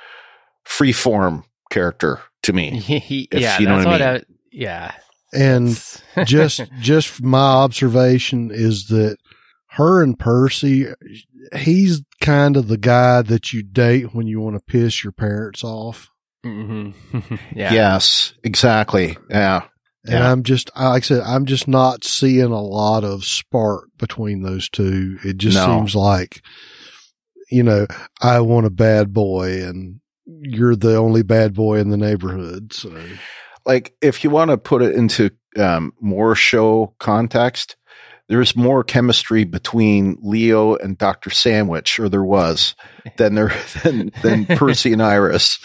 S7: free form character to me.
S6: yeah,
S7: you know
S6: that's
S7: what I
S6: what.
S7: mean.
S6: I, yeah,
S8: And just just my observation is that her and Percy, he's kind of the guy that you date when you want to piss your parents off.
S6: Mm-hmm. yeah.
S7: Yes, exactly. Yeah.
S8: And
S7: Yeah.
S8: I'm just, like I said, I'm just not seeing a lot of spark between those two. It just
S7: No.
S8: seems like, you know, I want a bad boy and you're the only bad boy in the neighborhood. So,
S7: Like, if you want to put it into um, more show context, there's more chemistry between Leo and Doctor Sandwich, or there was, than there than than Percy and Iris.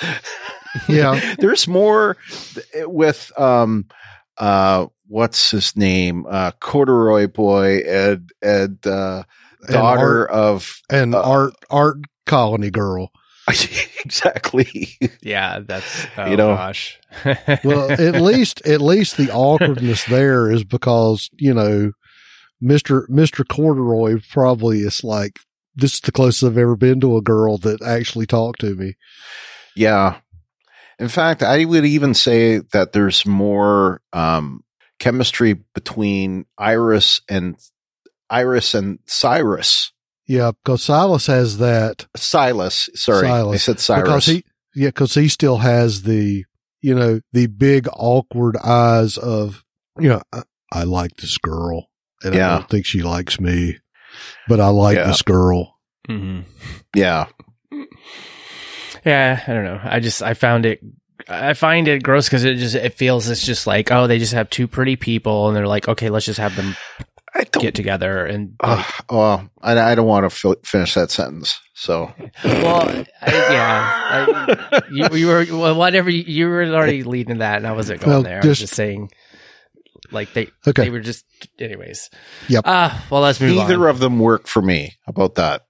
S8: yeah.
S7: There's more with um uh what's his name uh Corduroy Boy and and uh daughter
S8: Art-
S7: of
S8: And
S7: uh,
S8: art, art colony girl.
S7: exactly.
S6: Yeah, that's oh
S7: You know.
S6: gosh.
S8: Well, at least, at least the awkwardness there is because, you know, Mister Mister Corduroy probably is like, this is the closest I've ever been to a girl that actually talked to me.
S7: Yeah. In fact, I would even say that there's more um chemistry between Iris and Iris and Cyrus.
S8: Yeah, because Silas has that.
S7: Silas, sorry,
S8: Silas.
S7: I said Cyrus.
S8: Because he, yeah, because he still has the, you know, the big awkward eyes of, you know, I, I like this girl, and
S7: Yeah.
S8: I don't think she likes me, but I like
S7: Yeah.
S8: this girl.
S6: hmm
S7: Yeah.
S6: Yeah, I don't know. I just I found it. I find it gross because it just it feels it's just like, oh, they just have two pretty people and they're like, okay, let's just have them
S7: I don't.
S6: get together and
S7: Uh,
S6: like,
S7: well, I, I don't want to fi- finish that sentence. So,
S6: well, I, yeah, I, you, you were well, whatever you, you were already leading that, and I wasn't going
S8: Well,
S6: there. I was
S8: just-
S6: just saying, like they
S8: Okay.
S6: they were just, anyways.
S8: Yep.
S6: Ah, well, let's move
S7: neither
S6: on.
S7: of them work for me. How about that?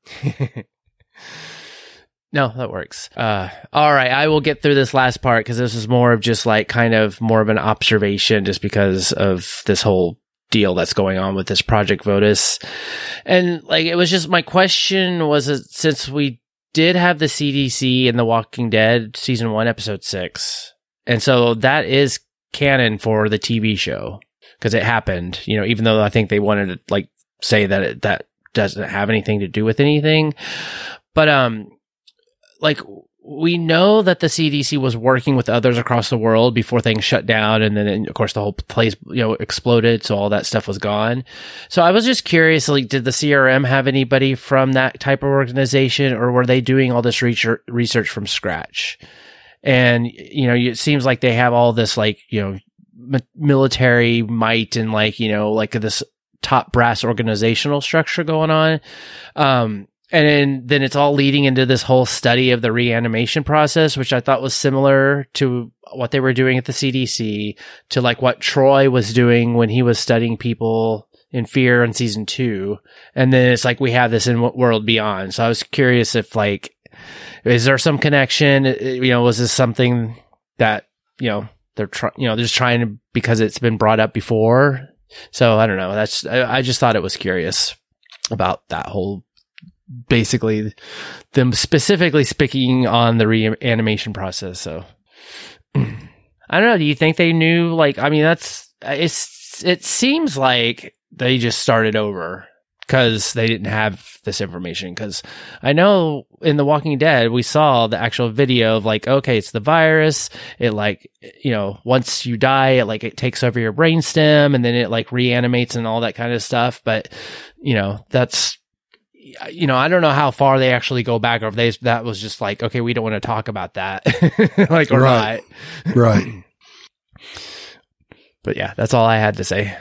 S6: No, that works. Uh, all right, I will get through this last part because this is more of just like kind of more of an observation, just because of this whole deal that's going on with this Project Votus. And like, it was just, my question was, uh, since we did have the C D C in The Walking Dead season one, episode six, and so that is canon for the T V show because it happened, you know, even though I think they wanted to like say that it, that doesn't have anything to do with anything. But, um, like, we know that the C D C was working with others across the world before things shut down. And then, of course, the whole place, you know, exploded. So all that stuff was gone. So I was just curious, like, did the C R M have anybody from that type of organization, or were they doing all this research, research from scratch? And, you know, it seems like they have all this, like, you know, m- military might and, like, you know, like this top brass organizational structure going on. Um, And then, then it's all leading into this whole study of the reanimation process, which I thought was similar to what they were doing at the C D C, to like what Troy was doing when he was studying people in Fear in season two. And then it's like we have this in World Beyond. So I was curious if like, is there some connection? You know, was this something that, you know, they're trying, you know, they're just trying to, because it's been brought up before. So I don't know. That's, I, I just thought it was curious about that whole, basically them specifically speaking on the reanimation process. So I don't know. Do you think they knew, like, I mean, that's, it's, it seems like they just started over because they didn't have this information. Cause I know in The Walking Dead, we saw the actual video of like, okay, it's the virus. It like, you know, once you die, it like, it takes over your brainstem and then it like reanimates and all that kind of stuff. But you know, that's, you know, I don't know how far they actually go back, or if they, that was just like, okay, we don't want to talk about that, like, or
S8: right.
S6: not.
S8: Right.
S6: But yeah, that's all I had to say.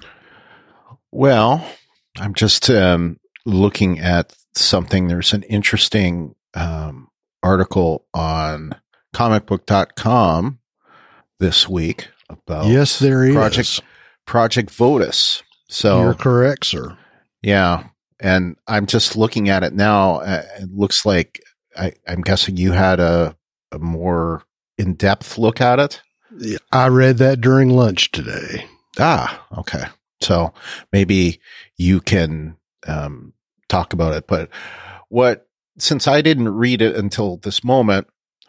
S7: Well, I'm just um, looking at something. There's an interesting um, article on comic book dot com this week about
S8: yes, there is
S7: Project Project Votus. So
S8: you're correct, sir.
S7: Yeah. And I'm just looking at it now. Uh, it looks like I, I'm guessing you had a, a more in-depth look at it.
S8: I read that during lunch today.
S7: Ah, okay. So maybe you can um, talk about it. But what, since I didn't read it until this moment,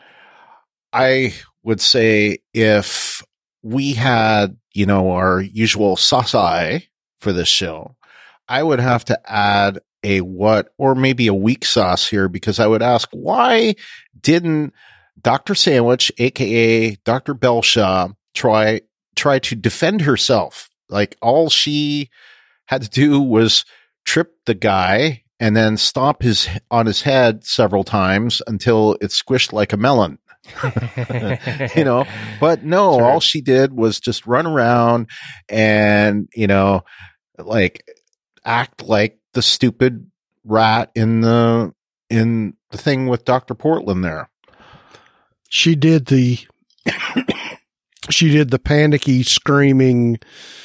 S7: I would say if we had, you know, our usual sauce for this show, I would have to add a what, or maybe a weak sauce here, because I would ask, why didn't Doctor Sandwich, aka Doctor Belshaw, try try to defend herself? Like, all she had to do was trip the guy and then stomp his on his head several times until it squished like a melon. You know, but no,
S6: Sure.
S7: All she did was just run around and, you know, like act like the stupid rat in the in the thing with Doctor Portland there.
S8: She did the she did the panicky screaming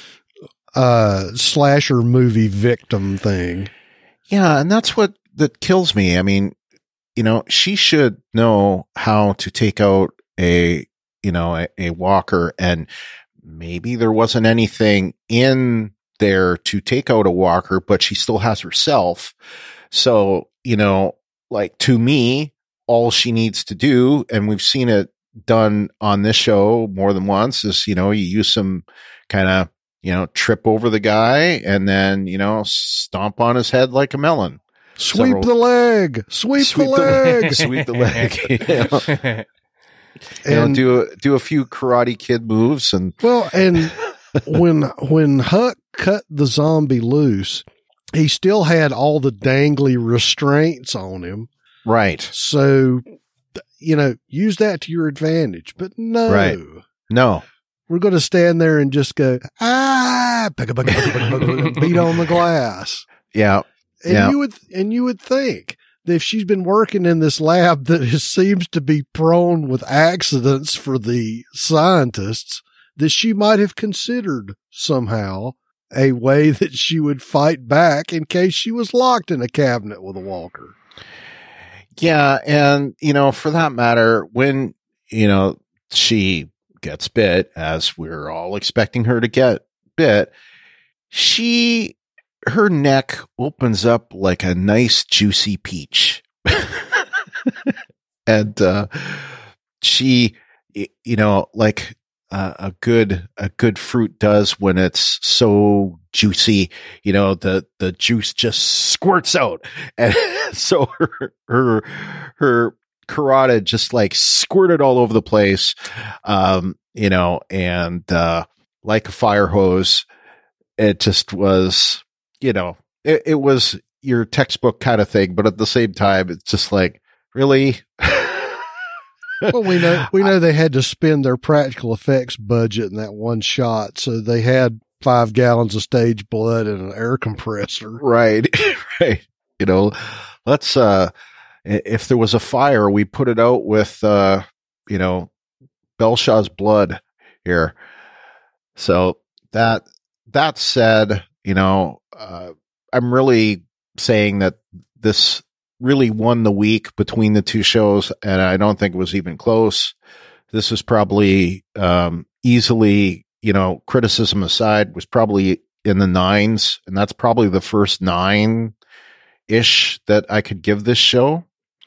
S8: uh slasher movie victim thing.
S7: Yeah, and that's what that kills me. I mean, you know, she should know how to take out a, you know, a, a walker, and maybe there wasn't anything in there to take out a walker, but she still has herself. So, you know, like, to me, all she needs to do, and we've seen it done on this show more than once, is, you know, you use some kind of, you know, trip over the guy and then, you know, stomp on his head like a melon.
S8: Sweep
S7: Several-
S8: the leg. Sweep,
S7: Sweep
S8: the
S7: the
S8: leg.
S7: leg. Sweep the leg. You know, you know,
S8: And
S7: do a, do a few Karate Kid moves and
S8: well, and when when Huck cut the zombie loose, he still had all the dangly restraints on him.
S7: right.
S8: So, you know, use that to your advantage. But no,
S7: Right. No.
S8: we're going to stand there and just go, ah, bugga, bugga, bugga, bugga, bugga, beat on the glass.
S7: Yeah.
S8: And
S7: Yeah.
S8: you would, and you would think that if she's been working in this lab that is, seems to be prone with accidents for the scientists, that she might have considered somehow a way that she would fight back in case she was locked in a cabinet with a walker.
S7: Yeah. And, you know, for that matter, when, you know, she gets bit, as we're all expecting her to get bit, she, her neck opens up like a nice juicy peach. And, uh, she, y- you know, like, uh, a good a good fruit does when it's so juicy. You know, the the juice just squirts out, and so her her her carotid just like squirted all over the place. Um, you know, and uh, like a fire hose, it just was. You know, it, it was your textbook kind of thing, but at the same time, it's just like, really.
S8: Well, we know we know they had to spend their practical effects budget in that one shot, so they had five gallons of stage blood and an air compressor.
S7: Right, right. You know, let's. Uh, if there was a fire, we put it out with, uh, you know, Belshaw's blood here. So that that said, you know, uh, I'm really saying that this really won the week between the two shows, and I don't think it was even close. This was probably um, easily, you know, criticism aside, was probably in the nines, and that's probably the first nine-ish that I could give this show.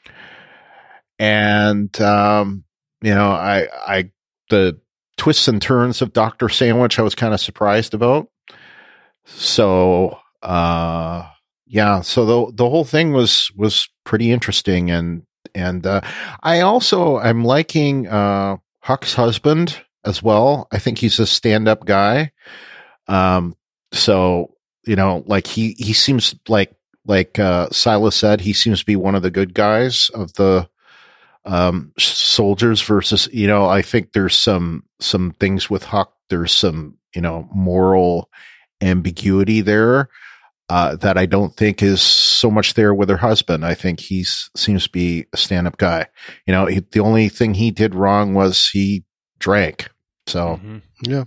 S7: And, um, you know, I, I, the twists and turns of Doctor Sandwich, I was kind of surprised about. So, uh, yeah, so the the whole thing was was pretty interesting, and and uh, I also I'm liking uh, Huck's husband as well. I think he's a stand up guy. Um, so you know, like he he seems like like uh, Silas said, he seems to be one of the good guys of the um, soldiers. Versus, you know, I think there's some some things with Huck. There's some you know moral ambiguity there. Uh, that I don't think is so much there with her husband. I think he seems to be a stand-up guy. You know, he, the only thing he did wrong was he drank. So,
S8: mm-hmm. yeah.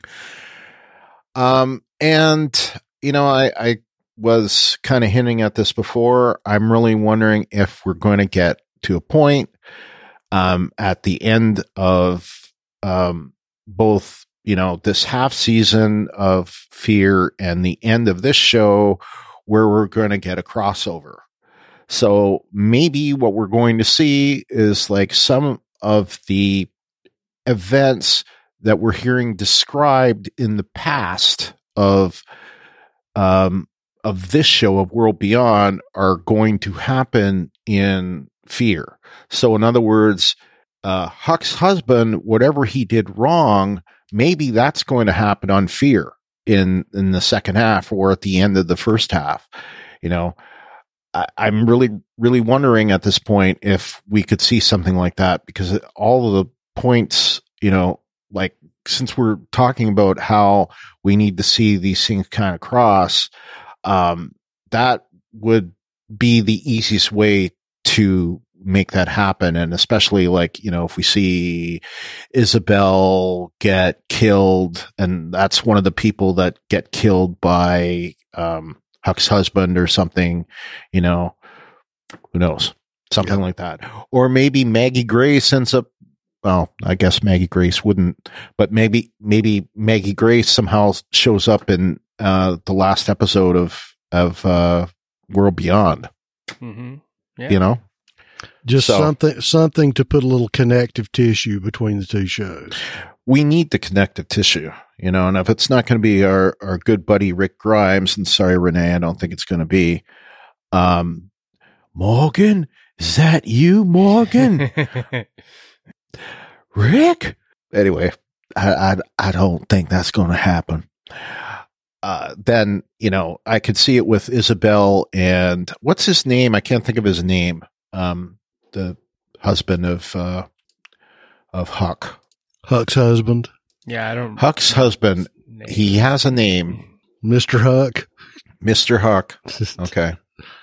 S7: Um, and you know, I, I was kind of hinting at this before. I'm really wondering if we're going to get to a point, um, at the end of, um, both, you know, this half season of Fear and the end of this show where we're going to get a crossover. So maybe what we're going to see is like some of the events that we're hearing described in the past of, um, of this show of World Beyond are going to happen in Fear. So in other words, uh, Huck's husband, whatever he did wrong, maybe that's going to happen on Fear in, in the second half or at the end of the first half. You know, I, I'm really, really wondering at this point if we could see something like that, because all of the points, you know, like since we're talking about how we need to see these things kind of cross, um, that would be the easiest way to make that happen. And especially like, you know, if we see Isabel get killed, and that's one of the people that get killed by, um, Huck's husband or something, you know, who knows, something yeah. like that. Or maybe Maggie Grace ends up, well, I guess Maggie Grace wouldn't, but maybe, maybe Maggie Grace somehow shows up in, uh, the last episode of, of, uh, World Beyond,
S6: mm-hmm. yeah.
S7: you know?
S8: Just
S7: so,
S8: something, something to put a little connective tissue between the two shows.
S7: We need the connective tissue, you know, and if it's not going to be our, our good buddy Rick Grimes, and sorry, Renee, I don't think it's going to be, um, Morgan, is that you, Morgan? Rick? Anyway, I, I, I don't think that's going to happen. Uh, then, you know, I could see it with Isabel and what's his name? I can't think of his name. Um, the husband of, uh, of Huck.
S8: Huck's husband.
S6: Yeah, I don't.
S7: Huck's husband. Name. He has a name.
S8: Mister Huck.
S7: Mister Huck. Okay.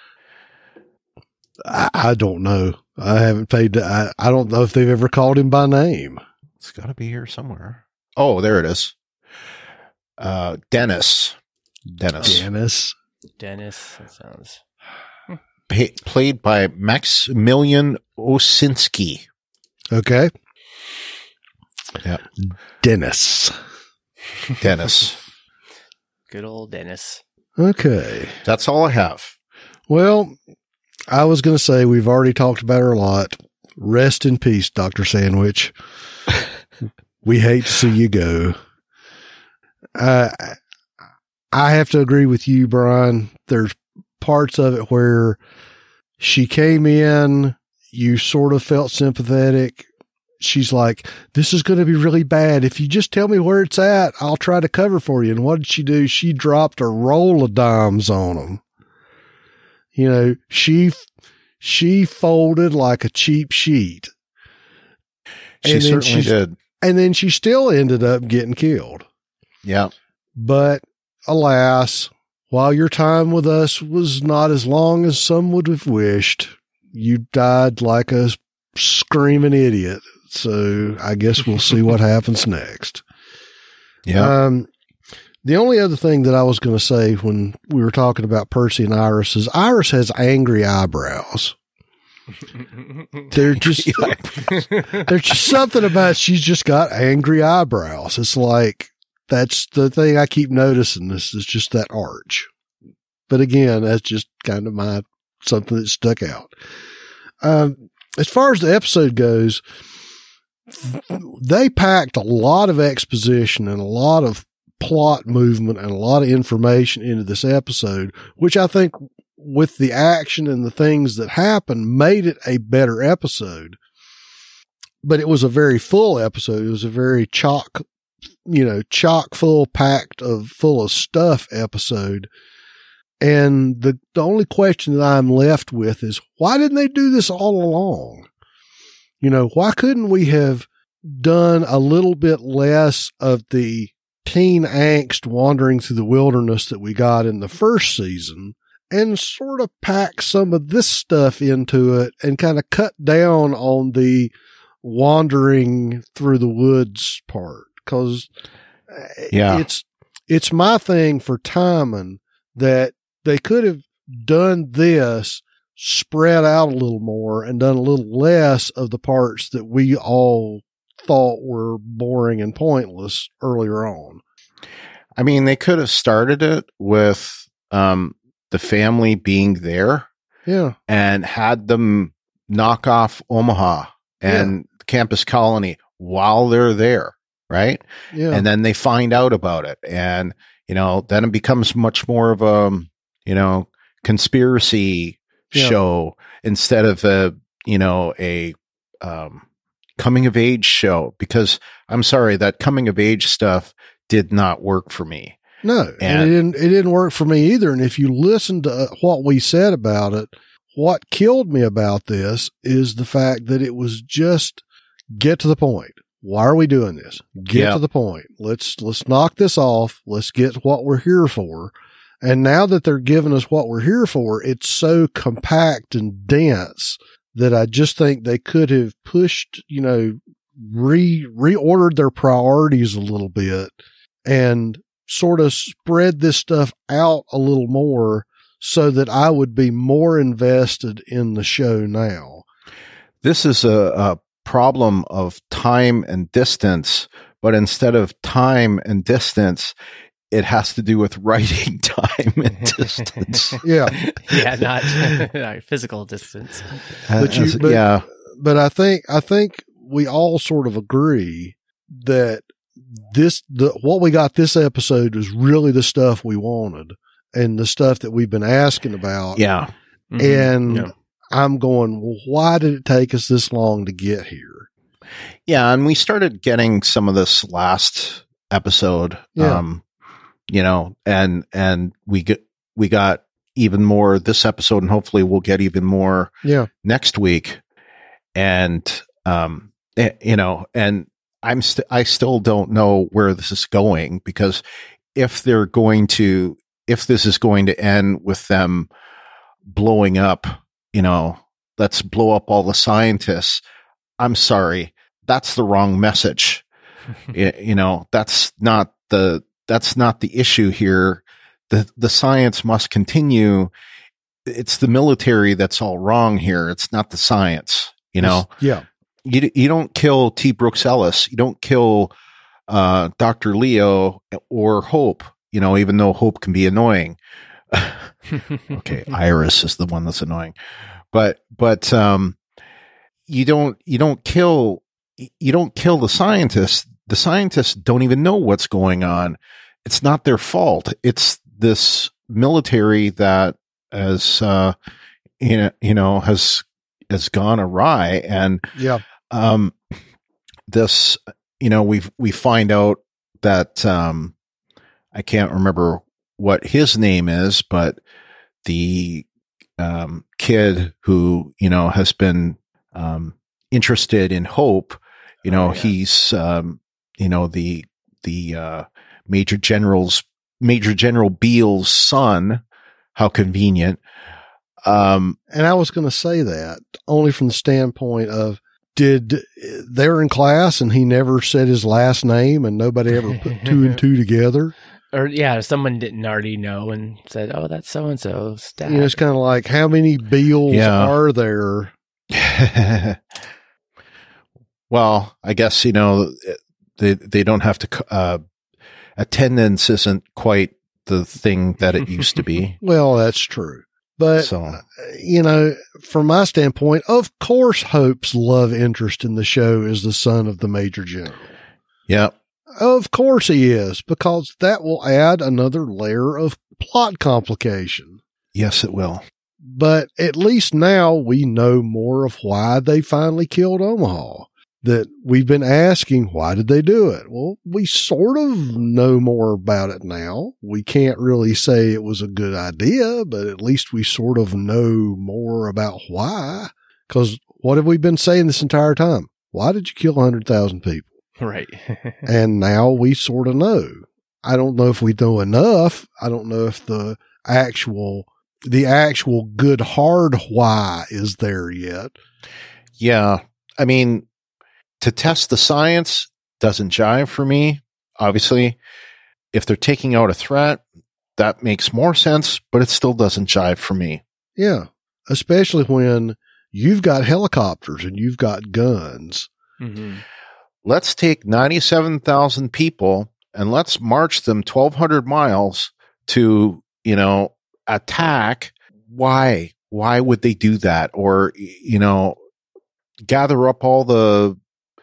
S8: I, I don't know. I haven't paid. I, I don't know if they've ever called him by name.
S7: It's got to be here somewhere. Oh, there it is. Uh, Dennis. Dennis.
S8: Dennis.
S6: Dennis. That sounds.
S7: Pa- played by Maximilian Osinski.
S8: Okay.
S7: Yeah.
S8: Dennis.
S7: Dennis.
S6: Good old Dennis.
S8: Okay.
S7: That's all I have.
S8: Well, I was going to say we've already talked about her a lot. Rest in peace, Doctor Sandwich. We hate to see you go. Uh, I have to agree with you, Brian. There's parts of it where she came in, you sort of felt sympathetic. She's like, this is going to be really bad. If you just tell me where it's at, I'll try to cover for you. And what did she do? She dropped a roll of dimes on them. You know, she, she folded like a cheap sheet.
S7: She
S8: and
S7: certainly did.
S8: And then she still ended up getting killed.
S7: Yeah.
S8: But alas, while your time with us was not as long as some would have wished, you died like a screaming idiot. So I guess we'll see what happens next.
S7: Yeah.
S8: Um, the only other thing that I was going to say when we were talking about Percy and Iris is Iris has angry eyebrows. They're just, there's just something about, she's just got angry eyebrows. It's like, that's the thing I keep noticing. This is just that arch. But again, that's just kind of my, something that stuck out. Um, as far as the episode goes, they packed a lot of exposition and a lot of plot movement and a lot of information into this episode, which I think with the action and the things that happened made it a better episode. But it was a very full episode. It was a very chock, you know, chock full, packed of full of stuff episode. And the, the only question that I'm left with is, why didn't they do this all along? You know, why couldn't we have done a little bit less of the teen angst wandering through the wilderness that we got in the first season and sort of pack some of this stuff into it and kind of cut down on the wandering through the woods part? Cause
S7: yeah.
S8: it's, it's my thing for timing that they could have done this spread out a little more and done a little less of the parts that we all thought were boring and pointless earlier on.
S7: I mean, they could have started it with um, the family being there,
S8: yeah,
S7: and had them knock off Omaha and
S8: yeah.
S7: Campus Colony while they're there, right?
S8: Yeah,
S7: and then they find out about it, and you know, then it becomes much more of a you know conspiracy yeah. show instead of a you know a um, coming of age show. Because I'm sorry, that coming of age stuff did not work for me.
S8: No, and, and it didn't, it didn't work for me either. And if you listen to what we said about it, what killed me about this is the fact that it was just get to the point. Why are we doing this? Get
S7: yeah.
S8: to the point. Let's, let's knock this off. Let's get what we're here for. And now that they're giving us what we're here for, it's so compact and dense that I just think they could have pushed, you know, re, reordered their priorities a little bit and sort of spread this stuff out a little more so that I would be more invested in the show now.
S7: This is a, a problem of time and distance, but instead of time and distance, it has to do with writing time and distance.
S8: Yeah.
S6: yeah, not, not physical distance.
S8: But you, but,
S7: yeah.
S8: But I think, I think we all sort of agree that this, the, what we got this episode was really the stuff we wanted and the stuff that we've been asking about.
S7: Yeah.
S8: Mm-hmm. And
S6: yeah.
S8: I'm going, well, why did it take us this long to get here?
S7: Yeah. And we started getting some of this last episode.
S8: Yeah.
S7: Um, you know, and, and we get, we got even more this episode, and hopefully we'll get even more
S8: yeah.
S7: next week. And, um, you know, and I'm st- I still don't know where this is going, because if they're going to, if this is going to end with them blowing up, you know, let's blow up all the scientists. I'm sorry. That's the wrong message. you, you know, that's not the, that's not the issue here. The, the science must continue. It's the military that's all wrong here. It's not the science, you know?
S8: Yeah.
S7: You, you don't kill T. Brooks Ellis. You don't kill, uh, Doctor Leo or Hope, you know, even though Hope can be annoying. Okay. Iris is the one that's annoying, but, but, um, you don't, you don't kill, you don't kill the scientists. the scientists don't even know what's going on. It's not their fault. It's this military that has, uh, you know, you know, has, has gone awry. And,
S8: Yeah.
S7: um, this, you know, we we find out that, um, I can't remember what his name is, but the, um, kid who, you know, has been, um, interested in Hope, you know,
S6: Oh, yeah.
S7: he's, um, you know, the, the, uh, Major General's, Major General Beale's son. How convenient. Um,
S8: And I was going to say that only from the standpoint of, did they were in class and he never said his last name and nobody ever put two and two together?
S6: Or yeah, someone didn't already know and said, "Oh, that's so and so's dad."
S8: You know, it's kind of like, how many Beals
S7: Yeah.
S8: are there?
S7: well, I guess, you know, they, they don't have to, uh, attendance isn't quite the thing that it used to be.
S8: Well, that's true. But,
S7: So,
S8: you know, from my standpoint, of course, Hope's love interest in the show is the son of the Major General.
S7: yeah.
S8: Of course he is, because that will add another layer of plot complication.
S7: Yes, it will.
S8: But at least now we know more of why they finally killed Omaha. That we've been asking, why did they do it? Well, we sort of know more about it now. We can't really say it was a good idea, but at least we sort of know more about why. Because what have we been saying this entire time? Why did you kill one hundred thousand people?
S6: Right.
S8: And now we sort of know. I don't know if we know enough. I don't know if the actual, the actual good hard why is there yet.
S7: Yeah. I mean, to test the science doesn't jive for me. Obviously, if they're taking out a threat, that makes more sense, but it still doesn't jive for me.
S8: Yeah. Especially when you've got helicopters and you've got guns.
S6: Mm-hmm.
S7: Let's take ninety-seven thousand people and let's march them twelve hundred miles to, you know, attack. Why? Why would they do that? Or, you know, gather up all the,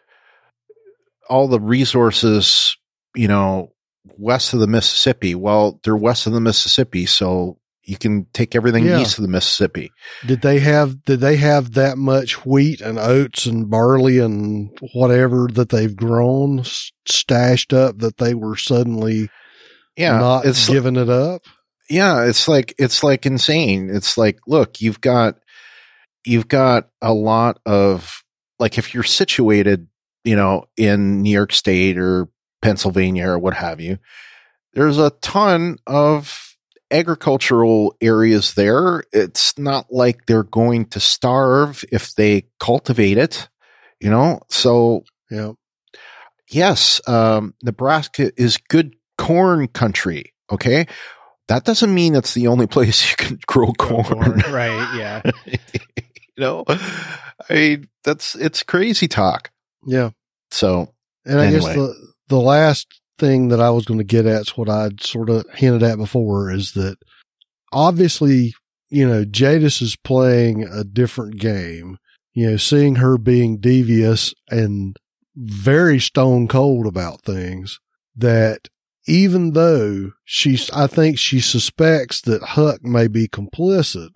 S7: all the resources, you know, west of the Mississippi. Well, they're west of the Mississippi, so you can take everything
S8: Yeah.
S7: east of the Mississippi.
S8: Did they have, did they have that much wheat and oats and barley and whatever that they've grown s- stashed up that they were suddenly
S7: Yeah.
S8: not
S7: it's
S8: giving it up?
S7: Yeah, it's like it's like insane. It's like, look, you've got you've got a lot of, like, if you're situated, you know, in New York State or Pennsylvania or what have you, there's a ton of agricultural areas there. It's not like they're going to starve if they cultivate it, you know? So,
S8: Yeah.
S7: yes, um, Nebraska is good corn country. Okay. That doesn't mean it's the only place you can grow corn.
S6: Corn, right. Yeah.
S7: You know, I mean, that's, it's crazy talk.
S8: Yeah.
S7: So,
S8: And I guess
S7: Anyway.
S8: the, the last thing that I was going to get at is what I'd sort of hinted at before, is that obviously, you know, Jadis is playing a different game, you know, seeing her being devious and very stone cold about things, that even though she's, I think she suspects that Huck may be complicit,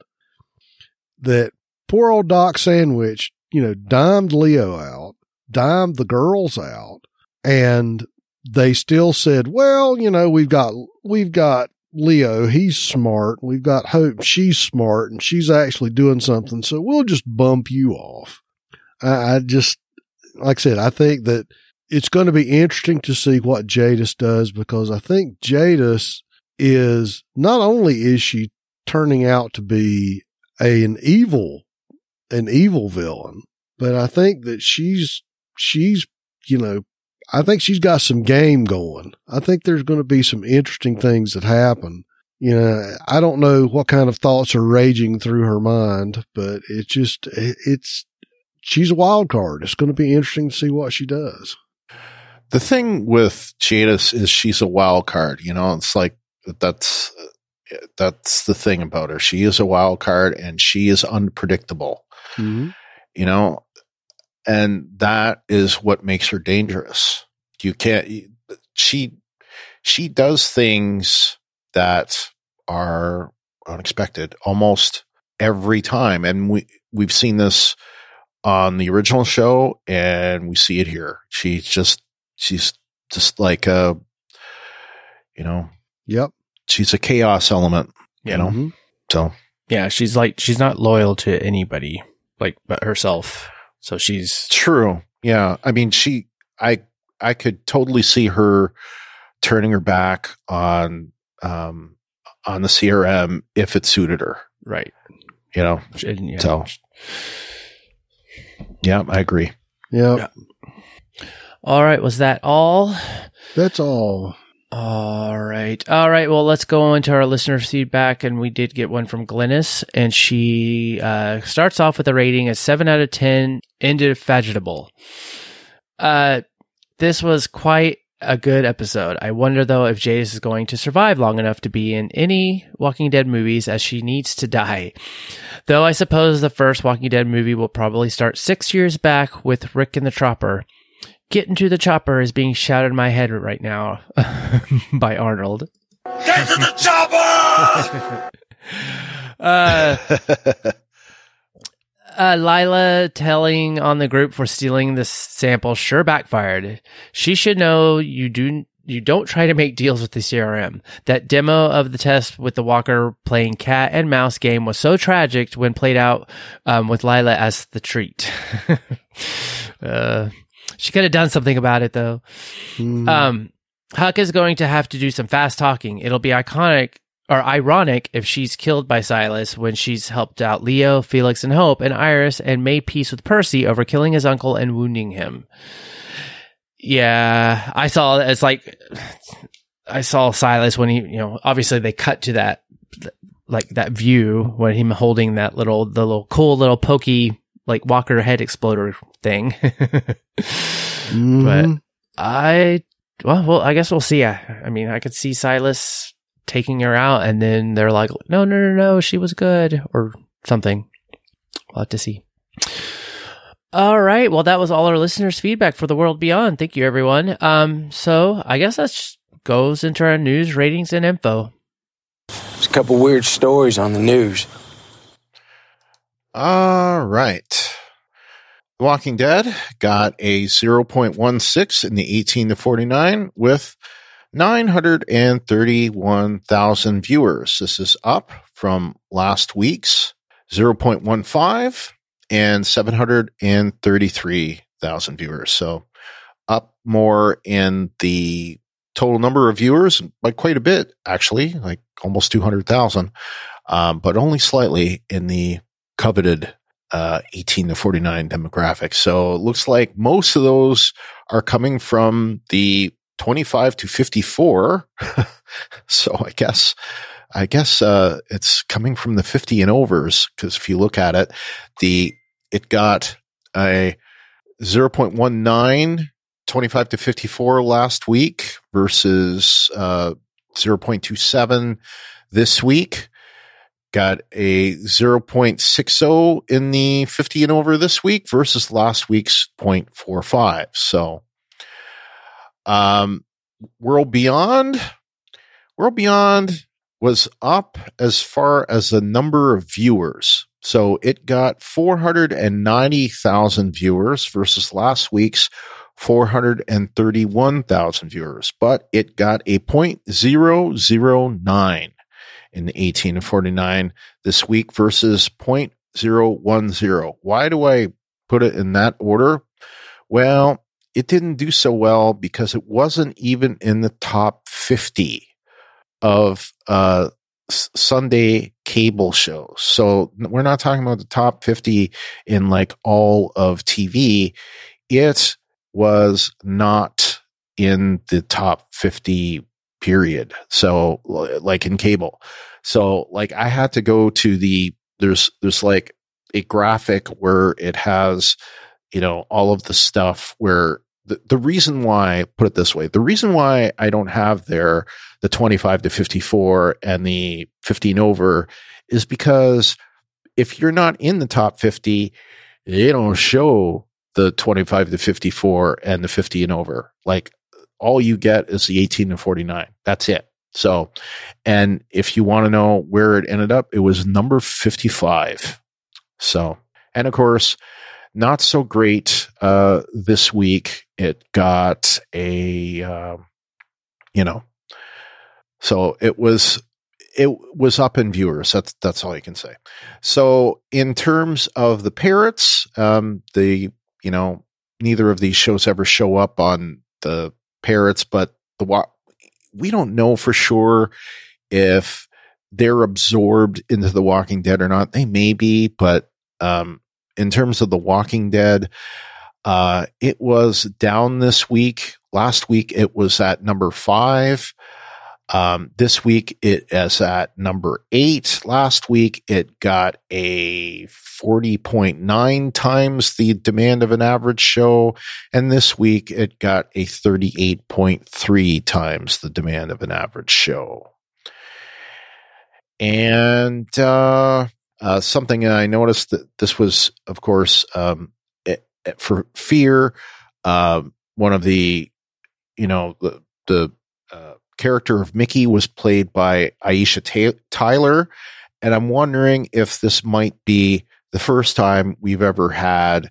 S8: that poor old Doc Sandwich, you know, dimed Leo out, dimed the girls out, and they still said, well, you know, we've got, we've got Leo, he's smart. We've got Hope, she's smart, and she's actually doing something. So we'll just bump you off. I, I just, like I said, I think that it's going to be interesting to see what Jadis does, because I think Jadis is, not only is she turning out to be a, an evil, an evil villain, but I think that she's, she's, you know, I think she's got some game going. I think there's going to be some interesting things that happen. You know, I don't know what kind of thoughts are raging through her mind, but it's just, it's, she's a wild card. It's going to be interesting to see what she does.
S7: the thing with Jadis is she's a wild card. You know, it's like, that's, that's the thing about her. She is a wild card and she is unpredictable,
S8: Mm-hmm.
S7: you know, and that is what makes her dangerous. you can't, she, she does things that are unexpected almost every time. And we, we've seen this on the original show and we see it here. She's just, she's just like a, you know,
S8: Yep.
S7: she's a chaos element, you know?
S8: Mm-hmm.
S7: So,
S6: Yeah, she's like, she's not loyal to anybody, like, but herself. So she's
S7: true. Yeah. I mean, she, I, I could totally see her turning her back on, um, on the C R M if it suited her.
S6: right.
S7: You know?
S6: And, yeah.
S7: So, yeah, I agree.
S8: Yep.
S6: Yeah. All right. Was that all?
S8: That's all.
S6: All right. All right. Well, let's go into our listener feedback. And we did get one from Glennis. And she uh, starts off with a rating of seven out of ten, indefatigable. Uh, this was quite a good episode. I wonder, though, if Jadis is going to survive long enough to be in any Walking Dead movies, as she needs to die. Though I suppose the first Walking Dead movie will probably start six years back with Rick and the Chopper. Get into the chopper is being shouted in my head right now by Arnold.
S10: Get to the chopper!
S6: uh, uh, Lila telling on the group for stealing this sample sure backfired. She should know you do you don't try to make deals with the C R M. That demo of the test with the walker playing cat and mouse game was so tragic when played out um, with Lila as the treat. uh She could have done something about it, though. Mm. Um, Huck is going to have to do some fast talking. It'll be iconic or ironic if she's killed by Silas when she's helped out Leo, Felix, and Hope, and Iris, and made peace with Percy over killing his uncle and wounding him. Yeah, I saw it's like I saw Silas when he, you know, obviously they cut to that, like that view when him holding that little, the little cool little pokey, like Walker head exploder thing. mm. But I, well, well, I guess we'll see. I, I mean, I could see Silas taking her out and then they're like, no, no, no, no, she was good or something. We'll have to see. All right. Well, that was all our listeners' feedback for The World Beyond. Thank you, everyone. Um, so I guess that goes into our news, ratings, and info.
S9: There's a couple weird stories on the news.
S7: All right. The Walking Dead got a zero point one six in the eighteen to forty-nine with nine hundred thirty-one thousand viewers. This is up from last week's zero point one five and seven hundred thirty-three thousand viewers. So up more in the total number of viewers by quite a bit, actually, like almost two hundred thousand, um, but only slightly in the coveted uh, eighteen to forty-nine demographic. So it looks like most of those are coming from the twenty-five to fifty-four. So I guess, I guess, uh, it's coming from the fifty and overs. Cause if you look at it, the, it got a zero point one nine twenty-five to fifty-four last week versus, uh, zero point two seven this week. Got a zero point six zero in the fifty and over this week versus last week's zero point four five. So, um, World Beyond, World Beyond was up as far as the number of viewers. So it got four hundred ninety thousand viewers versus last week's four hundred thirty-one thousand viewers, but it got a zero point zero zero nine in the eighteen to forty-nine this week versus zero point zero one zero. Why do I put it in that order? Well, it didn't do so well because it wasn't even in the top fifty of uh, s- Sunday cable shows. So we're not talking about the top fifty in like all of T V. It was not in the top fifty period. So like in cable. So like I had to go to the, there's, there's like a graphic where it has, you know, all of the stuff where the, the reason why, put it this way, the reason why I don't have there the twenty-five to fifty-four and the fifteen over is because if you're not in the top fifty, they don't show the twenty-five to fifty-four and the fifty and over. Like all you get is the eighteen to forty-nine. That's it. So, and if you want to know where it ended up, it was number fifty-five. So, and of course, not so great uh, this week. It got a, uh, you know, so it was it was up in viewers. That's that's all you can say. So, in terms of the Parrots, um, the you know neither of these shows ever show up on the Parrots, but the wa- we don't know for sure if they're absorbed into The Walking Dead or not. They may be, but um, in terms of The Walking Dead, uh, it was down this week. Last week it was at number five. Um, this week it is at number eight. Last week it got a forty point nine times the demand of an average show. And this week it got a thirty-eight point three times the demand of an average show. And, uh, uh, something that I noticed that this was, of course, um, it, it, for Fear, uh, one of the, you know, the, the, uh, character of Mickey was played by Aisha Ta- Tyler. And I'm wondering if this might be the first time we've ever had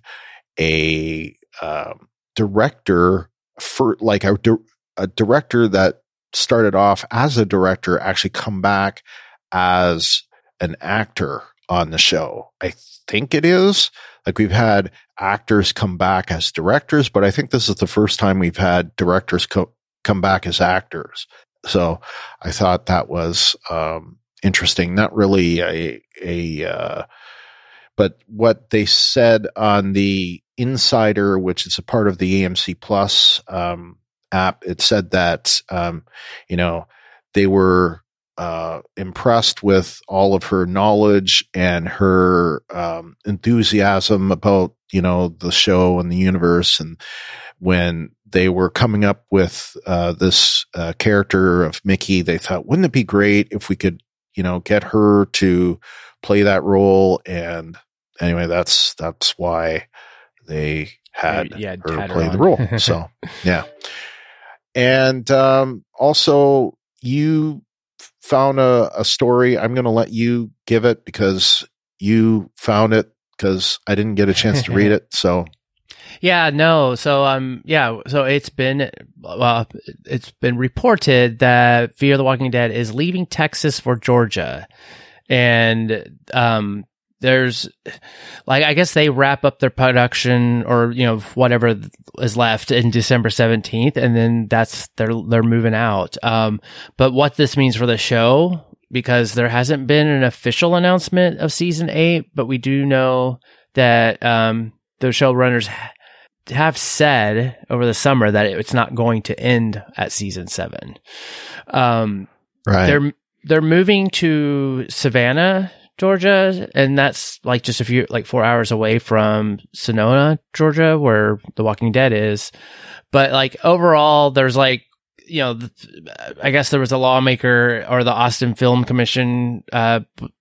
S7: a um, director for like a, di- a director that started off as a director actually come back as an actor on the show. I think it is. Like we've had actors come back as directors, but I think this is the first time we've had directors co- come back as actors. So I thought that was um, interesting. Not really a, a uh, but what they said on the Insider, which is a part of the A M C Plus um, app, it said that, um, you know, they were uh, impressed with all of her knowledge and her um, enthusiasm about, you know, the show and the universe. And when they were coming up with uh, this uh, character of Mickey, they thought, wouldn't it be great if we could, you know, get her to play that role? And anyway, that's that's why they had
S6: yeah,
S7: her
S6: had her
S7: play
S6: on.
S7: the role. So, yeah. And um, also, you found a, a story. I'm going to let you give it because you found it because I didn't get a chance to read it. So.
S6: Yeah, no. So, um, yeah. So it's been, uh, it's been reported that Fear the Walking Dead is leaving Texas for Georgia, and um, there's, like, I guess they wrap up their production or you know whatever is left in December seventeenth, and then that's they're they're moving out. Um, but what this means for the show, because there hasn't been an official announcement of season eight, but we do know that um, the showrunners have said over the summer that it's not going to end at season seven. Um,
S7: right.
S6: They're, they're moving to Savannah, Georgia, and that's like just a few, like four hours away from Sonoma, Georgia, where The Walking Dead is. But like overall, there's like, you know, I guess there was a lawmaker or the Austin Film Commission, uh,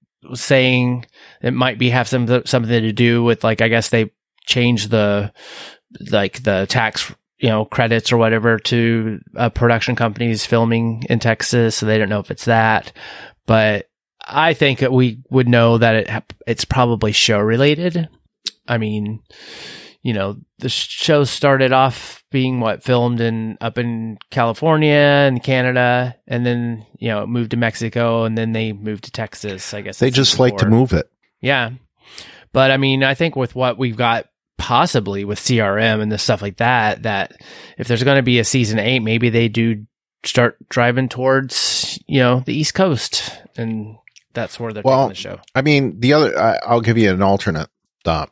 S6: saying it might be have some, something to do with like, I guess they changed the, like the tax, you know, credits or whatever to uh, production companies filming in Texas. So they don't know if it's that, but I think that we would know that it it's probably show related. I mean, you know, the show started off being what filmed in up in California and Canada, and then you know it moved to Mexico, and then they moved to Texas. I guess
S7: they just like to move it.
S6: Yeah, but I mean, I think with what we've got. Possibly with C R M and the stuff like that, that if there's going to be a season eight, maybe they do start driving towards, you know, the East Coast, and that's where they're
S7: well,
S6: taking the show.
S7: I mean, the other, I, I'll give you an alternate thought.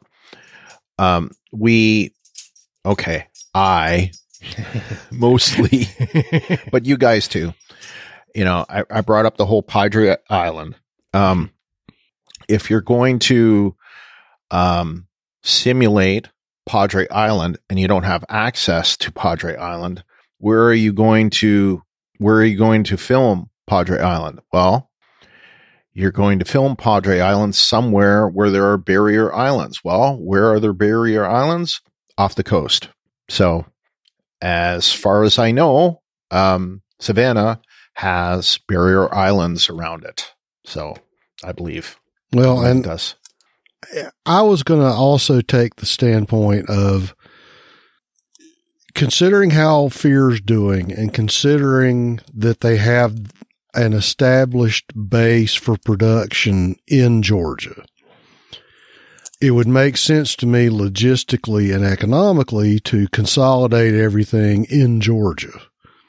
S7: Um, we, okay, I mostly, but you guys too. You know, I, I brought up the whole Padre Island. Um, if you're going to, um. simulate Padre Island and you don't have access to Padre Island, where are you going to where are you going to film Padre Island? Well, you're going to film Padre Island somewhere where there are barrier islands. Well, where are there barrier islands? Off the coast. So as far as I know, um, Savannah has barrier islands around it. So I believe.
S8: Well, and
S7: it does.
S8: I was going to also take the standpoint of considering how Fear's doing and considering that they have an established base for production in Georgia. It would make sense to me logistically and economically to consolidate everything in Georgia.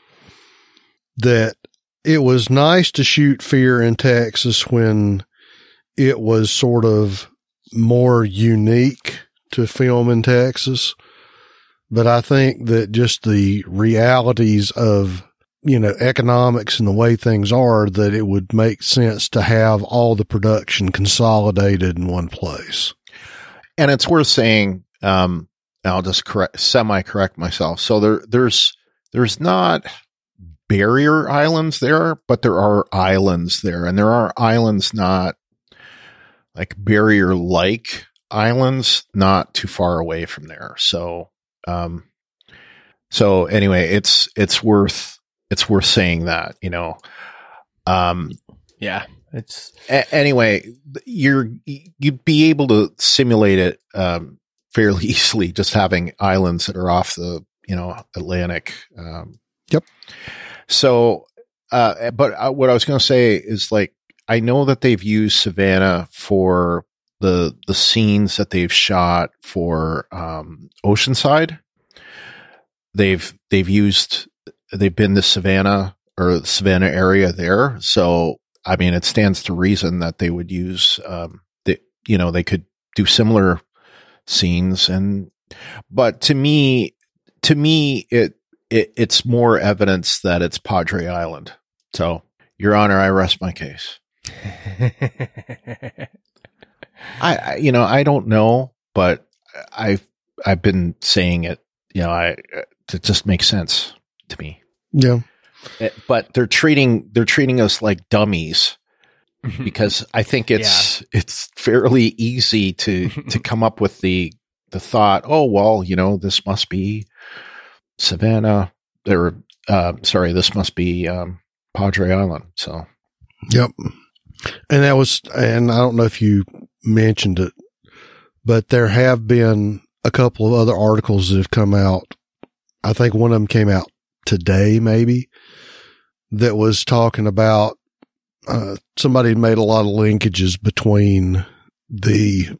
S8: That it was nice to shoot Fear in Texas when it was sort of more unique to film in Texas. But I think that just the realities of, you know, economics and the way things are, that it would make sense to have all the production consolidated in one place.
S7: And it's worth saying, um, I'll just correct, semi-correct myself. So there, there's, there's not barrier islands there, but there are islands there, and there are islands not like barrier-like islands, not too far away from there. So, um, so anyway, it's, it's worth, it's worth saying that, you know, um,
S6: yeah, it's
S7: a- anyway, you're, you'd be able to simulate it, um, fairly easily, just having islands that are off the, you know, Atlantic. Um,
S8: yep.
S7: So, uh, but uh, what I was going to say is, like, I know that they've used Savannah for the, the scenes that they've shot for, um, Oceanside. They've, they've used, they've been to Savannah or the Savannah area there. So, I mean, it stands to reason that they would use, um, that, you know, they could do similar scenes. And, but to me, to me, it, it, it's more evidence that it's Padre Island. So, Your Honor, I rest my case. I, I, you know, I don't know, but I've, I've been saying it, you know, I, it just makes sense to me.
S8: Yeah.
S7: It, but they're treating, they're treating us like dummies, because I think it's, yeah. it's fairly easy to, to come up with the, the thought, oh, well, you know, this must be Savannah, or, uh, sorry, this must be, um, Padre Island. So,
S8: yep. And that was, and I don't know if you mentioned it, but there have been a couple of other articles that have come out. I think one of them came out today, maybe, that was talking about, uh, somebody had made a lot of linkages between the,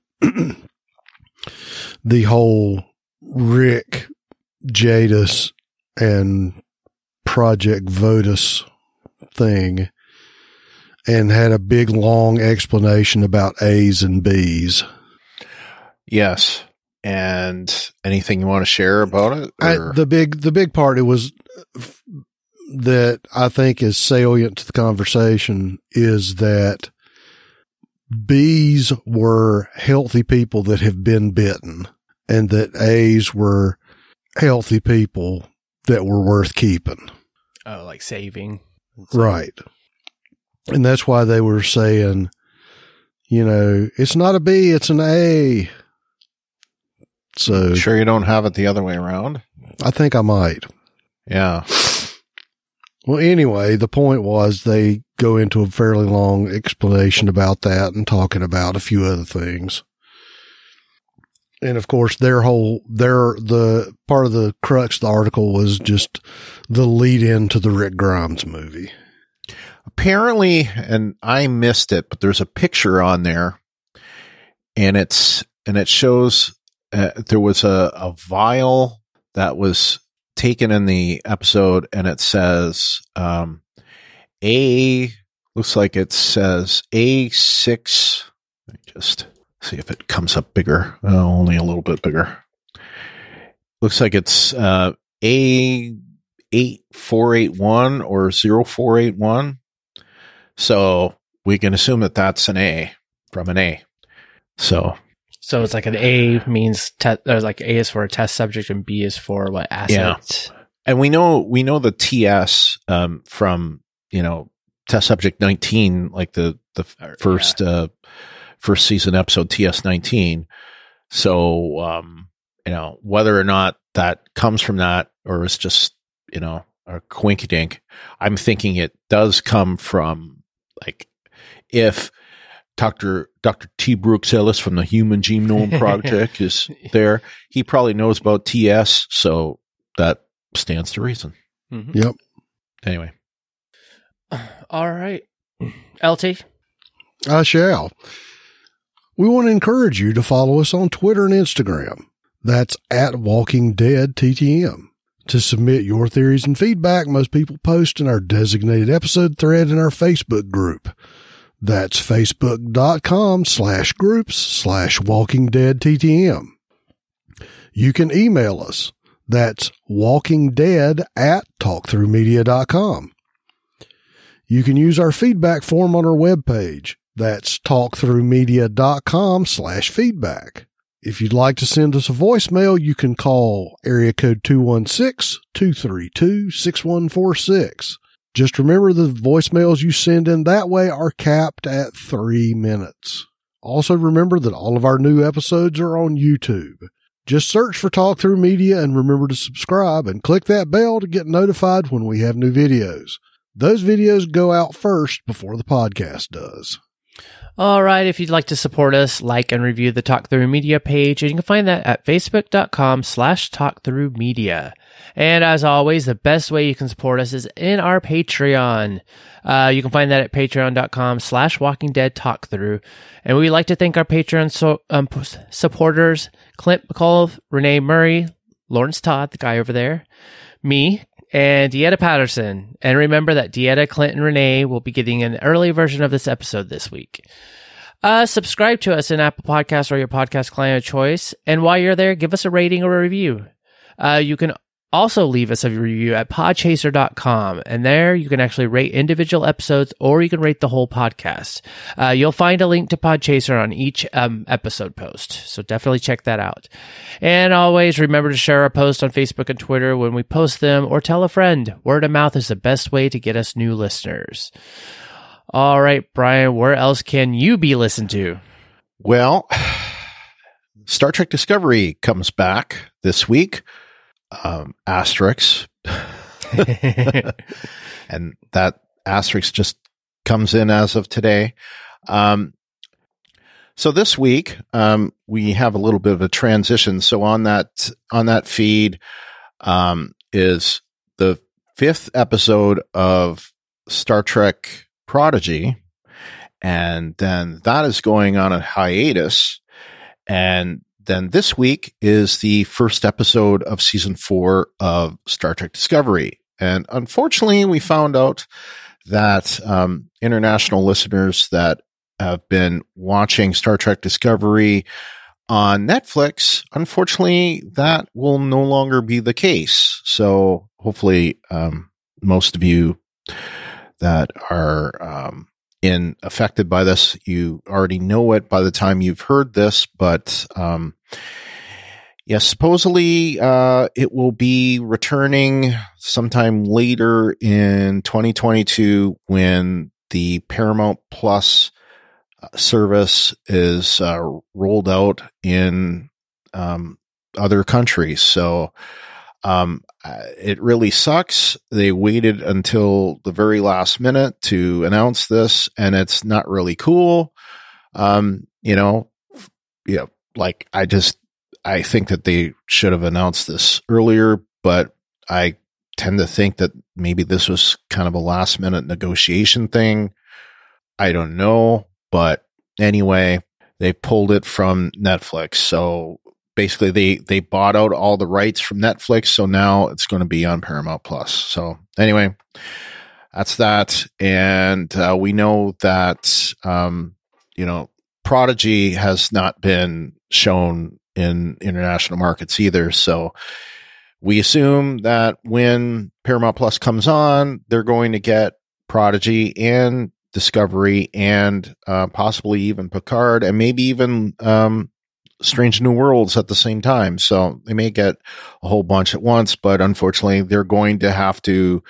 S8: the whole Rick Jadis and Project Votus thing, and had a big long explanation about A's and B's.
S7: Yes. And anything you want to share about it?
S8: I, the big, the big part it was f- that I think is salient to the conversation is that B's were healthy people that have been bitten, and that A's were healthy people that were worth keeping.
S6: Oh, like saving.
S8: Right. And that's why they were saying, you know, it's not a B, it's an A. So
S7: sure you don't have it the other way around?
S8: I think I might.
S7: Yeah.
S8: Well, anyway, the point was they go into a fairly long explanation about that and talking about a few other things. And of course, their whole, their, the part of the crux of the article was just the lead in to the Rick Grimes movie.
S7: Apparently, and I missed it, but there's a picture on there, and it's, and it shows, uh, there was a, a vial that was taken in the episode, and it says, um, A, looks like it says A six, let me just see if it comes up bigger, uh, only a little bit bigger. Looks like it's, uh, A eight four eight one or zero four eight one. So we can assume that that's an A from an A. So,
S6: so it's like an A means te- there's like A is for a test subject and B is for what asset.
S7: Yeah. And we know, we know the T S, um, from, you know, test subject nineteen, like the, the or, first, yeah. uh, first season episode T S nineteen. So, um, you know, whether or not that comes from that or it's just, you know, a quinky-dink, I'm thinking it does come from, like, if Doctor Doctor T. Brooks Ellis from the Human Genome Project is there, he probably knows about T S, so that stands to reason.
S8: Mm-hmm. Yep.
S7: Anyway.
S6: All right. L T?
S8: I shall. We want to encourage you to follow us on Twitter and Instagram. That's at Walking Dead T T M. To submit your theories and feedback, most people post in our designated episode thread in our Facebook group. That's facebook.com slash groups slash Walking Dead T T M. You can email us. That's walkingdead at talkthroughmedia dot com. You can use our feedback form on our webpage. That's talkthroughmedia.com slash feedback. If you'd like to send us a voicemail, you can call area code two one six, two three two, six one four six. Just remember the voicemails you send in that way are capped at three minutes. Also remember that all of our new episodes are on YouTube. Just search for Talk Through Media and remember to subscribe and click that bell to get notified when we have new videos. Those videos go out first before the podcast does.
S6: All right. If you'd like to support us, like and review the Talk Through Media page, and you can find that at facebook.com slash talkthroughmedia. And as always, the best way you can support us is in our Patreon. Uh, you can find that at patreon.com slash Walking Dead Talk Through. And we'd like to thank our Patreon so, um, supporters, Clint McCullough, Renee Murray, Lawrence Todd, the guy over there, me, and Dieta Patterson. And remember that Dieta, Clint, and Renee will be getting an early version of this episode this week. Uh, subscribe to us in Apple Podcasts or your podcast client of choice. And while you're there, give us a rating or a review. Uh, you can also leave us a review at podchaser dot com. And there you can actually rate individual episodes or you can rate the whole podcast. Uh, you'll find a link to Podchaser on each um, episode post. So definitely check that out. And always remember to share our posts on Facebook and Twitter when we post them, or tell a friend. Word of mouth is the best way to get us new listeners. All right, Brian, where else can you be listened to?
S7: Well, Star Trek Discovery comes back this week. Um, asterisk. And that asterisk just comes in as of today. Um, so this week, um, we have a little bit of a transition. So on that, on that feed, um, is the fifth episode of Star Trek Prodigy. And then that is going on a hiatus. And then this week is the first episode of season four of Star Trek Discovery. And unfortunately, we found out that um, international listeners that have been watching Star Trek Discovery on Netflix, unfortunately, that will no longer be the case. So hopefully, um, most of you that are um, in affected by this, you already know it by the time you've heard this, but um, yes, supposedly uh, it will be returning sometime later in twenty twenty-two when the Paramount Plus service is uh, rolled out in um, other countries. So um, it really sucks. They waited until the very last minute to announce this, and it's not really cool. Um, you know, you know, like I just, I think that they should have announced this earlier, but I tend to think that maybe this was kind of a last minute negotiation thing. I don't know, but anyway, they pulled it from Netflix. So basically they, they bought out all the rights from Netflix. So now it's going to be on Paramount Plus. So anyway, that's that. And uh, we know that, um, you know, Prodigy has not been shown in international markets either. So we assume that when Paramount Plus comes on, they're going to get Prodigy and Discovery and uh, possibly even Picard and maybe even um, Strange New Worlds at the same time. So they may get a whole bunch at once, but unfortunately they're going to have to,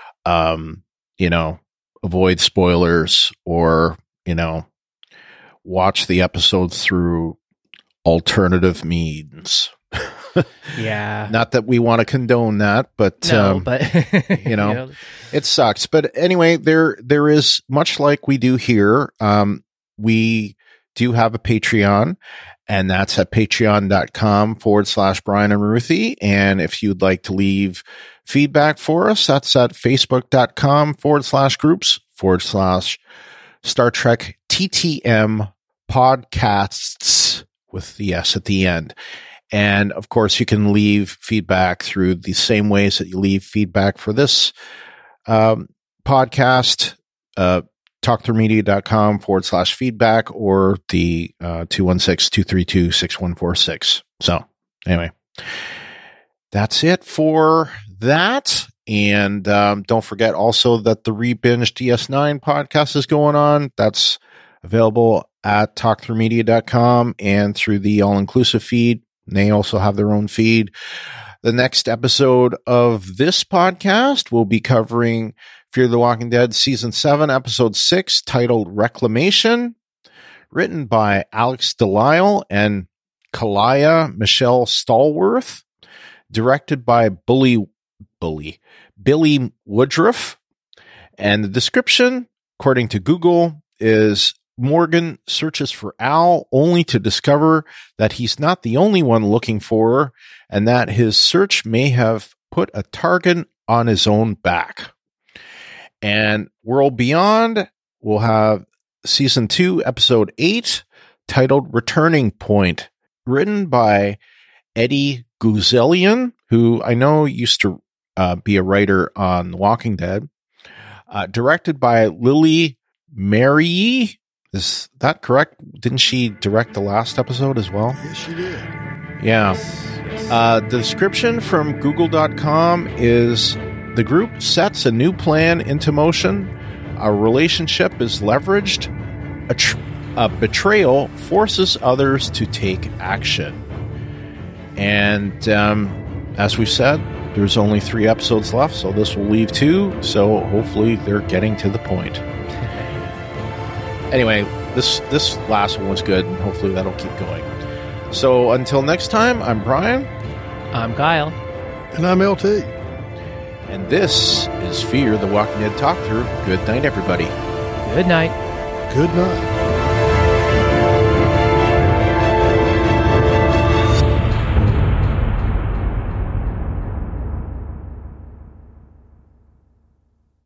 S7: um, you know, avoid spoilers or, you know, watch the episodes through alternative means.
S6: Yeah.
S7: Not that we want to condone that, but,
S6: no,
S7: um,
S6: but
S7: you know, it sucks. But anyway, there, there is much like we do here. Um, we do have a Patreon, and that's at patreon.com forward slash Brian and Ruthie. And if you'd like to leave feedback for us, that's at facebook.com forward slash groups forward slash Star Trek T T M podcasts with the S at the end. And of course, you can leave feedback through the same ways that you leave feedback for this um, podcast, uh, talkthroughmedia.com forward slash feedback, or the uh, two one six, two three two, six one four six. So anyway, that's it for that. And um, don't forget also that the Rebinge D S nine podcast is going on. That's available at talk through media dot com and through the all-inclusive feed. They also have their own feed. The next episode of this podcast will be covering Fear the Walking Dead Season seven, Episode six, titled Reclamation, written by Alex Delisle and Kalaya Michelle Stallworth, directed by Bully, Bully, Billy Woodruff. And the description, according to Google, is Morgan searches for Al only to discover that he's not the only one looking for her, and that his search may have put a target on his own back. And World Beyond will have Season two, Episode eight, titled Returning Point, written by Eddie Guzelian, who I know used to uh, be a writer on The Walking Dead, uh, directed by Lily Mary. Is that correct? Didn't she direct the last episode as well?
S8: Yes, she did.
S7: Yeah. Uh, the description from google dot com is the group sets a new plan into motion. A relationship is leveraged. A, tr- a betrayal forces others to take action. And um, as we've said, there's only three episodes left, so this will leave two. So hopefully they're getting to the point. Anyway, this this last one was good, and hopefully that'll keep going. So until next time, I'm Brian.
S6: I'm Kyle.
S8: And I'm L T.
S7: And this is Fear the Walking Dead Talk Through. Good night, everybody.
S6: Good night.
S8: Good night.